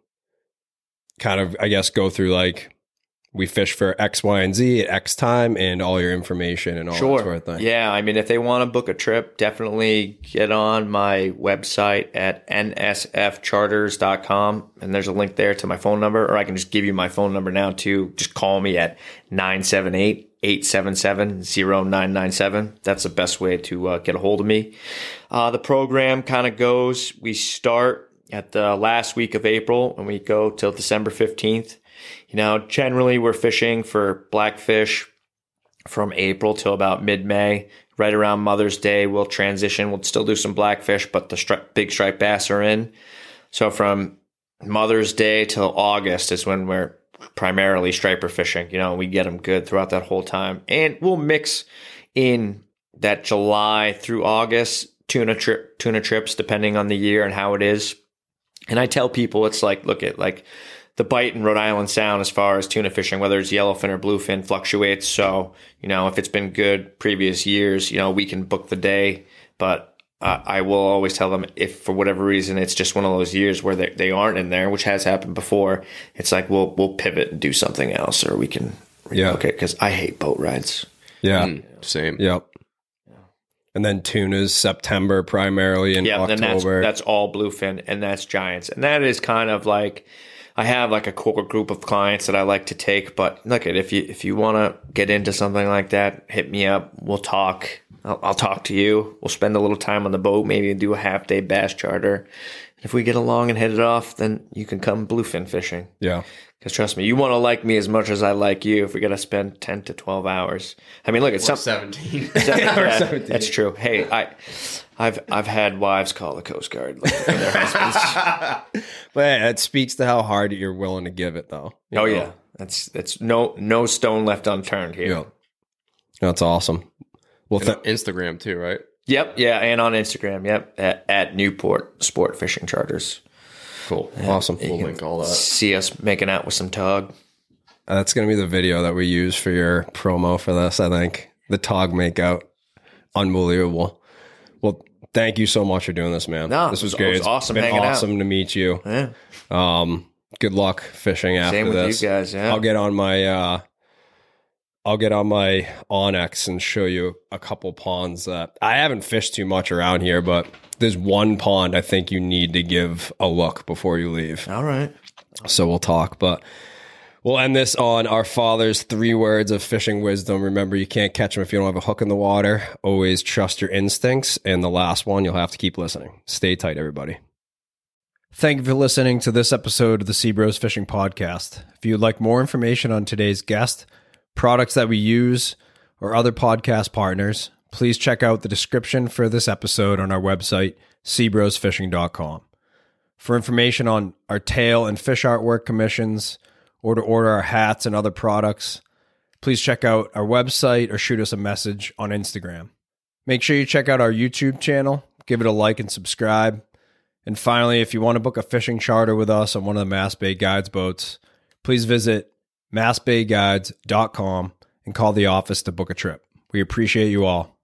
kind of, I guess, go through like we fish for X, Y, and Z at X time, and all your information and all that sort of thing. Yeah, I mean, if they want to book a trip, definitely get on my website at N S F charters dot com, and there's a link there to my phone number, or I can just give you my phone number now too. Just call me at nine seven eight, eight seven seven, zero nine nine seven. That's the best way to uh, get a hold of me. Uh, the program kind of goes, we start at the last week of April, and we go till December fifteenth. You know, generally we're fishing for blackfish from April till about mid-May. Right around Mother's Day, we'll transition. We'll still do some blackfish, but the stri- big striped bass are in. So from Mother's Day till August is when we're primarily striper fishing. You know, we get them good throughout that whole time. And we'll mix in that July through August tuna trip, tuna trips, depending on the year and how it is. And I tell people, it's like, look at like the bite in Rhode Island Sound as far as tuna fishing, whether it's yellowfin or bluefin, fluctuates. So, you know, if it's been good previous years, you know, we can book the day. But uh, I will always tell them if for whatever reason it's just one of those years where they, they aren't in there, which has happened before, it's like we'll we'll pivot and do something else, or we can Yeah. okay, because I hate boat rides. Yeah. Mm, same. Yep. And then tunas September primarily in Yeah, and that's October. that's all bluefin, and that's giants, and that is kind of like I have like a core group of clients that I like to take. But look at if you if you want to get into something like that, hit me up. We'll talk. I'll, I'll talk to you. We'll spend a little time on the boat, maybe do a half day bass charter. If we get along and hit it off, then you can come bluefin fishing. yeah. Because trust me, you want to like me as much as I like you. If we got to spend ten to twelve hours, I mean, look, it's something. seventeen. Yeah, seventeen. that's true. Hey, I, I've I've had wives call the Coast Guard looking for their husbands. But yeah, it speaks to how hard you're willing to give it, though. You Oh know? yeah, that's that's no no stone left unturned here. Yeah. That's awesome. Well, th- Instagram too, right? Yep, yeah, and on Instagram, yep, at, at Newport Sport Fishing Charters. Cool. awesome. We'll link all that. See us making out with some tug. Uh, That's going to be the video that we use for your promo for this, I think. The Tog makeout. Unbelievable. Well, thank you so much for doing this, man. No, this was it was- great. it was It's awesome been hanging out. awesome to meet you. Yeah, Um, good luck fishing after same with this. you guys. Yeah, I'll get on my uh I'll get on my Onyx and show you a couple ponds that I haven't fished too much around here, but there's one pond I think you need to give a look before you leave. all right. So we'll talk, but we'll end this on our father's three words of fishing wisdom. Remember, you can't catch them if you don't have a hook in the water. Always trust your instincts. And the last one, you'll have to keep listening. Stay tight, everybody. Thank you for listening to this episode of the Sea Bros Fishing Podcast. If you'd like more information on today's guest, products that we use, or other podcast partners, please check out the description for this episode on our website, sea bros fishing dot com. For information on our tail and fish artwork commissions, or to order our hats and other products, please check out our website or shoot us a message on Instagram. Make sure you check out our YouTube channel, give it a like and subscribe. And finally, if you want to book a fishing charter with us on one of the Mass Bay Guides boats, please visit mass bay guides dot com and call the office to book a trip. We appreciate you all.